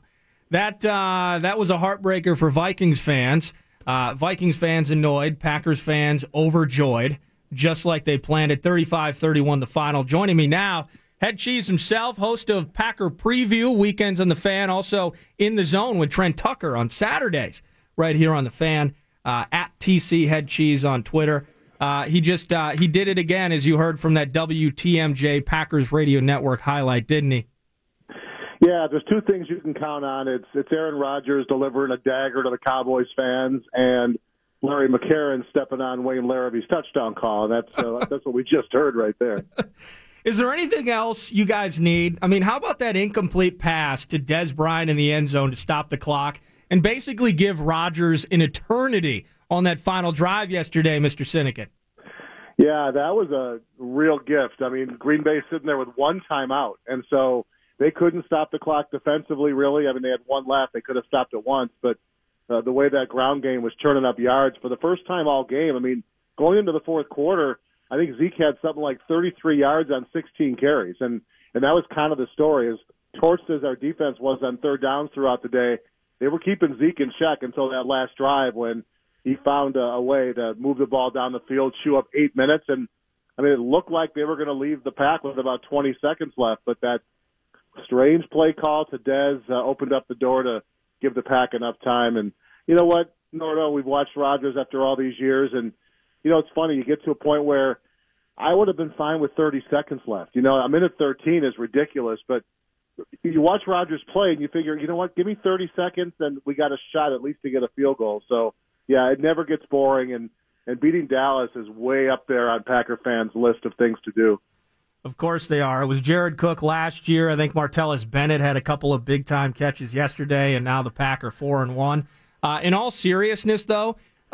That was a heartbreaker for Vikings fans. Vikings fans annoyed. Packers fans overjoyed. Just like they planned it. 35-31 the final. Joining me now, Head Cheese himself, host of Packer Preview, Weekends on the Fan, also In the Zone with Trent Tucker on Saturdays, right here on the Fan, at TC Head Cheese on Twitter. He did it again, as you heard from that WTMJ Packers Radio Network highlight, didn't he? Yeah, there's 2 things you can count on. It's Aaron Rodgers delivering a dagger to the Cowboys fans, and Larry McCarron stepping on Wayne Larrabee's touchdown call. And that's what we just heard right there. Is there anything else you guys need? I mean, how about that incomplete pass to Dez Bryant in the end zone to stop the clock and basically give Rodgers an eternity on that final drive yesterday, Mr. Sinekin? Yeah, that was a real gift. I mean, Green Bay sitting there with 1 timeout, and so they couldn't stop the clock defensively, really. I mean, they had 1 left. They could have stopped it once, but the way that ground game was churning up yards for the first time all game, I mean, going into the fourth quarter, I think Zeke had something like 33 yards on 16 carries, and that was kind of the story. As torched as our defense was on third downs throughout the day, they were keeping Zeke in check until that last drive when he found a way to move the ball down the field, chew up 8 minutes, and I mean, it looked like they were going to leave the pack with about 20 seconds left, but that strange play call to Dez opened up the door to give the pack enough time. And you know what, Nordo, we've watched Rodgers after all these years, and you know, it's funny, you get to a point where I would have been fine with 30 seconds left. You know, a minute 13 is ridiculous, but you watch Rodgers play and you figure, you know what, give me 30 seconds and we got a shot at least to get a field goal. So, yeah, it never gets boring, and beating Dallas is way up there on Packer fans' list of things to do. Of course they are. It was Jared Cook last year. I think Martellus Bennett had a couple of big-time catches yesterday, and now the Packer 4-1. In all seriousness, though,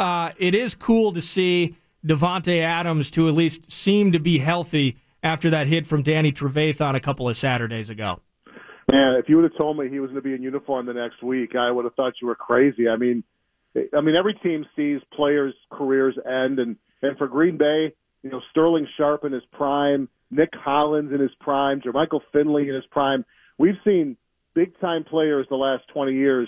it is cool to see Davante Adams to at least seem to be healthy after that hit from Danny Trevathan a couple of Saturdays ago. Man, if you would have told me he was going to be in uniform the next week, I would have thought you were crazy. I mean, every team sees players' careers end, and for Green Bay, you know, Sterling Sharp in his prime, Nick Hollins in his prime, Jermichael Finley in his prime. We've seen big-time players the last 20 years,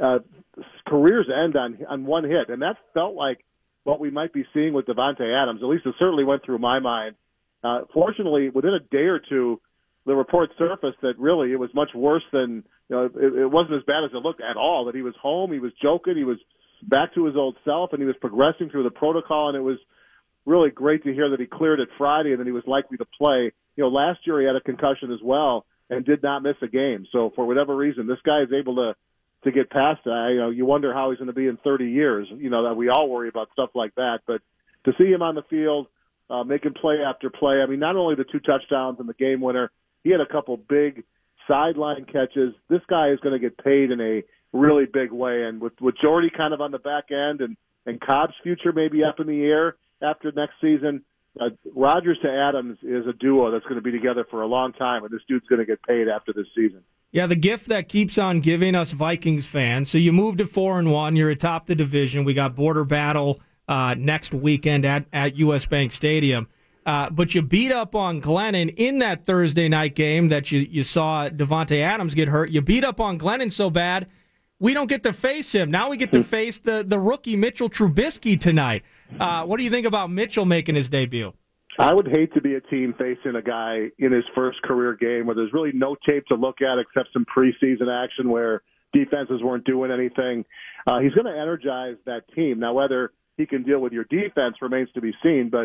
careers end on one hit, and that felt like what we might be seeing with Davante Adams. At least it certainly went through my mind. Fortunately, within a day or two, the report surfaced that really it was much worse than, you know, it wasn't as bad as it looked at all, that he was home, he was joking, he was back to his old self, and he was progressing through the protocol, and it was really great to hear that he cleared it Friday and that he was likely to play. You know, last year he had a concussion as well and did not miss a game. So for whatever reason, this guy is able to to get past that. You wonder how he's going to be in 30 years. That we all worry about stuff like that. But to see him on the field, making play after play. I mean, not only the 2 touchdowns and the game winner, he had a couple big sideline catches. This guy is going to get paid in a really big way. And with Jordy kind of on the back end and Cobb's future maybe up in the air after next season, Rodgers to Adams is a duo that's going to be together for a long time, and this dude's going to get paid after this season. Yeah, the gift that keeps on giving us Vikings fans. So you moved to 4-1. You're atop the division. We got border battle next weekend at U.S. Bank Stadium. But you beat up on Glennon in that Thursday night game that you saw Devontae Adams get hurt. You beat up on Glennon so bad, we don't get to face him. Now we get to face the rookie Mitchell Trubisky tonight. What do you think about Mitchell making his debut? I would hate to be a team facing a guy in his first career game where there's really no tape to look at except some preseason action where defenses weren't doing anything. He's going to energize that team. Now, whether he can deal with your defense remains to be seen, but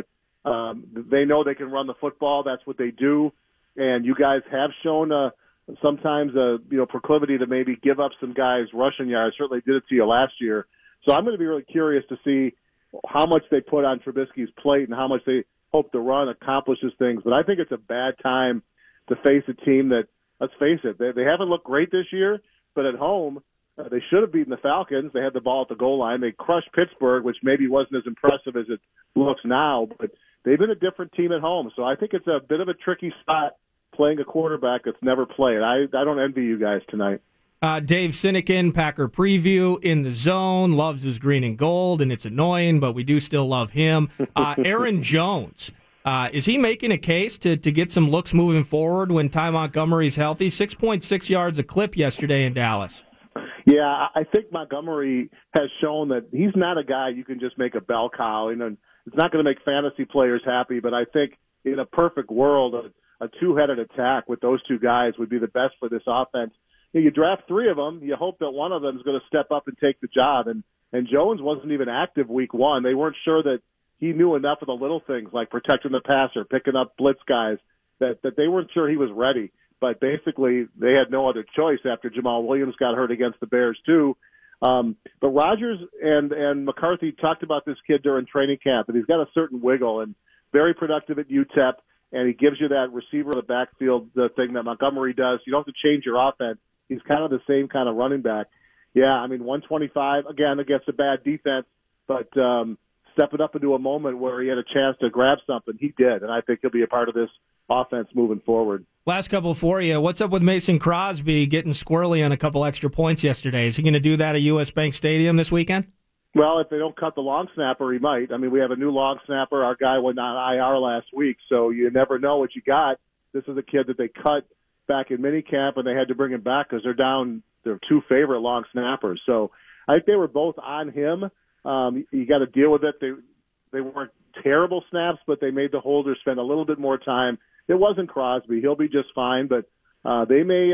they know they can run the football. That's what they do. And you guys have shown sometimes a proclivity to maybe give up some guys rushing yards. Certainly did it to you last year. So I'm going to be really curious to see how much they put on Trubisky's plate and how much they hope the run accomplishes things. But I think it's a bad time to face a team that, let's face it, they haven't looked great this year, but at home they should have beaten the Falcons. They had the ball at the goal line. They crushed Pittsburgh, which maybe wasn't as impressive as it looks now, but they've been a different team at home. So I think it's a bit of a tricky spot playing a quarterback that's never played. I don't envy you guys tonight. Dave Sinekin, Packer Preview, in the zone, loves his green and gold, and it's annoying, but we do still love him. Aaron Jones, is he making a case to get some looks moving forward when Ty Montgomery's healthy? 6.6 yards a clip yesterday in Dallas. Yeah, I think Montgomery has shown that he's not a guy you can just make a bell cow. It's not going to make fantasy players happy, but I think in a perfect world, a two-headed attack with those two guys would be the best for this offense. You draft 3 of them, you hope that one of them is going to step up and take the job. And Jones wasn't even active week 1. They weren't sure that he knew enough of the little things like protecting the passer, picking up blitz guys, that they weren't sure he was ready. But basically, they had no other choice after Jamal Williams got hurt against the Bears, too. But Rodgers and McCarthy talked about this kid during training camp, and he's got a certain wiggle and very productive at UTEP, and he gives you that receiver in the backfield, the thing that Montgomery does. You don't have to change your offense. He's kind of the same kind of running back. Yeah, I mean, 125, again, against a bad defense, but stepping up into a moment where he had a chance to grab something, he did, and I think he'll be a part of this offense moving forward. Last couple for you. What's up with Mason Crosby getting squirrely on a couple extra points yesterday? Is he going to do that at U.S. Bank Stadium this weekend? Well, if they don't cut the long snapper, he might. I mean, we have a new long snapper. Our guy went on IR last week, so you never know what you got. This is a kid that they cut back in minicamp, and they had to bring him back because they're down their 2 favorite long snappers. So I think they were both on him. You got to deal with it. They weren't terrible snaps, but they made the holders spend a little bit more time. It wasn't Crosby. He'll be just fine, but they may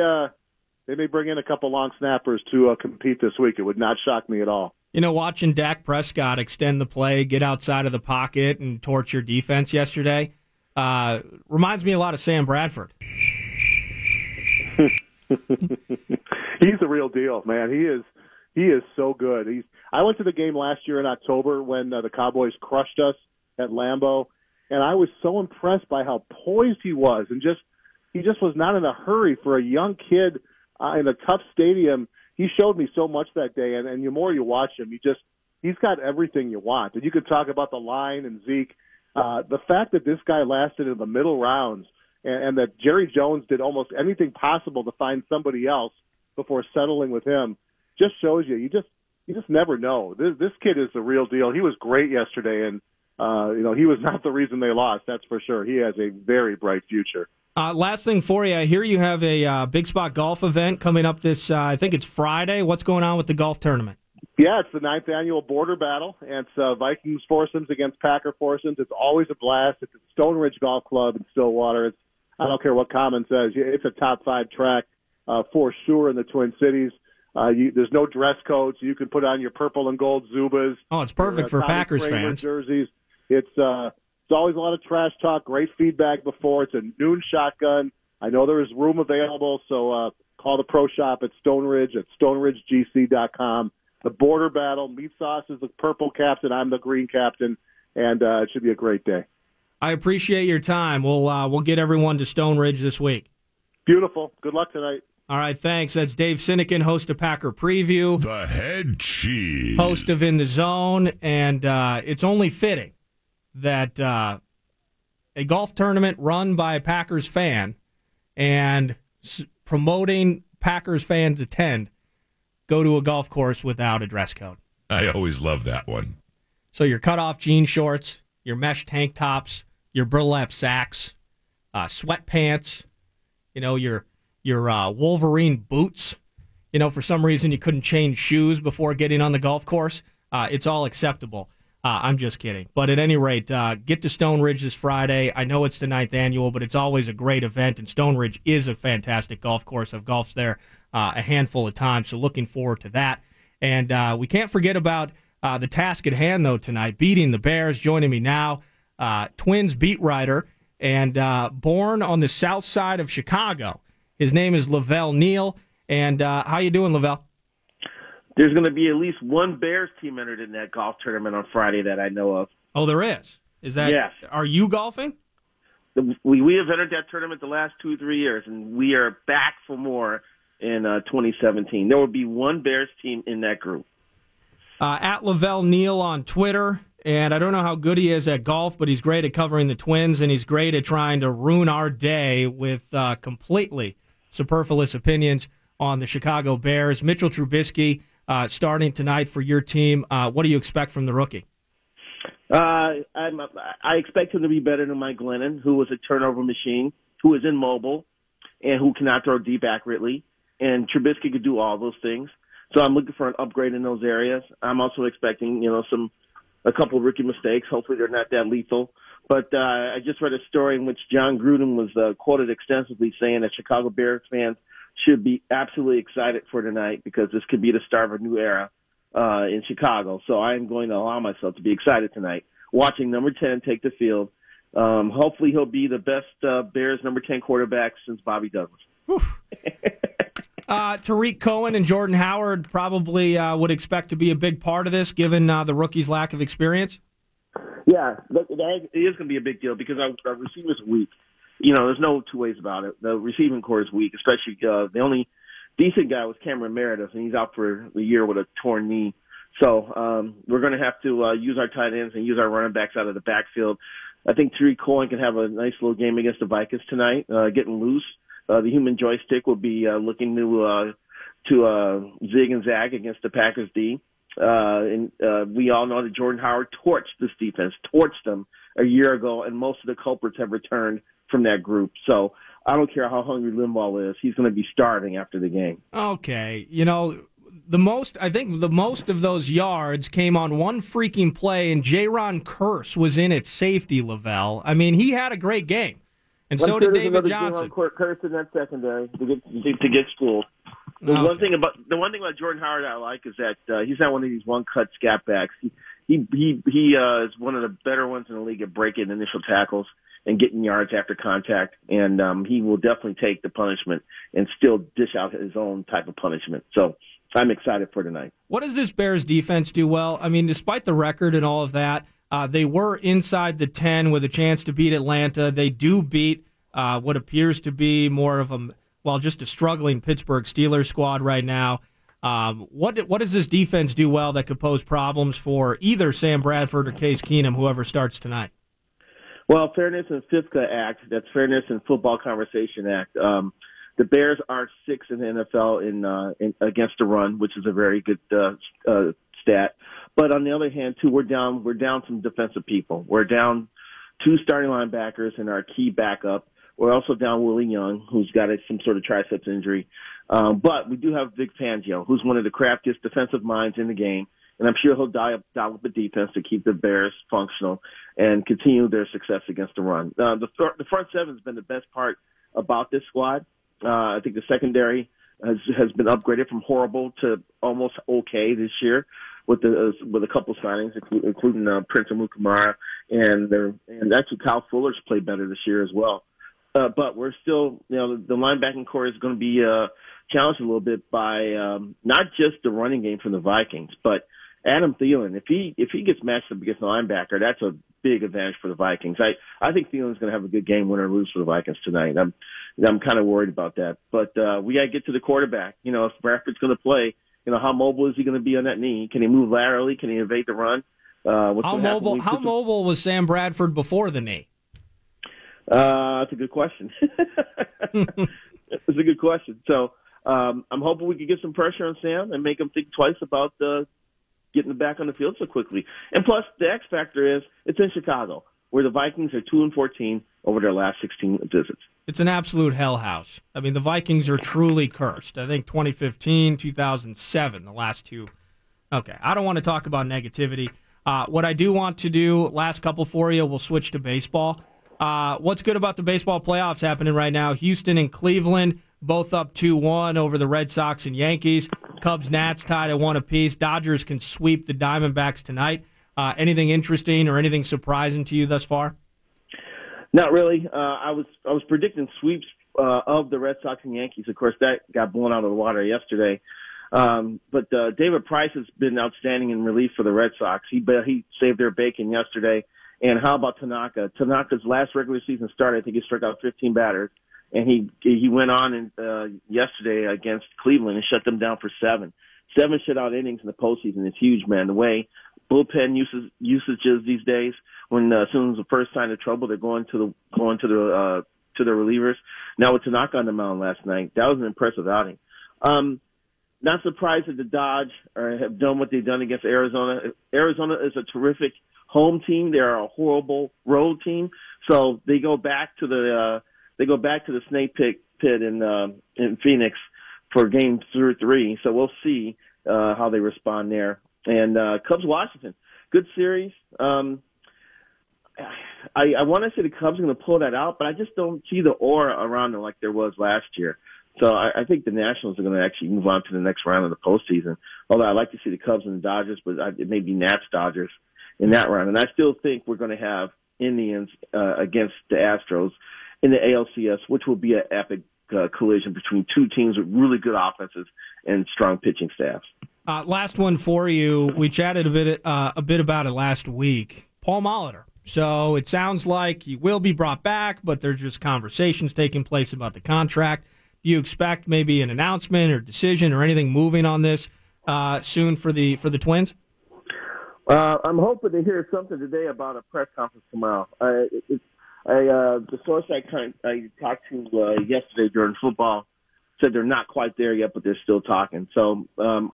bring in a couple long snappers to compete this week. It would not shock me at all. Watching Dak Prescott extend the play, get outside of the pocket, and torch your defense yesterday reminds me a lot of Sam Bradford. He's the real deal, man. He is so good. I went to the game last year in October when the Cowboys crushed us at Lambeau, and I was so impressed by how poised he was, and he just was not in a hurry for a young kid in a tough stadium. He showed me so much that day, and the more you watch him, he's got everything you want. And you could talk about the line and Zeke. The fact that this guy lasted in the middle rounds and that Jerry Jones did almost anything possible to find somebody else before settling with him just shows you just never know. This kid is the real deal. He was great yesterday, and he was not the reason they lost, that's for sure. He has a very bright future. Last thing for you, I hear you have a Big Spot golf event coming up this, I think it's Friday. What's going on with the golf tournament? Yeah, it's the 9th annual border battle, and it's Vikings foursomes against Packer foursomes. It's always a blast. It's at Stone Ridge Golf Club in Stillwater. I don't care what Common says. It's a top 5 track for sure in the Twin Cities. There's no dress code, so you can put on your purple and gold Zubas. Oh, it's perfect for Packers fans. Jerseys. It's always a lot of trash talk, great feedback before. It's a noon shotgun. I know there is room available, so call the pro shop at Stone Ridge at stoneridgegc.com. The border battle, Meat Sauce is the purple captain, I'm the green captain, and it should be a great day. I appreciate your time. We'll get everyone to Stone Ridge this week. Beautiful. Good luck tonight. All right, thanks. That's Dave Sinekin, host of Packer Preview. The Head Cheese. Host of In the Zone, and it's only fitting that a golf tournament run by a Packers fan and promoting Packers fans attend go to a golf course without a dress code. I always love that one. So your cutoff jean shorts, your mesh tank tops, your burlap sacks, sweatpants, your Wolverine boots. For some reason you couldn't change shoes before getting on the golf course. It's all acceptable. I'm just kidding. But at any rate, get to Stone Ridge this Friday. I know it's the 9th annual, but it's always a great event, and Stone Ridge is a fantastic golf course. I've golfed there a handful of times, so looking forward to that. And we can't forget about the task at hand, though, tonight, beating the Bears. Joining me now, Twins beat writer and born on the south side of Chicago. His name is Lavelle Neal. And how you doing, Lavelle? There's going to be at least one Bears team entered in that golf tournament on Friday that I know of. Oh, there is? Is that? Yes. Are you golfing? We have entered that tournament the last 2-3 years, and we are back for more in 2017. There will be one Bears team in that group. At Lavelle Neal on Twitter, and I don't know how good he is at golf, but he's great at covering the Twins, and he's great at trying to ruin our day with completely superfluous opinions on the Chicago Bears. Mitchell Trubisky starting tonight for your team. What do you expect from the rookie? I expect him to be better than Mike Glennon, who was a turnover machine, who is immobile, and who cannot throw deep accurately. And Trubisky could do all those things. So I'm looking for an upgrade in those areas. I'm also expecting, a couple of rookie mistakes. Hopefully they're not that lethal. But I just read a story in which John Gruden was quoted extensively saying that Chicago Bears fans should be absolutely excited for tonight because this could be the start of a new era in Chicago. So I am going to allow myself to be excited tonight, watching number 10 take the field. Hopefully he'll be the best Bears number 10 quarterback since Bobby Douglas. Tariq Cohen and Jordan Howard probably would expect to be a big part of this, given the rookie's lack of experience. Yeah, it is going to be a big deal because our receivers are weak. There's no two ways about it. The receiving core is weak, especially the only decent guy was Cameron Meredith, and he's out for the year with a torn knee. So we're going to have to use our tight ends and use our running backs out of the backfield. I think Tariq Cohen can have a nice little game against the Vikings tonight, getting loose. The human joystick will be looking to zig and zag against the Packers D. And we all know that Jordan Howard torched this defense, torched them a year ago, and most of the culprits have returned from that group. So I don't care how hungry Limbaugh is; he's going to be starving after the game. Okay, the most of those yards came on one freaking play, and Jaron Kearse was in at safety. Lavelle, I mean, he had a great game, and so did David Johnson. Kearse in that secondary to get schooled. The one thing about Jordan Howard I like is that he's not one of these one-cut scat backs. He is one of the better ones in the league at breaking initial tackles and getting yards after contact, and he will definitely take the punishment and still dish out his own type of punishment. So I'm excited for tonight. What does this Bears defense do well? I mean, despite the record and all of that, they were inside the 10 with a chance to beat Atlanta. They do beat what appears to be more of just a struggling Pittsburgh Steelers squad right now. What does this defense do well that could pose problems for either Sam Bradford or Case Keenum, whoever starts tonight? Well, Fairness and FIFCA Act, that's Fairness and Football Conversation Act. The Bears are 6th in the NFL in against the run, which is a very good stat. But on the other hand, too, we're down some defensive people. We're down 2 starting linebackers and our key backup. We're also down Willie Young, who's got some sort of triceps injury. But we do have Vic Fangio, who's one of the craftiest defensive minds in the game. And I'm sure he'll dial up the defense to keep the Bears functional and continue their success against the run. The front seven has been the best part about this squad. I think the secondary has been upgraded from horrible to almost okay this year with a couple signings, including Prince Amukamara and actually Kyle Fuller's played better this year as well. but we're still, the linebacking core is going to be challenged a little bit by not just the running game from the Vikings, but Adam Thielen. If he gets matched up against the linebacker, that's a big advantage for the Vikings. I think Thielen's going to have a good game, win or lose for the Vikings tonight. I'm kind of worried about that, but we got to get to the quarterback. If Bradford's going to play, how mobile is he going to be on that knee? Can he move laterally? Can he evade the run? How mobile was Sam Bradford before the knee? That's a good question. It's a good question. So I'm hoping we can get some pressure on Sam and make him think twice about getting back on the field so quickly. And plus, the X factor is it's in Chicago, where the Vikings are 2-14 over their last 16 visits. It's an absolute hell house. I mean, the Vikings are truly cursed. I think 2015, 2007, the last two. Okay, I don't want to talk about negativity. What I do want to do, last couple for you, we'll switch to baseball. What's good about the baseball playoffs happening right now? Houston and Cleveland, both up 2-1 over the Red Sox and Yankees. Cubs, Nats tied at 1 apiece. Dodgers can sweep the Diamondbacks tonight. Anything interesting or anything surprising to you thus far? Not really. I was predicting sweeps of the Red Sox and Yankees. Of course, that got blown out of the water yesterday. But David Price has been outstanding in relief for the Red Sox. He saved their bacon yesterday. And how about Tanaka? Tanaka's last regular season start, I think he struck out 15 batters. And he went on yesterday against Cleveland and shut them down for 7. 7 shutout innings in the postseason is huge, man. The way bullpen usages these days, when as soon as the first sign of trouble, they're going to the relievers. Now with Tanaka on the mound last night, that was an impressive outing. Not surprised that the Dodge have done what they've done against Arizona. Arizona is a terrific home team. They are a horrible road team. So they go back to the Snake Pit in Phoenix for game 3. So we'll see how they respond there. And Cubs Washington, good series. I want to say the Cubs are going to pull that out, but I just don't see the aura around them like there was last year. So I think the Nationals are going to actually move on to the next round of the postseason. Although I'd like to see the Cubs and the Dodgers, but it may be Nats Dodgers in that round. And I still think we're going to have Indians against the Astros in the ALCS, which will be an epic collision between two teams with really good offenses and strong pitching staffs. Last one for you. We chatted a bit about it last week. Paul Molitor. So it sounds like he will be brought back, but there's just conversations taking place about the contract. Do you expect maybe an announcement or decision or anything moving on this soon for the Twins? I'm hoping to hear something today about a press conference tomorrow. The source I talked to yesterday during football said they're not quite there yet, but they're still talking. So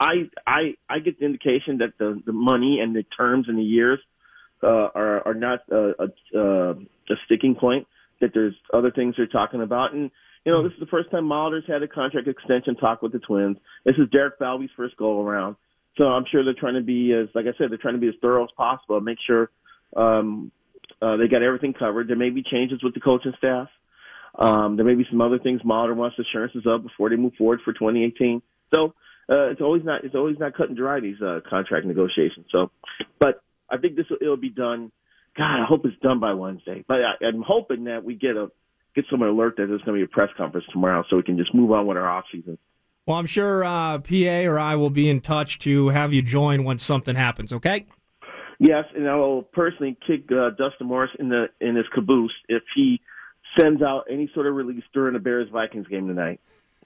I get the indication that the money and the terms and the years are not a sticking point, that there's other things they're talking about. And, this is the first time Molitor's had a contract extension talk with the Twins. This is Derek Falvey's first go-around. So I'm sure they're trying to be, as thorough as possible and make sure they got everything covered. There may be changes with the coaching staff. There may be some other things Molitor wants assurances of before they move forward for 2018. So it's always not cut and dry, these contract negotiations. So, but I think it'll be done. God, I hope it's done by Wednesday. But I'm hoping that we get someone alert that there's going to be a press conference tomorrow, so we can just move on with our off season. Well, I'm sure PA or I will be in touch to have you join when something happens. Okay? Yes, and I will personally kick Dustin Morris in his caboose if he sends out any sort of release during the Bears-Vikings game tonight.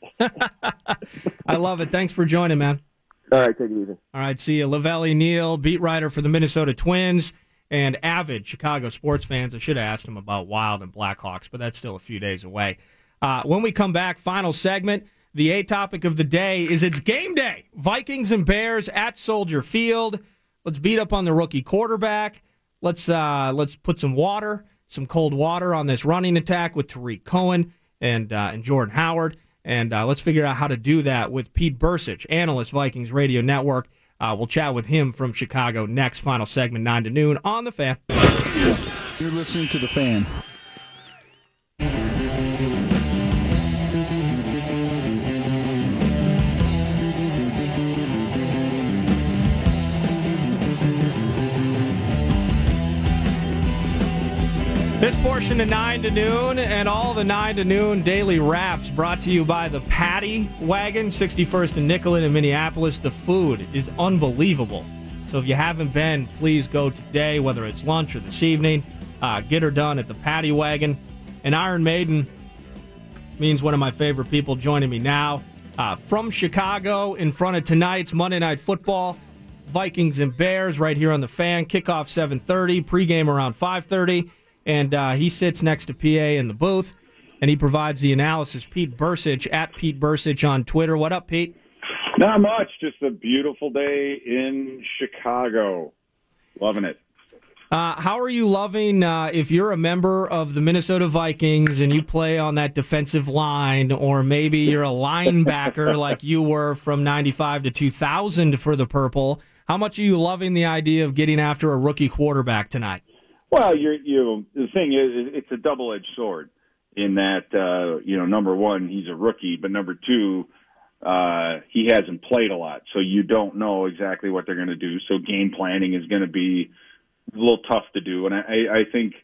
I love it. Thanks for joining, man. All right, take it easy. All right, see you. Lavelle Neal, beat writer for the Minnesota Twins, and avid Chicago sports fans. I should have asked him about Wild and Blackhawks, but that's still a few days away. When we come back, final segment, the A topic of the day is it's game day. Vikings and Bears at Soldier Field. Let's beat up on the rookie quarterback. Let's put some cold water on this running attack with Tariq Cohen and Jordan Howard. And let's figure out how to do that with Pete Bursich, analyst, Vikings Radio Network. We'll chat with him from Chicago next. Final segment, 9 to noon on The Fan. You're listening to The Fan. this portion of 9 to noon and all the 9 to noon daily wraps brought to you by the Patty Wagon, 61st and Nicollet in Minneapolis. The food is unbelievable. So if you haven't been, please go today, whether it's lunch or this evening. Get her done at the Patty Wagon. And Iron Maiden means one of my favorite people joining me now. From Chicago, in front of tonight's Monday Night Football, Vikings and Bears right here on the Fan. Kickoff 7:30, pregame around 5:30. And he sits next to PA in the booth, and he provides the analysis. Pete Bursich, at Pete Bursich on Twitter. What up, Pete? Not much. Just a beautiful day in Chicago. Loving it. How are you loving, if you're a member of the Minnesota Vikings and you play on that defensive line, or maybe you're a linebacker like you were from 95 to 2000 for the Purple, how much are you loving the idea of getting after a rookie quarterback tonight? Well, the thing is, it's a double-edged sword in that, number one, he's a rookie, but number two, he hasn't played a lot, so you don't know exactly what they're going to do. So game planning is going to be a little tough to do, and I think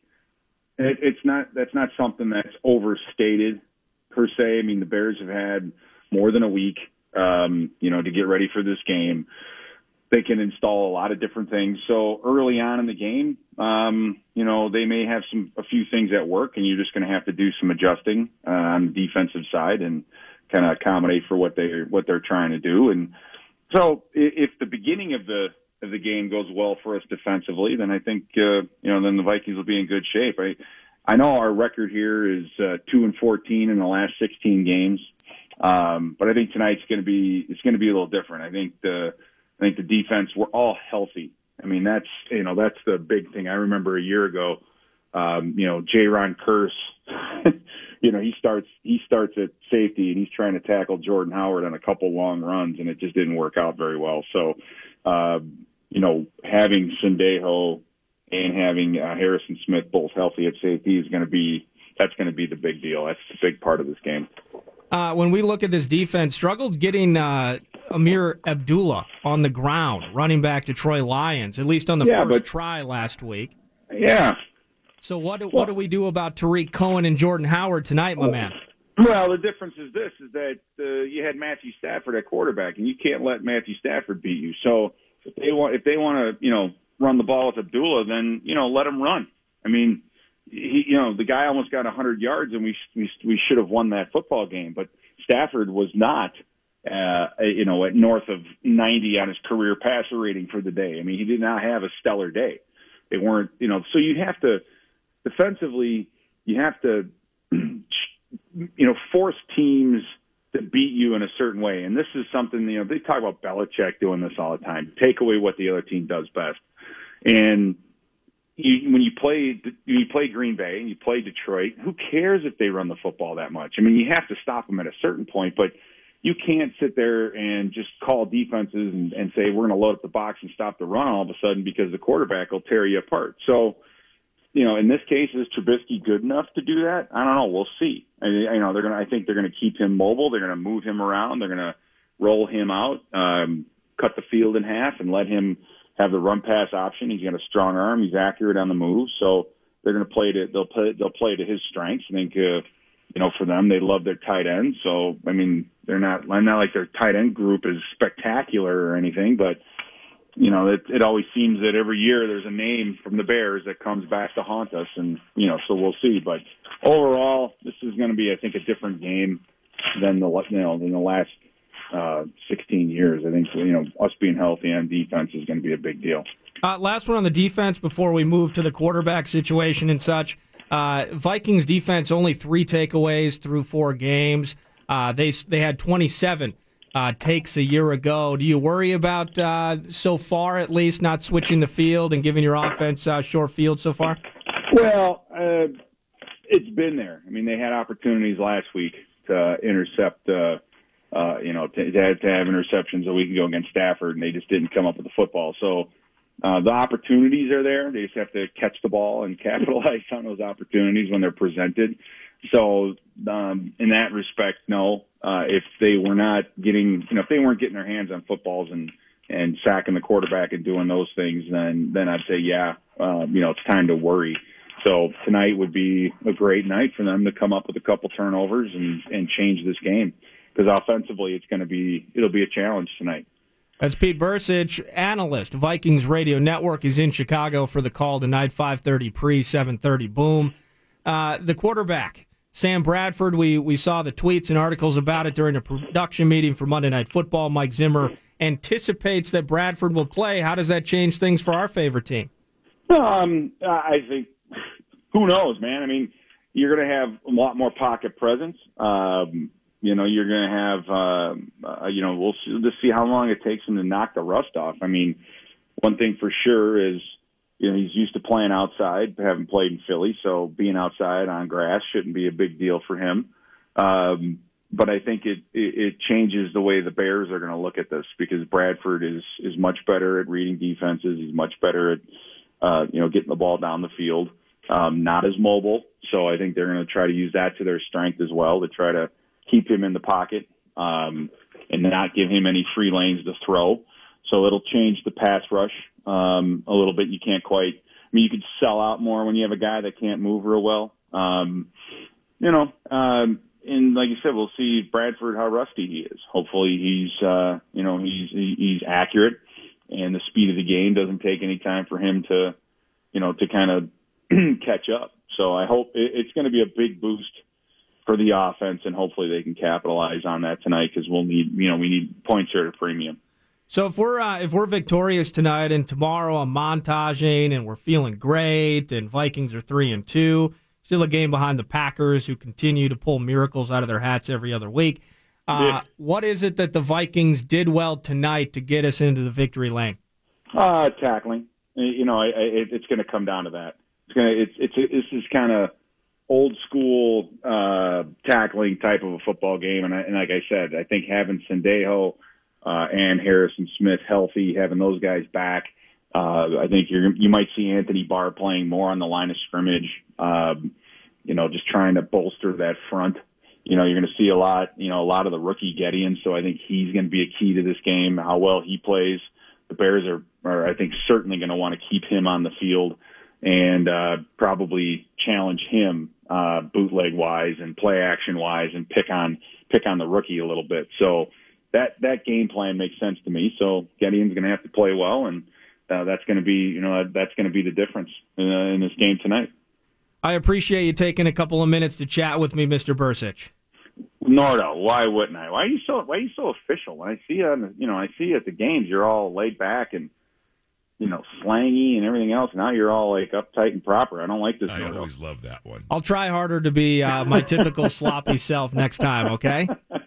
that's not something that's overstated per se. I mean, the Bears have had more than a week, to get ready for this game. They can install a lot of different things. So early on in the game, they may have a few things at work, and you're just going to have to do some adjusting on the defensive side and kind of accommodate for what they're trying to do. And so if the beginning of the game goes well for us defensively, then I think then the Vikings will be in good shape. I know our record here is 2-14 in the last 16 games, but I think tonight's going to be a little different. I think the defense, we're all healthy. I mean, that's the big thing. I remember a year ago, Jaron Kearse, he starts at safety and he's trying to tackle Jordan Howard on a couple long runs, and it just didn't work out very well. So, having Sendejo and having Harrison Smith both healthy at safety that's going to be the big deal. That's the big part of this game. When we look at this defense, struggled getting Amir Abdullah on the ground, running back to Troy Lions, at least on the first try last week. Yeah. So what do we do about Tariq Cohen and Jordan Howard tonight, my man? Well, the difference is that you had Matthew Stafford at quarterback, and you can't let Matthew Stafford beat you. So if they want to run the ball with Abdullah, then let him run. I mean, the guy almost got 100 yards, and we should have won that football game. But Stafford was not, at north of 90 on his career passer rating for the day. I mean, he did not have a stellar day. They weren't, so you have to defensively, you have to, force teams to beat you in a certain way. And this is something, they talk about Belichick doing this all the time. Take away what the other team does best. And when you play Green Bay and you play Detroit, who cares if they run the football that much? I mean, you have to stop them at a certain point, but you can't sit there and just call defenses and say, we're going to load up the box and stop the run all of a sudden because the quarterback will tear you apart. So, in this case, is Trubisky good enough to do that? I don't know. We'll see. I think they're going to keep him mobile. They're going to move him around. They're going to roll him out, cut the field in half, and let him have the run pass option. He's got a strong arm. He's accurate on the move. So they're going to they'll play to his strengths. I think, for them, they love their tight end. So, I mean, I'm not like their tight end group is spectacular or anything, but it always seems that every year there's a name from the Bears that comes back to haunt us, and so we'll see. But overall, this is going to be, I think, a different game than the last 16 years. I think us being healthy on defense is going to be a big deal. Last one on the defense before we move to the quarterback situation and such. Vikings defense only 3 takeaways through 4 games. They had 27 takes a year ago. Do you worry about, so far at least, not switching the field and giving your offense short field so far? Well, it's been there. I mean, they had opportunities last week to intercept, to have interceptions a week ago against Stafford, and they just didn't come up with the football. So the opportunities are there. They just have to catch the ball and capitalize on those opportunities when they're presented. So in that respect, no. If they were not getting, if they weren't getting their hands on footballs and sacking the quarterback and doing those things, then I'd say, it's time to worry. So tonight would be a great night for them to come up with a couple turnovers and change this game, because offensively it'll be a challenge tonight. That's Pete Bercich, analyst, Vikings Radio Network. Is in Chicago for the call tonight, 5:30 pre, 7:30 boom. The quarterback, Sam Bradford, we saw the tweets and articles about it during a production meeting for Monday Night Football. Mike Zimmer anticipates that Bradford will play. How does that change things for our favorite team? I think, who knows, man? I mean, you're going to have a lot more pocket presence. You're going to have, we'll just see how long it takes him to knock the rust off. I mean, one thing for sure is, he's used to playing outside, having played in Philly, so being outside on grass shouldn't be a big deal for him. But I think it changes the way the Bears are going to look at this, because Bradford is much better at reading defenses. He's much better at, getting the ball down the field. Not as mobile, so I think they're going to try to use that to their strength as well, to try to keep him in the pocket and not give him any free lanes to throw. So it'll change the pass rush a little bit. You can't quite. I mean, you could sell out more when you have a guy that can't move real well. And like you said, we'll see Bradford how rusty he is. Hopefully he's accurate, and the speed of the game doesn't take any time for him to kind of catch up. So I hope it's going to be a big boost for the offense, and hopefully they can capitalize on that tonight, because we need points here at a premium. So if we're victorious tonight, and tomorrow I'm montaging and we're feeling great, and Vikings are 3-2, still a game behind the Packers, who continue to pull miracles out of their hats every other week. What is it that the Vikings did well tonight to get us into the victory lane? Tackling. It's going to come down to that. This is kind of old school tackling type of a football game, and like I said, I think having Sendejo and Harrison Smith healthy, having those guys back, I think you might see Anthony Barr playing more on the line of scrimmage. Just trying to bolster that front. You're going to see a lot of the rookie Gideon, so I think he's going to be a key to this game. How well he plays, the Bears are I think certainly going to want to keep him on the field and probably challenge him bootleg wise and play action wise, and pick on the rookie a little bit. So that game plan makes sense to me. So Gideon's going to have to play well, and that's going to be the difference in this game tonight. I appreciate you taking a couple of minutes to chat with me, Mr. Bercich. Nordo, why wouldn't I? Why are you so official? When I see you I see you at the games, you're all laid back and slangy and everything else. Now you're all like uptight and proper. I don't like this. I always love that one. I'll try harder to be my typical sloppy self next time. Okay.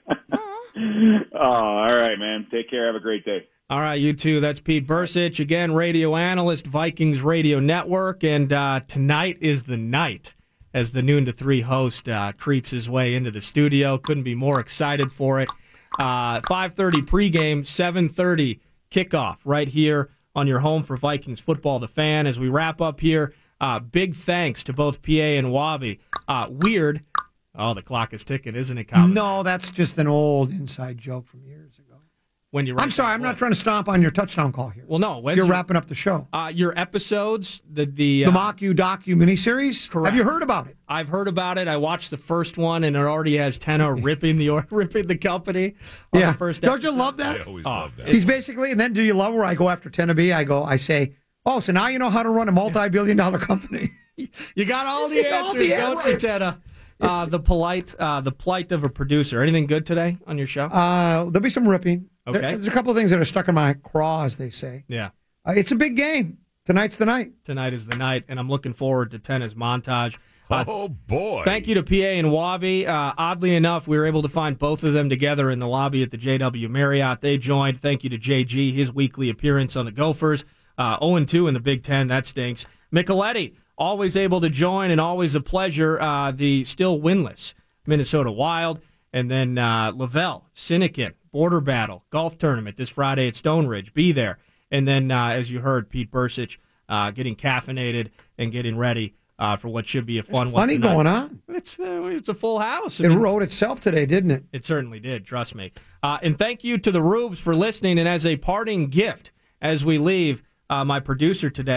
All right, man. Take care. Have a great day. All right, you too. That's Pete Bercich, again, radio analyst, Vikings Radio Network, and tonight is the night as the noon to 3 host creeps his way into the studio. Couldn't be more excited for it. 5:30 pregame, 7:30 kickoff right here on your home for Vikings football, The Fan. As we wrap up here, big thanks to both PA and Wabi. Weird. Oh, the clock is ticking, isn't it, Colin? No, that's just an old inside joke from years ago. When you I'm sorry, I'm not trying to stomp on your touchdown call here. Well, no. You're wrapping up the show. Your episodes, the Mock You Docu miniseries? Correct. Have you heard about it? I've heard about it. I watched the first one, and it already has Tenna ripping the company on the first episode. Don't you love that? I always love that. He's basically, and then do you love where I go after Tenna B? I say, oh, so now you know how to run a multi-billion-dollar company. You got all the answers, don't you, Tenna? The plight of a producer. Anything good today on your show? There'll be some ripping. Okay. There's a couple of things that are stuck in my craw, as they say. Yeah. It's a big game. Tonight's the night. Tonight is the night, and I'm looking forward to Tenna's montage. Oh, boy. Thank you to PA and Wabi. Oddly enough, we were able to find both of them together in the lobby at the JW Marriott. They joined. Thank you to JG, his weekly appearance on the Gophers. 0-2 in the Big Ten. That stinks. Micheletti, always able to join and always a pleasure. The still winless Minnesota Wild. And then Lavelle, Sinekin, Border Battle, golf tournament this Friday at Stone Ridge. Be there. And then, as you heard, Pete Bercich getting caffeinated and getting ready for what should be a fun one. Plenty going on. It's a full house. It wrote itself today, didn't it? It certainly did, trust me. And thank you to the Rubes for listening. And as a parting gift, as we leave, my producer today,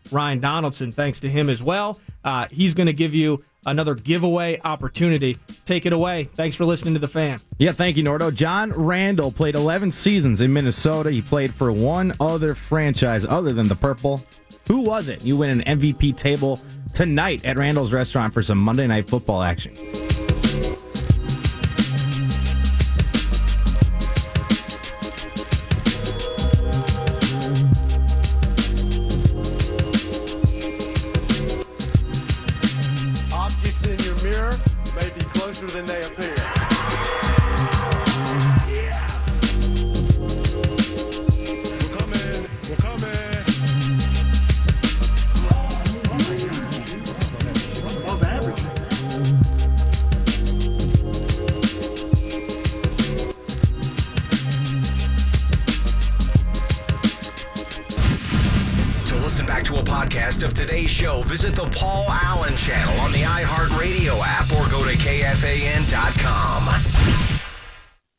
Ryan Donaldson, thanks to him as well. He's going to give you another giveaway opportunity. Take it away. Thanks for listening to The Fan. Yeah, thank you, Nordo. John Randall played 11 seasons in Minnesota. He played for one other franchise other than the Purple. Who was it? You win an MVP table tonight at Randall's Restaurant for some Monday Night Football action. Objects in your mirror may be closer than they appear. We're coming. Above average. To listen back to a podcast of today's show, visit the Paul Allen channel on the iHeartRadio app or go to KFAN.com.